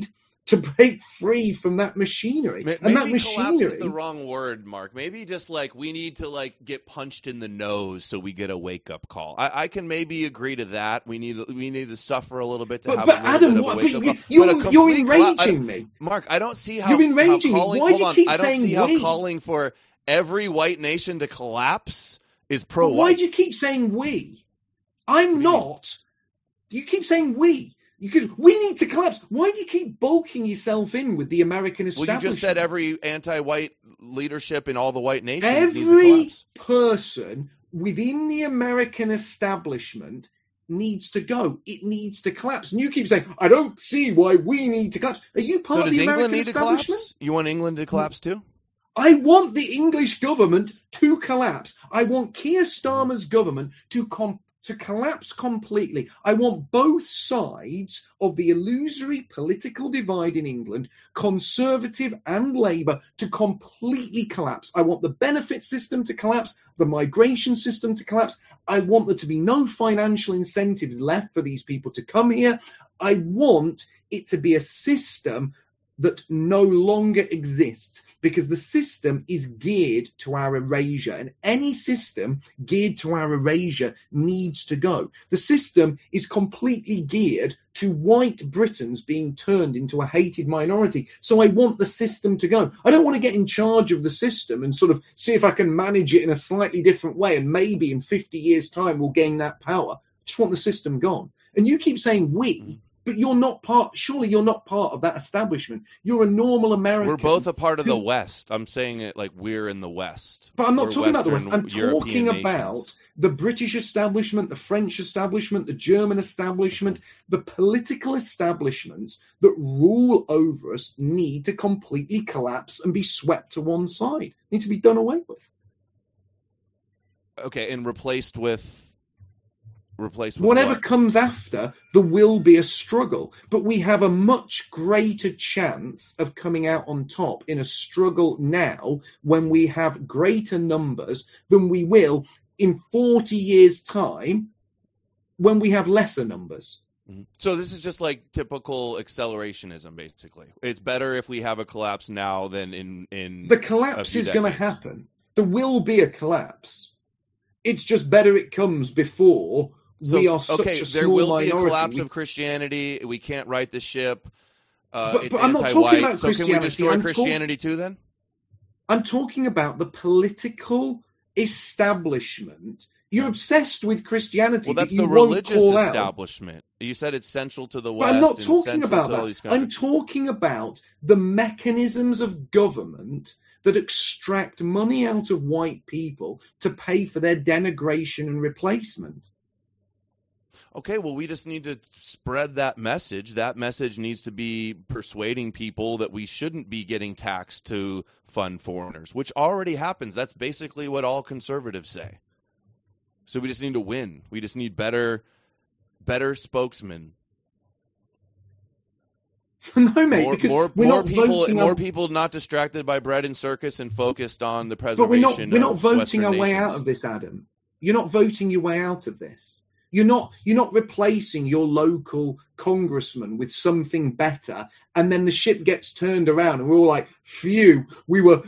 to break free from that machinery. Maybe and that collapse machinery is the wrong word, Mark. Maybe just like we need to like get punched in the nose so we get a wake up call. I can maybe agree to that. We need to suffer a little bit to have a little Adam, bit of a wake up call. You're enraging me. Mark, I don't see how you're enraging how calling, me. Why do you keep I don't saying see how we? calling for every white nation to collapse is pro-white. Why do you keep saying we? I'm not. You keep saying we. We need to collapse. Why do you keep bulking yourself in with the American establishment? Well, you just said every anti-white leadership in all the white nations needs to every collapse. person within the American establishment needs to go. It needs to collapse. And you keep saying, I don't see why we need to collapse. Are you part of the American establishment? Collapse? You want England to collapse too? I want the English government to collapse. I want Keir Starmer's government to collapse completely. I want both sides of the illusory political divide in England, Conservative and Labour, to completely collapse. I want the benefit system to collapse, the migration system to collapse. I want there to be no financial incentives left for these people to come here. I want it to be a system that no longer exists, because the system is geared to our erasure, and any system geared to our erasure needs to go. The system is completely geared to white Britons being turned into a hated minority. So I want the system to go. I don't want to get in charge of the system and sort of see if I can manage it in a slightly different way, and maybe in 50 years' time we'll gain that power. I just want the system gone. And you keep saying we, but you're not part. Surely you're not part of that establishment. You're a normal American. We're both a part of the West. I'm saying it like we're in the West. But I'm not talking about the West. I'm European talking about nations. the British establishment, the French establishment, the German establishment, the political establishments that rule over us need to completely collapse and be swept to one side. Need to be done away with. Okay, and replaced with whatever what? Comes after, there will be a struggle, but we have a much greater chance of coming out on top in a struggle now when we have greater numbers than we will in 40 years' time when we have lesser numbers. So this is just like typical accelerationism, basically. It's better if we have a collapse now than in the collapse is going to happen. There will be a collapse. It's just better it comes before we are such a small there will minority. be a collapse of Christianity. We can't right the ship. But it's I'm not talking about so Christianity. Can we destroy Christianity too then? I'm talking about the political establishment. You're obsessed with Christianity. Well, that's the religious establishment. You said it's central to the West. But I'm not talking about that. I'm talking about the mechanisms of government that extract money out of white people to pay for their denigration and replacement. Okay, well, we just need to spread that message. That message needs to be persuading people that we shouldn't be getting taxed to fund foreigners, which already happens. That's basically what all conservatives say. So we just need to win. We just need better spokesmen. No, mate, because more people not distracted by bread and circus and focused on the preservation of But we're not voting Western our way nations. out of this, Adam. You're not voting your way out of this. You're not replacing your local congressman with something better, and then the ship gets turned around, and we're all like, "Phew, we were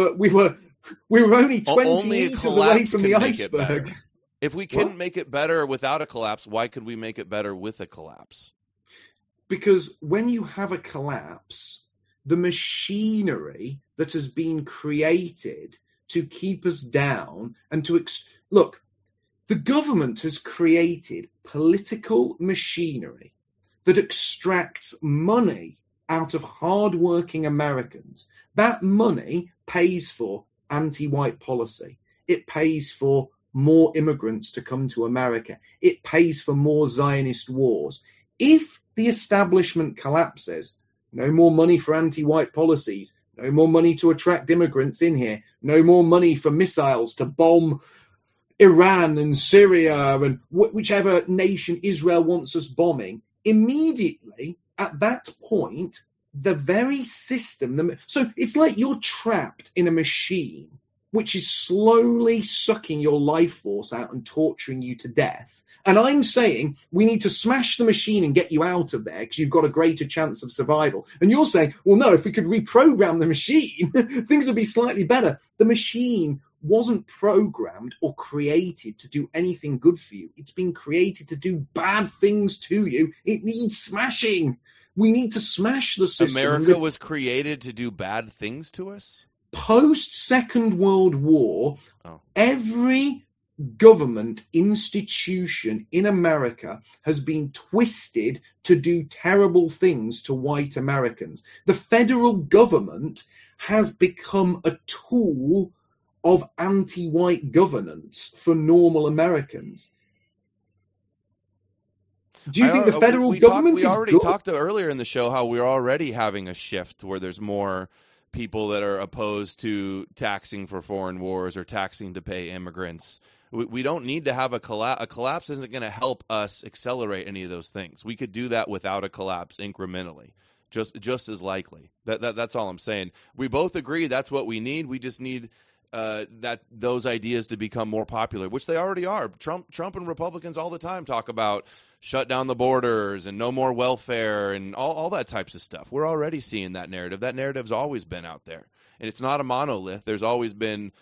only 20 meters away from the iceberg." If we couldn't make it better without a collapse, why could we make it better with a collapse? Because when you have a collapse, the machinery that has been created to keep us down and to look. The government has created political machinery that extracts money out of hard-working Americans. That money pays for anti-white policy. It pays for more immigrants to come to America. It pays for more Zionist wars. If the establishment collapses, no more money for anti-white policies, no more money to attract immigrants in here, no more money for missiles to bomb Iran and Syria and whichever nation Israel wants us bombing, immediately at that point, the very system, so it's like you're trapped in a machine which is slowly sucking your life force out and torturing you to death. And I'm saying we need to smash the machine and get you out of there because you've got a greater chance of survival. And you're saying, well, no, if we could reprogram the machine, things would be slightly better. The machine wasn't programmed or created to do anything good for you. It's been created to do bad things to you. It needs smashing. We need to smash the system. America was created to do bad things to us? Post-Second World War, every government institution in America has been twisted to do terrible things to white Americans. The federal government has become a tool of anti-white governance for normal Americans. Do you think the federal government is good? We already talked earlier in the show how we're already having a shift where there's more people that are opposed to taxing for foreign wars or taxing to pay immigrants. We don't need to have a collapse. A collapse isn't going to help us accelerate any of those things. We could do that without a collapse incrementally, just as likely. That's all I'm saying. We both agree that's what we need. We just need those ideas to become more popular, which they already are. Trump and Republicans all the time talk about shut down the borders and no more welfare and all that types of stuff. We're already seeing that narrative. That narrative's always been out there, and it's not a monolith. There's always been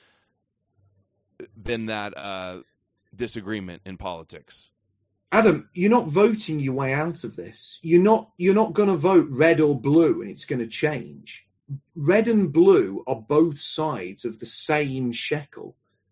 that disagreement in politics. Adam, you're not voting your way out of this. You're not going to vote red or blue and it's going to change. Red and blue are both sides of the same shekel.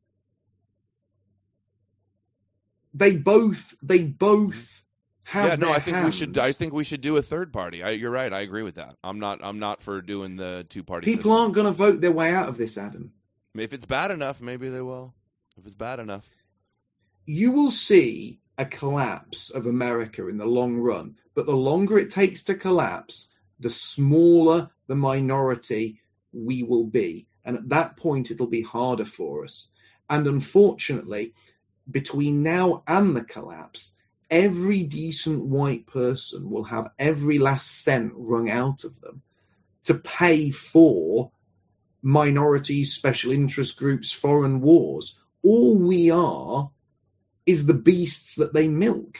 They both have their hands. I think we should do a third party. You're right. I agree with that. I'm not for doing the two-party People system. aren't going to vote their way out of this, Adam. If it's bad enough, maybe they will. If it's bad enough. You will see a collapse of America in the long run, but the longer it takes to collapse, the smaller the minority we will be. And at that point, it'll be harder for us. And unfortunately, between now and the collapse, every decent white person will have every last cent wrung out of them to pay for minorities, special interest groups, foreign wars. All we are is the beasts that they milk.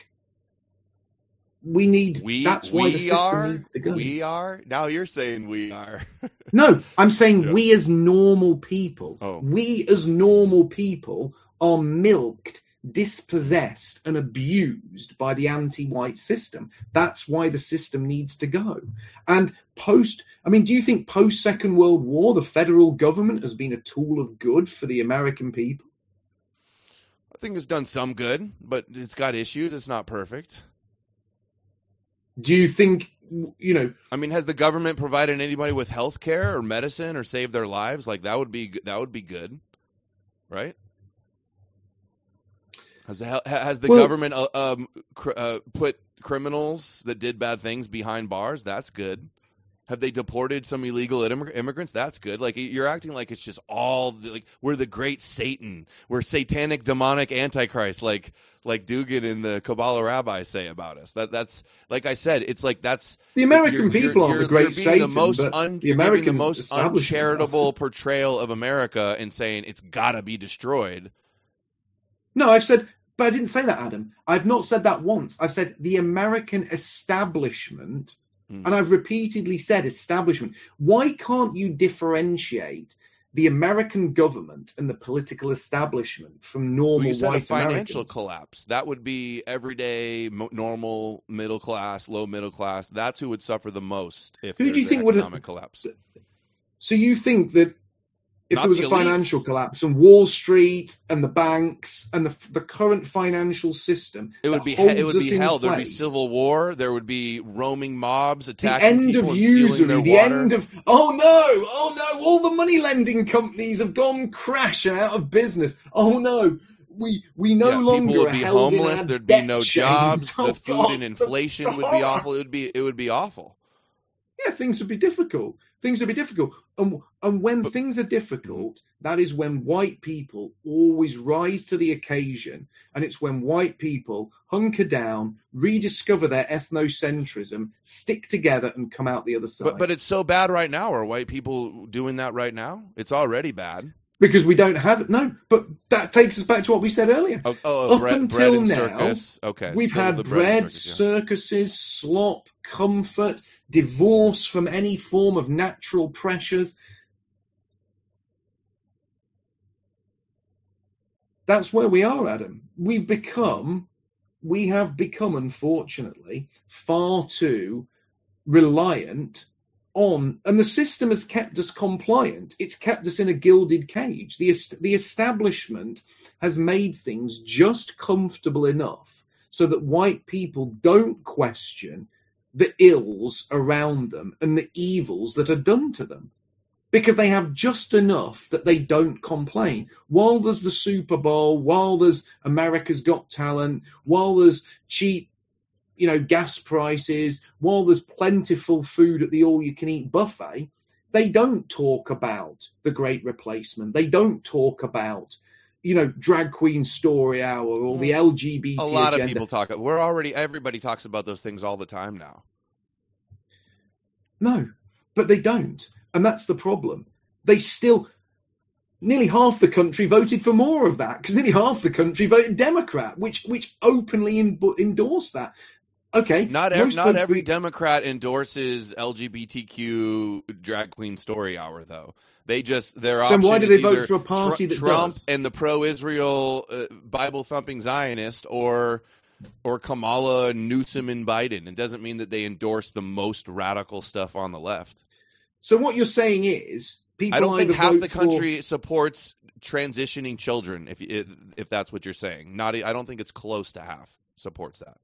That's why the system needs to go. We are? Now you're saying we are. No, I'm saying we as normal people. Oh. We as normal people are milked, dispossessed and abused by the anti-white system. That's why the system needs to go. And do you think post-Second World War, the federal government has been a tool of good for the American people? I think it's done some good, but it's got issues. It's not perfect. Do you think, has the government provided anybody with health care or medicine or saved their lives? Like that would be good, right? Has the government put criminals that did bad things behind bars? That's good. Have they deported some illegal immigrants? That's good. Like you're acting like it's just we're the great Satan. We're satanic, demonic antichrist, like Dugan and the Kabbalah rabbis say about us. That's like I said. It's like that's the American people are the great Satan. You're giving the most uncharitable portrayal of America and saying it's gotta be destroyed. No, but I didn't say that, Adam. I've not said that once. I've said the American establishment. And I've repeatedly said establishment. Why can't you differentiate the American government and the political establishment from normal white Americans? Financial collapse. That would be everyday, normal, middle class, low middle class. That's who would suffer the most if there's an economic collapse. So you think that if there was a financial collapse and Wall Street and the banks and the current financial system, it would be hell. There would be civil war. There would be roaming mobs attacking people and stealing their water. Oh no! All the money lending companies have gone crash and out of business. Oh no! We no longer people would be held homeless. In There'd be no jobs. Oh, the food and inflation would be awful. It would be awful. Yeah, things would be difficult. And when things are difficult, that is when white people always rise to the occasion. And it's when white people hunker down, rediscover their ethnocentrism, stick together and come out the other side. But it's so bad right now. Are white people doing that right now? It's already bad. Because we don't have no, but that takes us back to what we said earlier. Up until now, circus. Okay, we've had bread, circuses, slop, comfort, divorce from any form of natural pressures. That's where we are, Adam. We have become, unfortunately, far too reliant on, and the system has kept us compliant. It's kept us in a gilded cage. The establishment has made things just comfortable enough so that white people don't question the ills around them and the evils that are done to them, because they have just enough that they don't complain. While there's the Super Bowl, while there's America's Got Talent, while there's cheap gas prices, while there's plentiful food at the all-you-can-eat buffet, they don't talk about the Great Replacement. They don't talk about, Drag Queen Story Hour or the LGBT agenda. A lot of people talk. Everybody talks about those things all the time now. No, but they don't. And that's the problem. Nearly half the country voted for more of that, because nearly half the country voted Democrat, which openly endorsed that. Okay. Not every Democrat endorses LGBTQ Drag Queen Story Hour, though. Their option. Then why do they vote for a party that Trump does? And the pro-Israel Bible thumping Zionist, or Kamala, Newsom, and Biden? It doesn't mean that they endorse the most radical stuff on the left. So what you're saying is, people. I don't think half the country supports transitioning children. If that's what you're saying, I don't think it's close to half supports that.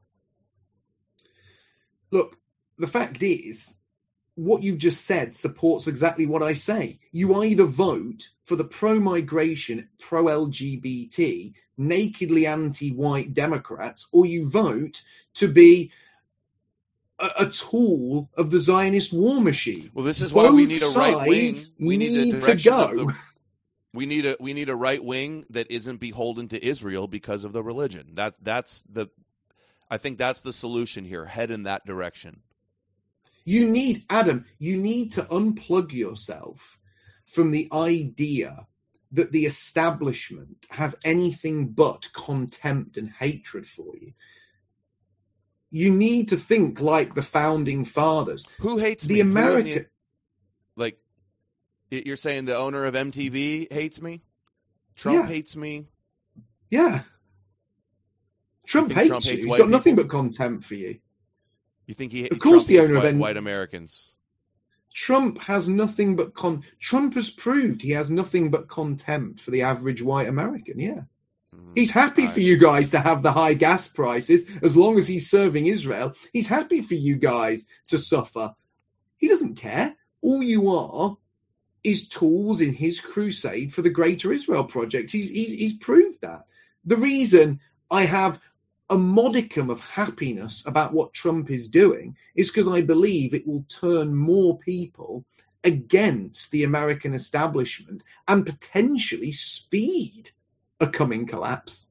Look, the fact is, what you've just said supports exactly what I say. You either vote for the pro-migration, pro-LGBT, nakedly anti-white Democrats, or you vote to be a tool of the Zionist war machine. Well, this is why we need a right wing. We need to go. We need a right wing that isn't beholden to Israel because of the religion. I think that's the solution here. Head in that direction. You need to unplug yourself from the idea that the establishment has anything but contempt and hatred for you. You need to think like the founding fathers. Who hates the me? American? Like, you're saying the owner of MTV hates me? Trump hates me? Yeah. Trump hates you. He's got nothing but contempt for you. You think he? Of course, the owner of white Americans. Trump has nothing but Trump has proved he has nothing but contempt for the average white American. Yeah. He's happy for you guys to have the high gas prices as long as he's serving Israel. He's happy for you guys to suffer. He doesn't care. All you are is tools in his crusade for the Greater Israel Project. He's proved that. The reason I have a modicum of happiness about what Trump is doing is because I believe it will turn more people against the American establishment and potentially speed a coming collapse.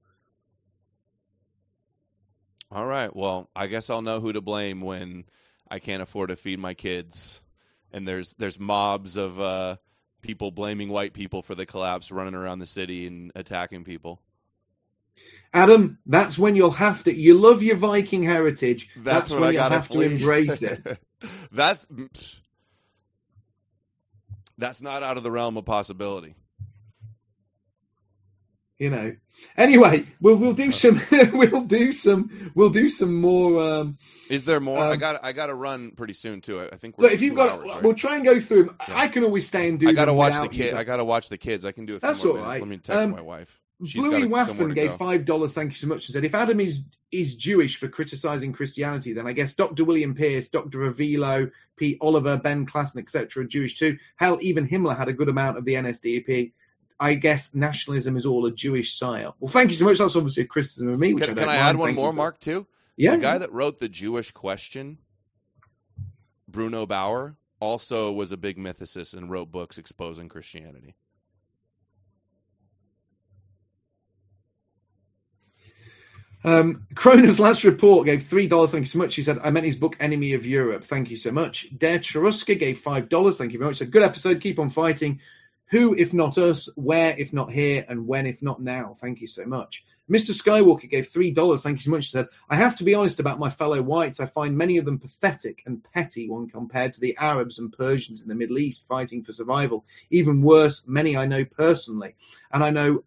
All right. Well, I guess I'll know who to blame when I can't afford to feed my kids, and there's mobs of people blaming white people for the collapse, running around the city and attacking people. Adam, that's when you'll have to. You love your Viking heritage. That's when you'll have to embrace it. That's not out of the realm of possibility. Anyway, we'll do some we'll do some more. Is there more? I got to run pretty soon too. I think if you've got, right? We'll try and go through them. Yeah. I can always stay and do. I got to watch the kid. I got to watch the kids. I can do a few That's more all minutes. right. Let me text my wife. Bluey Waffen gave $5. Thank you so much. And said, if Adam is Jewish for criticizing Christianity, then I guess Dr. William Pierce, Dr. Avilo, Pete Oliver, Ben Klassen, etc. are Jewish too. Hell, even Himmler had a good amount of the NSDAP. I guess nationalism is all a Jewish psyop. Well, thank you so much. That's obviously a criticism of me. Can I add one more, Mark, too? Yeah. The guy that wrote The Jewish Question, Bruno Bauer, also was a big mythicist and wrote books exposing Christianity. Kroner's last report gave $3. Thank you so much. He said, I meant his book, Enemy of Europe. Thank you so much. Dare Cheruska gave $5. Thank you very much. A good episode. Keep on fighting. Who, if not us? Where, if not here? And when, if not now? Thank you so much. Mr. Skywalker gave $3. Thank you so much. He said, I have to be honest about my fellow whites. I find many of them pathetic and petty when compared to the Arabs and Persians in the Middle East fighting for survival. Even worse, many I know personally. And I know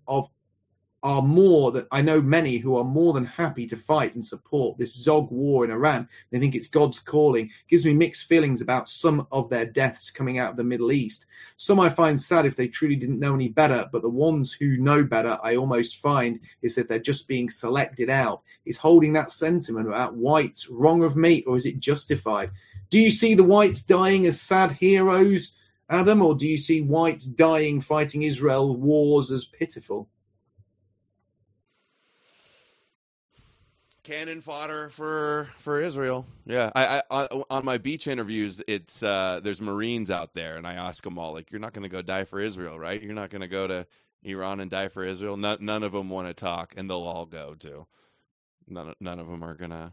many who are more than happy to fight and support this Zog war in Iran. They think it's God's calling. Gives me mixed feelings about some of their deaths coming out of the Middle East. Some I find sad if they truly didn't know any better, but the ones who know better, I almost find, is that they're just being selected out. Is holding that sentiment about whites wrong of me, or is it justified? Do you see the whites dying as sad heroes, Adam, or do you see whites dying fighting Israel wars as pitiful? Cannon fodder for Israel. Yeah, I on my beach interviews, it's there's Marines out there, and I ask them all, like, you're not going to go die for Israel, right? You're not going to go to Iran and die for Israel. None of them want to talk, and they'll all go too. None of them are gonna.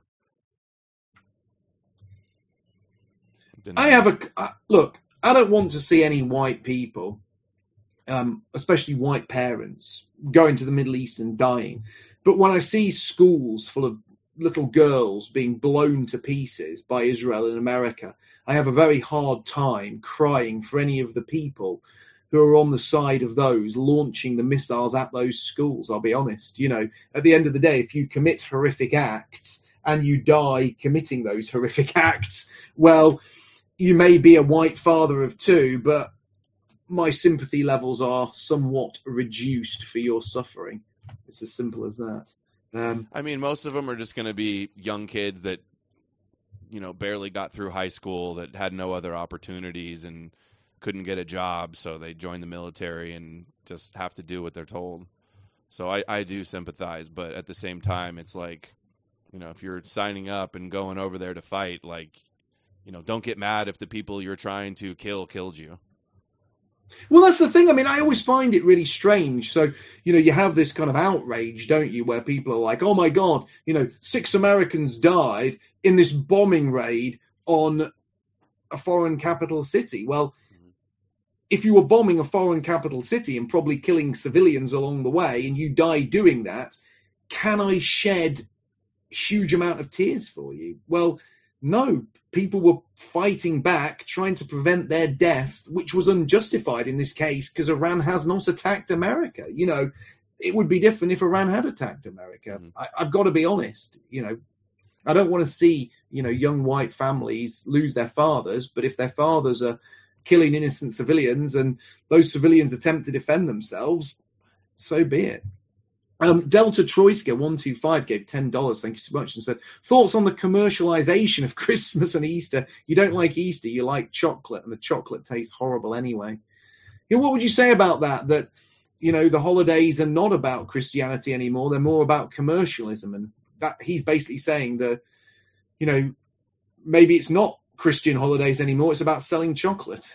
Look. I don't want to see any white people, especially white parents, going to the Middle East and dying. But when I see schools full of little girls being blown to pieces by Israel and America, I have a very hard time crying for any of the people who are on the side of those launching the missiles at those schools. I'll be honest. You know, at the end of the day, if you commit horrific acts and you die committing those horrific acts, well, you may be a white father of two, but my sympathy levels are somewhat reduced for your suffering. It's as simple as that. I mean, most of them are just going to be young kids that, barely got through high school, that had no other opportunities and couldn't get a job, so they join the military and just have to do what they're told. So I do sympathize, but at the same time, it's like, if you're signing up and going over there to fight, like, don't get mad if the people you're trying to kill killed you. Well, that's the thing. I mean, I always find it really strange. So, you have this kind of outrage, don't you, where people are like, oh, my God, 6 Americans died in this bombing raid on a foreign capital city. Well, if you were bombing a foreign capital city and probably killing civilians along the way and you die doing that, can I shed a huge amount of tears for you? Well, no, people were fighting back, trying to prevent their death, which was unjustified in this case because Iran has not attacked America. It would be different if Iran had attacked America. I've got to be honest. I don't want to see, young white families lose their fathers, but if their fathers are killing innocent civilians and those civilians attempt to defend themselves, so be it. Delta Troyska 125 gave $10. Thank you so much, and said, thoughts on the commercialization of Christmas and Easter? You don't like Easter, you like chocolate, and the chocolate tastes horrible anyway. What would you say about that? That the holidays are not about Christianity anymore; they're more about commercialism, and that he's basically saying that maybe it's not Christian holidays anymore; it's about selling chocolate.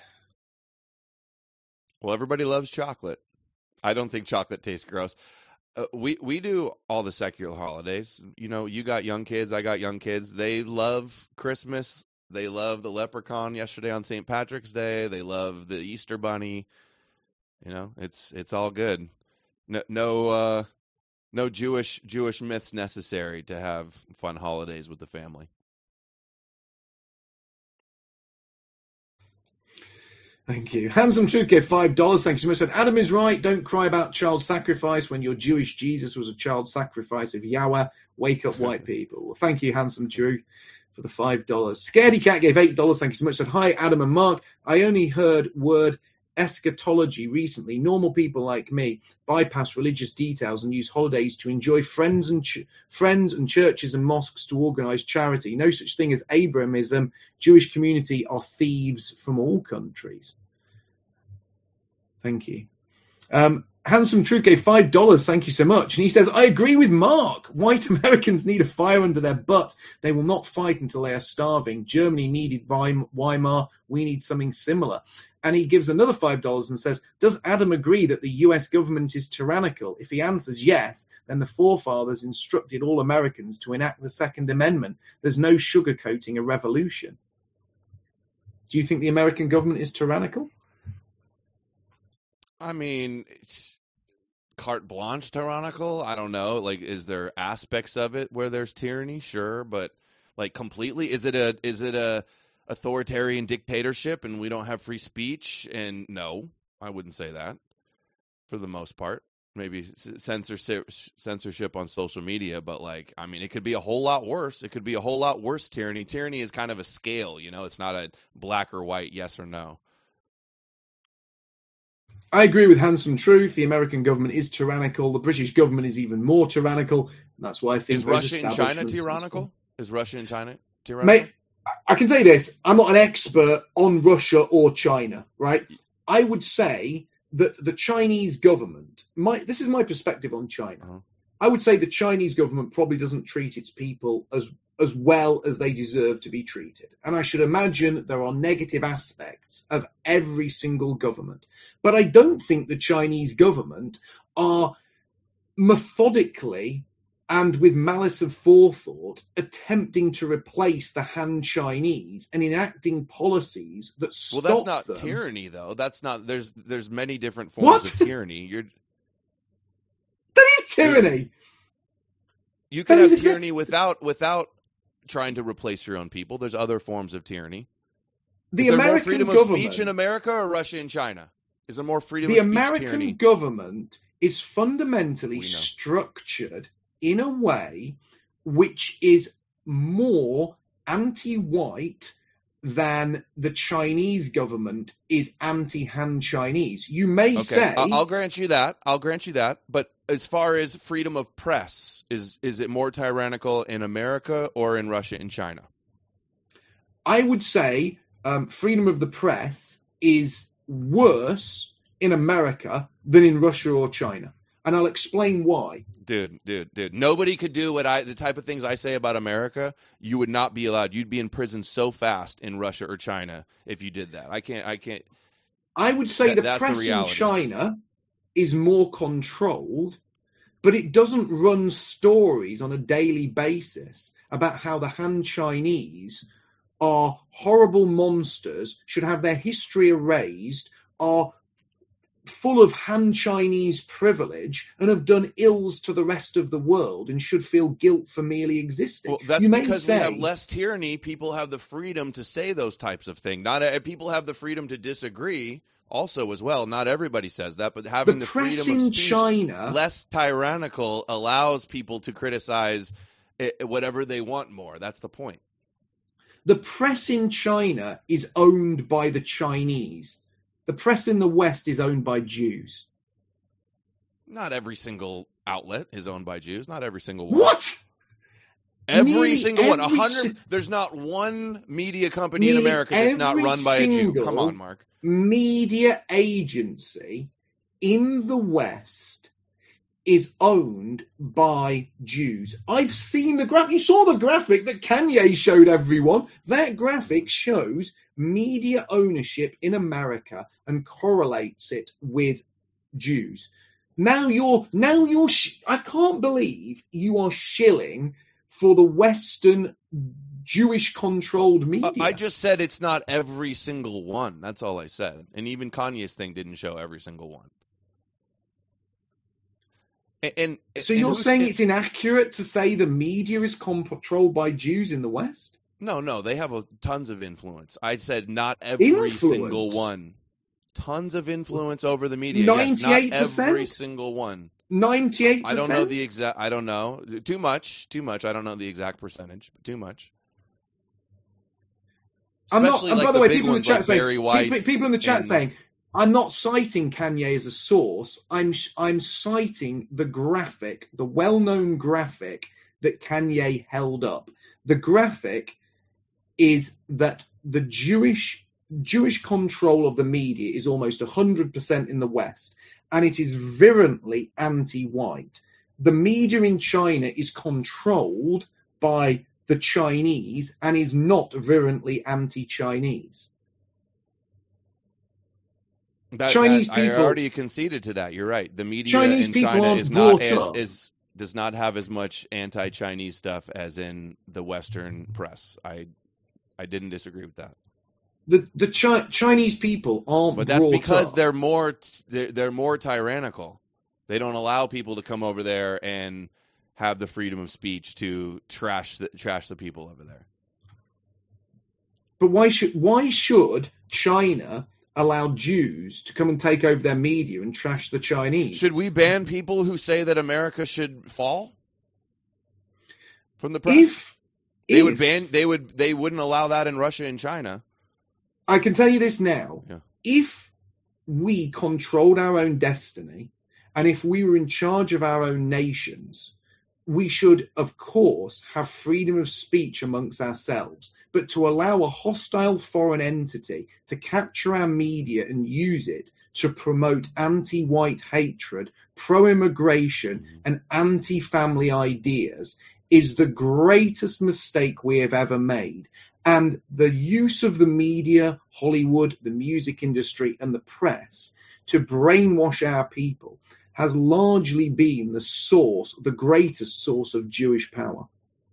Well, everybody loves chocolate. I don't think chocolate tastes gross. We do all the secular holidays. You got young kids, I got young kids. They love Christmas. They love the leprechaun yesterday on St. Patrick's Day. They love the Easter bunny. It's all good. No Jewish myths necessary to have fun holidays with the family. Thank you. Handsome Truth gave $5. Thank you so much. Said, Adam is right. Don't cry about child sacrifice when your Jewish Jesus was a child sacrifice of Yahweh. Wake up, white people. Well, thank you, Handsome Truth, for the $5. Scaredy Cat gave $8. Thank you so much. Said, hi, Adam and Mark. I only heard word eschatology recently. Normal people like me bypass religious details and use holidays to enjoy friends and churches and mosques to organize charity. No such thing as Abrahamism. Jewish community are thieves from all countries. Thank you. Handsome Truth gave $5. Thank you so much. And he says, I agree with Mark. White Americans need a fire under their butt. They will not fight until they are starving. Germany needed Weimar. We need something similar. And he gives another $5 and says, does Adam agree that the US government is tyrannical? If he answers yes, then the forefathers instructed all Americans to enact the Second Amendment. There's no sugarcoating a revolution. Do you think the American government is tyrannical? I mean, it's carte blanche tyrannical. I don't know. Like, is there aspects of it where there's tyranny? Sure, but like completely, is it a authoritarian dictatorship and we don't have free speech? And no, I wouldn't say that for the most part. Maybe censorship on social media, but like, I mean, it could be a whole lot worse. It could be a whole lot worse tyranny. Tyranny is kind of a scale, you know. It's not a black or white, yes or no. I agree with Handsome Truth. The American government is tyrannical. The British government is even more tyrannical. That's why I think is Russia and China tyrannical? Is Russia and China tyrannical? Mate, I can say this. I'm not an expert on Russia or China, right? I would say that the Chinese government, this is my perspective on China. Uh-huh. I would say the Chinese government probably doesn't treat its people as well as they deserve to be treated. And I should imagine there are negative aspects of every single government. But I don't think the Chinese government are methodically and with malice of forethought attempting to replace the Han Chinese and enacting policies that stop them. Well, that's not tyranny, though. That's not. There's many different forms of tyranny. That is tyranny. You can have tyranny without trying to replace your own people. There's other forms of tyranny. Is there more freedom of speech in America or Russia and China? Is there more freedom of speech tyranny? The American government is fundamentally structured in a way which is more anti-white than the Chinese government is anti-Han Chinese. You may say... I'll grant you that. But as far as freedom of press, is it more tyrannical in America or in Russia and China? I would say freedom of the press is worse in America than in Russia or China. And I'll explain why. Dude. Nobody could do the type of things I say about America. You would not be allowed. You'd be in prison so fast in Russia or China if you did that. I can't. I would say the press in China is more controlled, but it doesn't run stories on a daily basis about how the Han Chinese are horrible monsters, should have their history erased, are full of Han Chinese privilege and have done ills to the rest of the world and should feel guilt for merely existing. Well, that's because we have less tyranny. People have the freedom to say those types of things. People have the freedom to disagree also as well. Not everybody says that, but having the freedom of speech, China, less tyrannical, allows people to criticize whatever they want more. That's the point. The press in China is owned by the Chinese. The press in the West is owned by Jews. Not every single outlet is owned by Jews. Not every single one. What? Every single one. 100. There's not one media company in America that's not run by a Jew. Come on, Mark. Media agency in the West is owned by Jews. I've seen the graphic. You saw the graphic that Kanye showed everyone. That graphic shows media ownership in America and correlates it with Jews. Now I can't believe you are shilling for the Western Jewish-controlled media. I just said it's not every single one. That's all I said. And even Kanye's thing didn't show every single one. So you're saying it's inaccurate to say the media is controlled by Jews in the West? No, they have tons of influence. I said not every single one. Tons of influence over the media. 98%? Yes, not every single one. 98%? I don't know the exact. I don't know. Too much. I don't know the exact percentage, but too much. Especially by the way, people in the chat saying, saying, I'm not citing Kanye as a source. I'm citing the graphic, the well-known graphic that Kanye held up. The graphic is that the Jewish control of the media is almost 100% in the West, and it is virulently anti-white. The media in China is controlled by the Chinese and is not virulently anti-Chinese. Chinese people, I already conceded to that. You're right. The media in China does not have as much anti-Chinese stuff as in the Western press. I didn't disagree with that. The Chinese people aren't. But that's because they're more tyrannical. They don't allow people to come over there and have the freedom of speech to trash the people over there. But why should China allow Jews to come and take over their media and trash the Chinese? Should we ban people who say that America should fall from the press? They wouldn't allow that in Russia and China. I can tell you this now. Yeah. If we controlled our own destiny, and if we were in charge of our own nations, we should, of course, have freedom of speech amongst ourselves. But to allow a hostile foreign entity to capture our media and use it to promote anti-white hatred, pro-immigration, and anti-family ideas is the greatest mistake we have ever made. And the use of the media, Hollywood, the music industry, and the press to brainwash our people has largely been the greatest source of Jewish power.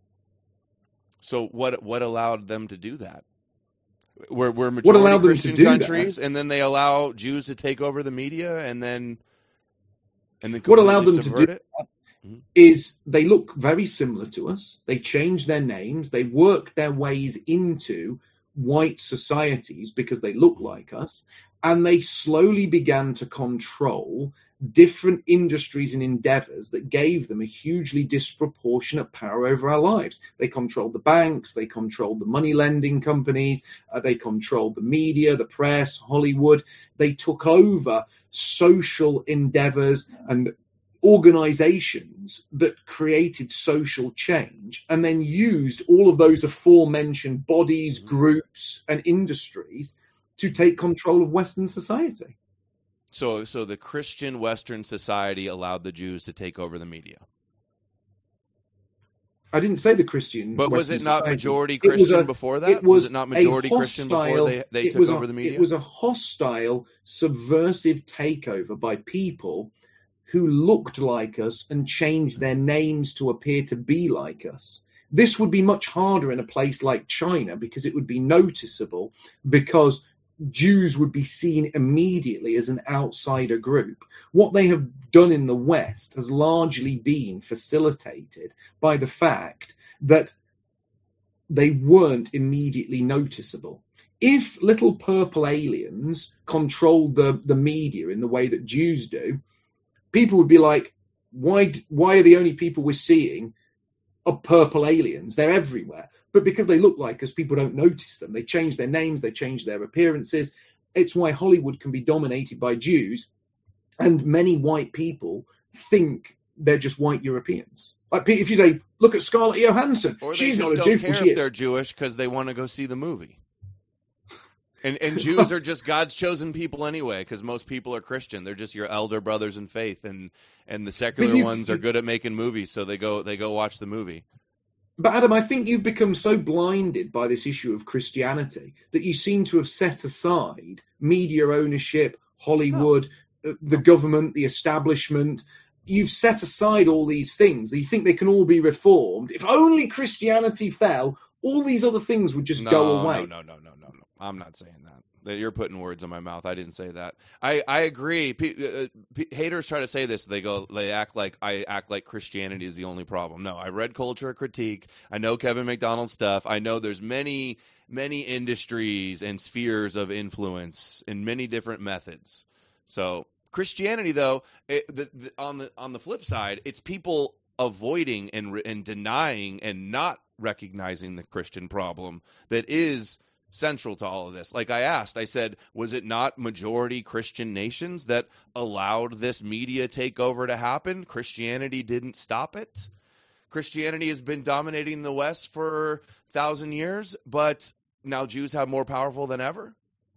So what allowed them to do that? We're majority Christian countries, and then they allow Jews to take over the media, and then what allowed them to do that is they look very similar to us. They change their names. They work their ways into white societies because they look like us, and they slowly began to control different industries and endeavors that gave them a hugely disproportionate power over our lives. They controlled the banks, they controlled the money lending companies, they controlled the media, the press, Hollywood. They took over social endeavors and organizations that created social change, and then used all of those aforementioned bodies, groups, and industries to take control of Western society. So the Christian Western society allowed the Jews to take over the media. I didn't say the Christian. But Western was it not society. majority Christian before that? Was it not majority Christian before they took over the media? It was a hostile, subversive takeover by people who looked like us and changed their names to appear to be like us. This would be much harder in a place like China because it would be noticeable, because Jews would be seen immediately as an outsider group. What they have done in the West has largely been facilitated by the fact that they weren't immediately noticeable. If little purple aliens controlled the media in the way that Jews do, people would be like, why are the only people we're seeing are purple aliens? They're everywhere. But because they look like us, people don't notice them. They change their names, they change their appearances. It's why Hollywood can be dominated by Jews, and many white people think they're just white Europeans. Like if you say, look at Scarlett Johansson, she's not a Jew. They don't care if they're Jewish because they want to go see the movie. And Jews are just God's chosen people anyway, because most people are Christian. They're just your elder brothers in faith, and the secular ones are good at making movies, so they go watch the movie. But Adam, I think you've become so blinded by this issue of Christianity that you seem to have set aside media ownership, Hollywood, the government, the establishment. You've set aside all these things that you think they can all be reformed. If only Christianity fell, all these other things would just go away. No. I'm not saying that. You're putting words in my mouth. I didn't say that. I agree. Haters try to say this. They act like I act like Christianity is the only problem. No, I read Culture Critique. I know Kevin McDonald's stuff. I know there's many industries and spheres of influence in many different methods. So Christianity, though, on the flip side, it's people avoiding and denying and not recognizing the Christian problem that is central to all of this. Like I said, was it not majority Christian nations that allowed this media takeover to happen? Christianity didn't stop it. Christianity has been dominating the West for 1,000 years, but now Jews have more powerful than ever.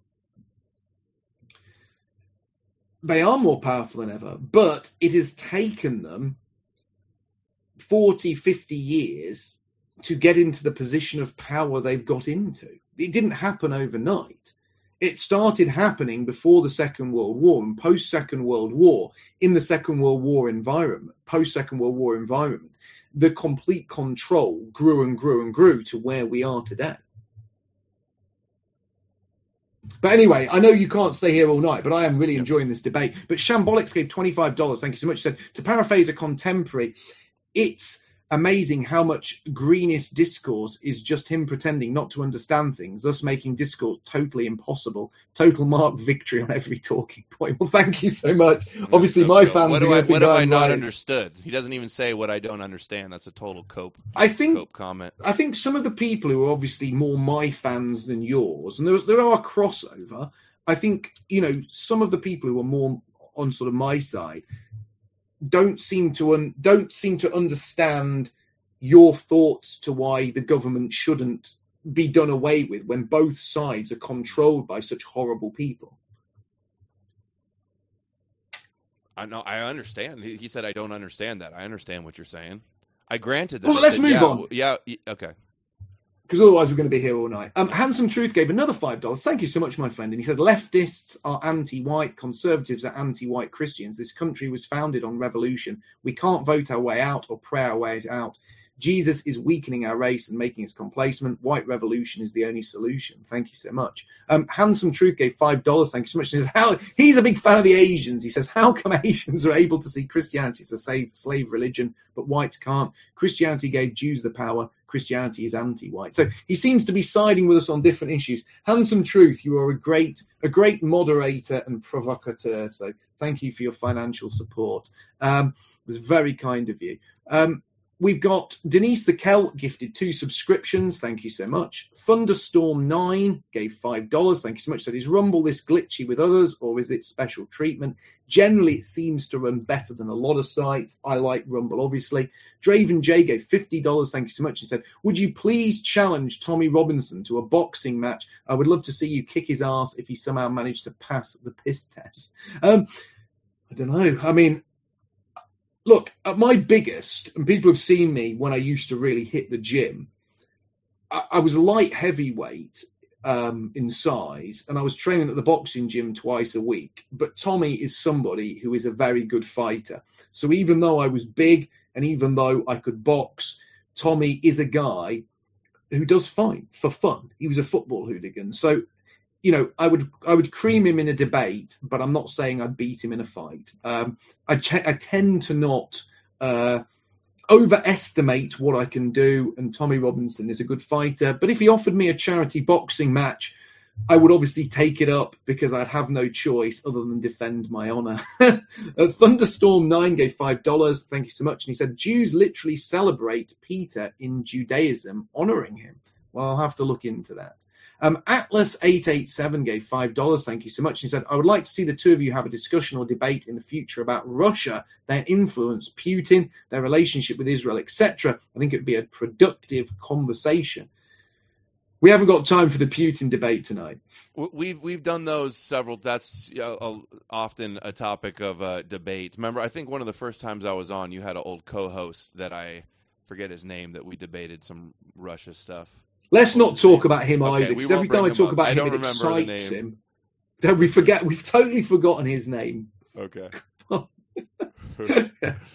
They are more powerful than ever, but it has taken them 40, 50 years to get into the position of power they've got into. It didn't happen overnight. It started happening before the Second World War and post-Second World War, in the Second World War environment, post-Second World War environment. The complete control grew and grew and grew to where we are today. But anyway, I know you can't stay here all night, but I am really enjoying this debate. But Shambolics gave $25. Thank you so much. He said, to paraphrase a contemporary, it's amazing how much Greenist discourse is just him pretending not to understand things, thus making discourse totally impossible. Total Mark victory on every talking point. Well, thank you so much. Obviously, my fans what are going to think what have I I'm not right. understood? He doesn't even say what I don't understand. That's a total Cope comment. I think some of the people who are obviously more my fans than yours, and there are crossover. I think, you know, some of the people who are more on sort of my side don't seem to understand your thoughts to why the government shouldn't be done away with when both sides are controlled by such horrible people. I know. I understand. He said I don't understand that. I understand what you're saying. I granted that. Well, let's move on. Yeah. Okay. Because otherwise we're going to be here all night. Handsome Truth gave another $5. Thank you so much, my friend. And he said, leftists are anti-white, conservatives are anti-white Christians. This country was founded on revolution. We can't vote our way out or pray our way out. Jesus is weakening our race and making us complacent. White revolution is the only solution. Thank you so much. Handsome Truth gave $5. Thank you so much. He said, he's a big fan of the Asians. He says, how come Asians are able to see Christianity as a slave religion, but whites can't? Christianity gave Jews the power. Christianity is anti-white. So he seems to be siding with us on different issues. Handsome Truth, you are a great moderator and provocateur. So thank you for your financial support. It was very kind of you. We've got Denise the Celt gifted 2 subscriptions. Thank you so much. Thunderstorm9 gave $5. Thank you so much. Said, is Rumble this glitchy with others or is it special treatment? Generally, it seems to run better than a lot of sites. I like Rumble, obviously. Draven J gave $50. Thank you so much. He said, would you please challenge Tommy Robinson to a boxing match? I would love to see you kick his ass if he somehow managed to pass the piss test. I don't know. I mean, look, at my biggest, and people have seen me when I used to really hit the gym, I was light heavyweight in size, and I was training at the boxing gym twice a week. But Tommy is somebody who is a very good fighter. So even though I was big and even though I could box, Tommy is a guy who does fight for fun. He was a football hooligan. So, you know, I would cream him in a debate, but I'm not saying I'd beat him in a fight. I tend to not overestimate what I can do, and Tommy Robinson is a good fighter. But if he offered me a charity boxing match, I would obviously take it up because I'd have no choice other than defend my honor. Thunderstorm9 gave $5. Thank you so much. And he said, Jews literally celebrate Peter in Judaism, honoring him. Well, I'll have to look into that. Atlas887 gave $5. Thank you so much. He said, I would like to see the two of you have a discussion or debate in the future about Russia, their influence, Putin, their relationship with Israel, etc. I think it would be a productive conversation. We haven't got time for the Putin debate tonight. We've done those several. That's often a topic of debate. Remember, I think one of the first times I was on, you had an old co-host that I forget his name that we debated some Russia stuff. Let's not talk about him either, because every time I talk about him, it excites him. Don't we forget? We've totally forgotten his name. Okay. Do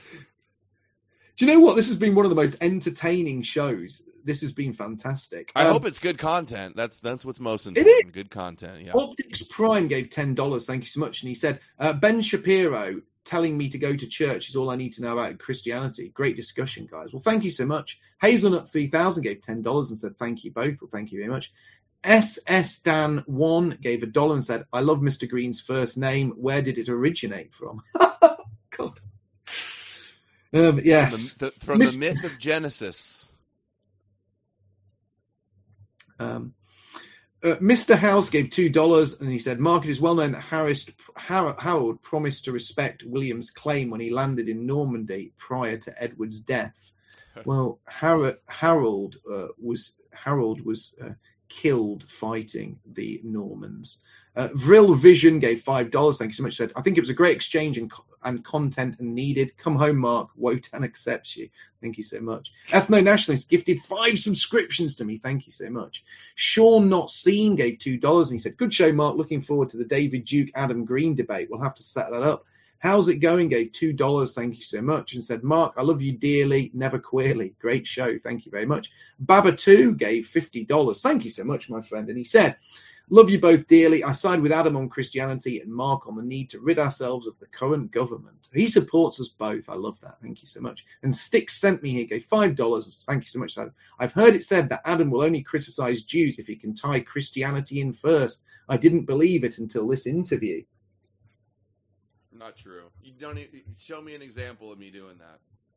you know what? This has been one of the most entertaining shows. This has been fantastic. I hope it's good content. That's what's most important. It is. Good content, yeah. Optics Prime gave $10. Thank you so much. And he said, Ben Shapiro telling me to go to church is all I need to know about Christianity. Great discussion, guys. Well, thank you so much. Hazelnut 3000 gave $10 and said, thank you both. Well, thank you very much. SS Dan 1 gave $1 and said, I love Mr. Green's first name. Where did it originate from? God. Yes. From the myth of Genesis. Mr. House gave $2 and he said, Mark, it is well known that Harold promised to respect William's claim when he landed in Normandy prior to Edward's death. Well, Harold was killed fighting the Normans. Vril Vision gave $5. Thank you so much. Said, I think it was a great exchange and content and needed. Come home, Mark. Wotan accepts you. Thank you so much. Ethno Nationalist gifted 5 subscriptions to me. Thank you so much. Sean Not Seen gave $2 and he said, good show, Mark. Looking forward to the David Duke Adam Green debate. We'll have to set that up. How's it going? Gave $2. Thank you so much. And said, Mark, I love you dearly, never queerly. Great show. Thank you very much. Baba2 gave $50. Thank you so much, my friend. And he said, Love you both dearly. I side with Adam on Christianity and Mark on the need to rid ourselves of the current government. He supports us both. I love that. Thank you so much. And Sticks sent me here, gave $5. Thank you so much, Adam. I've heard it said that Adam will only criticize Jews if he can tie Christianity in first. I didn't believe it until this interview. Not true. You don't show me an example of me doing that.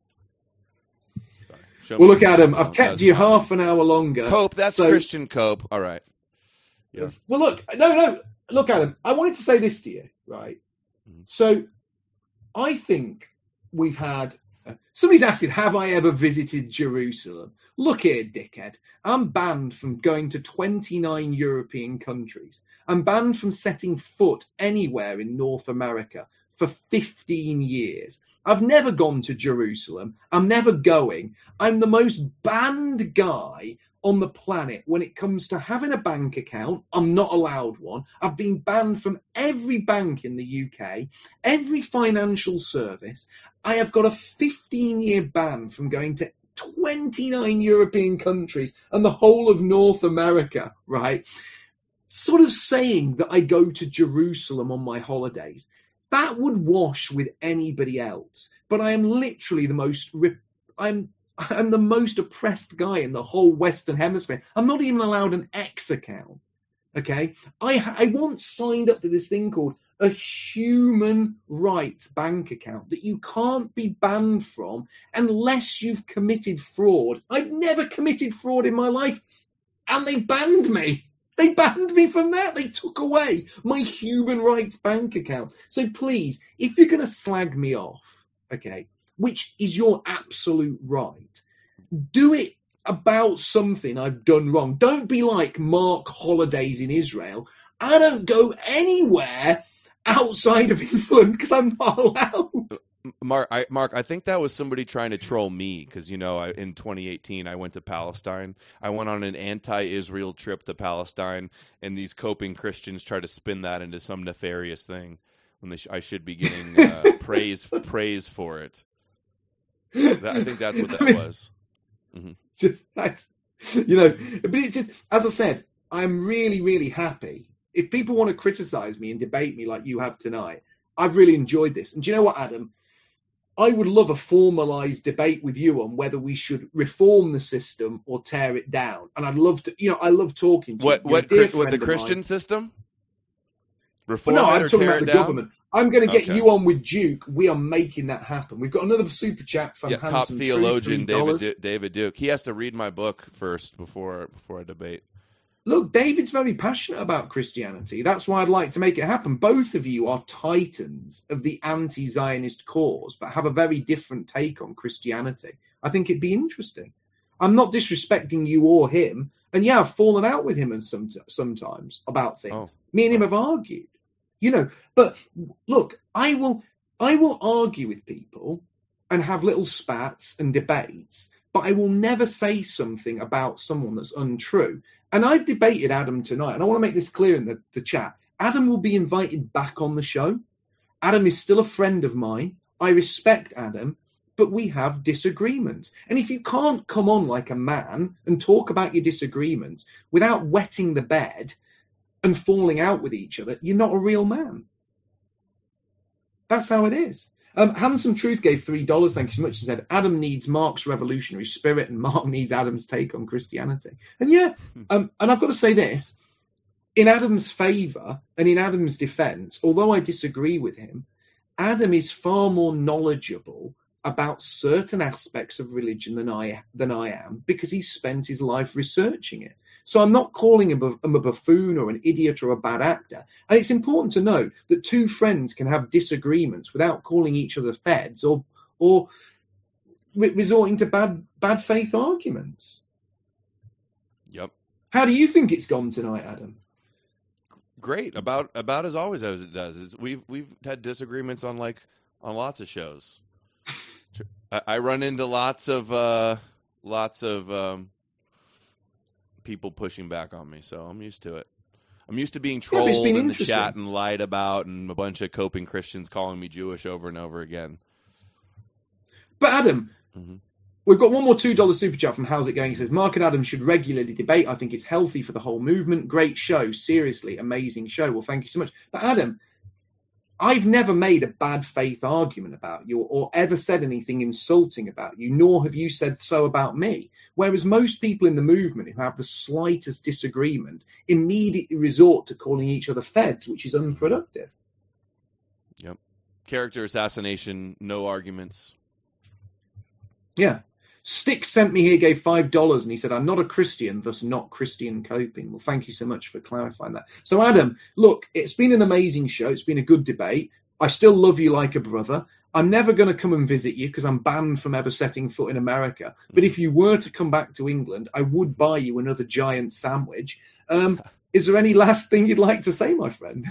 Sorry. Well, look, Adam, I've kept you half an hour longer. Cope, that's Christian Cope. All right. Yeah. Well, look, no. Look, Adam, I wanted to say this to you, right? So I think we've had... somebody's asking, have I ever visited Jerusalem? Look here, dickhead. I'm banned from going to 29 European countries. I'm banned from setting foot anywhere in North America for 15 years. I've never gone to Jerusalem. I'm never going. I'm the most banned guy on the planet when it comes to having a bank account. I'm not allowed one. I've been banned from every bank in the UK, every financial service. I have got a 15-year ban from going to 29 European countries and the whole of North America, right? Sort of saying that I go to Jerusalem on my holidays. That would wash with anybody else. But I am literally I'm the most oppressed guy in the whole Western Hemisphere. I'm not even allowed an X account. Okay? I once signed up to this thing called a human rights bank account that you can't be banned from unless you've committed fraud. I've never committed fraud in my life, and they banned me. They banned me from that. They took away my human rights bank account. So please, if you're going to slag me off, okay, which is your absolute right, do it about something I've done wrong. Don't be like Mark Holidays in Israel. I don't go anywhere outside of England because I'm not allowed. Mark, I think that was somebody trying to troll me because, in 2018 I went to Palestine. I went on an anti-Israel trip to Palestine, and these coping Christians try to spin that into some nefarious thing when I should be getting praise for it. I think that's what that was. Mm-hmm. Just that's, but it's just, as I said, I'm really, really happy. If people want to criticize me and debate me like you have tonight, I've really enjoyed this. And do you know what, Adam? I would love a formalized debate with you on whether we should reform the system or tear it down. And I'd love to, I love talking to you. What the Christian system? Reform no, it I'm or talking tear about it the down? government. I'm going to get you on with Duke. We are making that happen. We've got another super chat from top Handsome theologian $3. David Duke. He has to read my book first before I debate. Look, David's very passionate about Christianity. That's why I'd like to make it happen. Both of you are titans of the anti-Zionist cause, but have a very different take on Christianity. I think it'd be interesting. I'm not disrespecting you or him. And yeah, I've fallen out with him and sometimes about things. Me and him have argued. But look, I will argue with people and have little spats and debates, but I will never say something about someone that's untrue. And I've debated Adam tonight, and I want to make this clear in the chat. Adam will be invited back on the show. Adam is still a friend of mine. I respect Adam, but we have disagreements. And if you can't come on like a man and talk about your disagreements without wetting the bed and falling out with each other, you're not a real man. That's how it is. Handsome Truth gave $3. Thank you so much. He said, Adam needs Mark's revolutionary spirit and Mark needs Adam's take on Christianity. And and I've got to say this, in Adam's favor and in Adam's defense, although I disagree with him, Adam is far more knowledgeable about certain aspects of religion than I am because he's spent his life researching it. So I'm not calling him a buffoon or an idiot or a bad actor. And it's important to note that two friends can have disagreements without calling each other feds or resorting to bad faith arguments. Yep. How do you think it's gone tonight, Adam? Great. About as always as it does. We've had disagreements on lots of shows. I run into lots of people pushing back on me, so I'm used to it. I'm used to being trolled in the chat and lied about, and a bunch of coping Christians calling me Jewish over and over again. But Adam, We've got one more $2 super chat from How's It Going? He says, Mark and Adam should regularly debate. I think it's healthy for the whole movement. Great show. Seriously, amazing show. Well, thank you so much. But Adam, I've never made a bad faith argument about you or ever said anything insulting about you, nor have you said so about me. Whereas most people in the movement who have the slightest disagreement immediately resort to calling each other feds, which is unproductive. Yep. Character assassination, no arguments. Yeah. Stick sent me here, gave $5, and he said, I'm not a Christian, thus not Christian coping. Well, thank you so much for clarifying that. So, Adam, look, it's been an amazing show. It's been a good debate. I still love you like a brother. I'm never going to come and visit you because I'm banned from ever setting foot in America. But if you were to come back to England, I would buy you another giant sandwich. Is there any last thing you'd like to say, my friend?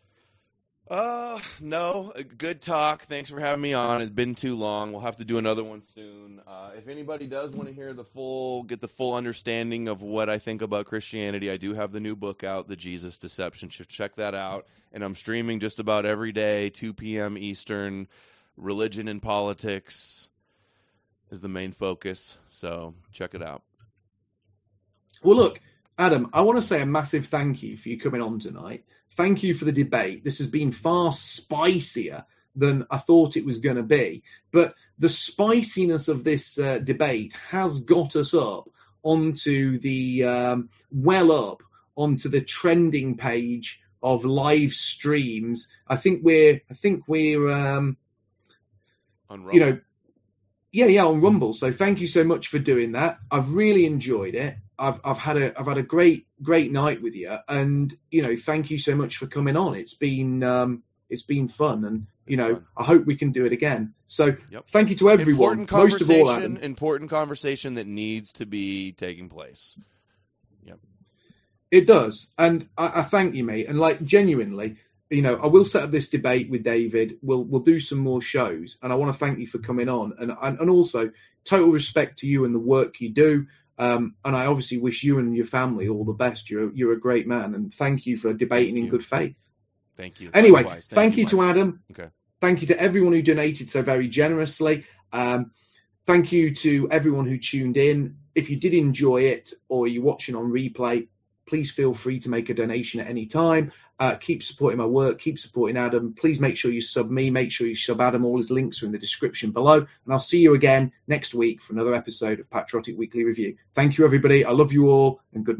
No. Good talk. Thanks for having me on. It's been too long. We'll have to do another one soon. If anybody does want to hear get the full understanding of what I think about Christianity, I do have the new book out, The Jesus Deception. Check that out. And I'm streaming just about every day, 2 p.m. Eastern. Religion and politics is the main focus. So check it out. Well, look, Adam, I want to say a massive thank you for you coming on tonight. Thank you for the debate. This has been far spicier than I thought it was going to be. But the spiciness of this debate has got us up onto the onto the trending page of live streams. I think we're on Rumble. On Rumble. So thank you so much for doing that. I've really enjoyed it. I've had a great night with you, and thank you so much for coming on. It's been fun, and I hope we can do it again. So Thank you to everyone. Important conversation that needs to be taking place. Yep. It does, and I thank you, mate. And genuinely, I will set up this debate with David. We'll do some more shows, and I want to thank you for coming on, and also total respect to you and the work you do. And I obviously wish you and your family all the best. You're a great man, and thank you for debating in good faith. Thank you. Anyway, Likewise. Thank you Mike. to Adam. Okay. Thank you to everyone who donated so very generously. Thank you to everyone who tuned in. If you did enjoy it or you're watching on replay, please feel free to make a donation at any time. Keep supporting my work. Keep supporting Adam. Please make sure you sub me. Make sure you sub Adam. All his links are in the description below. And I'll see you again next week for another episode of Patriotic Weekly Review. Thank you, everybody. I love you all, and good night.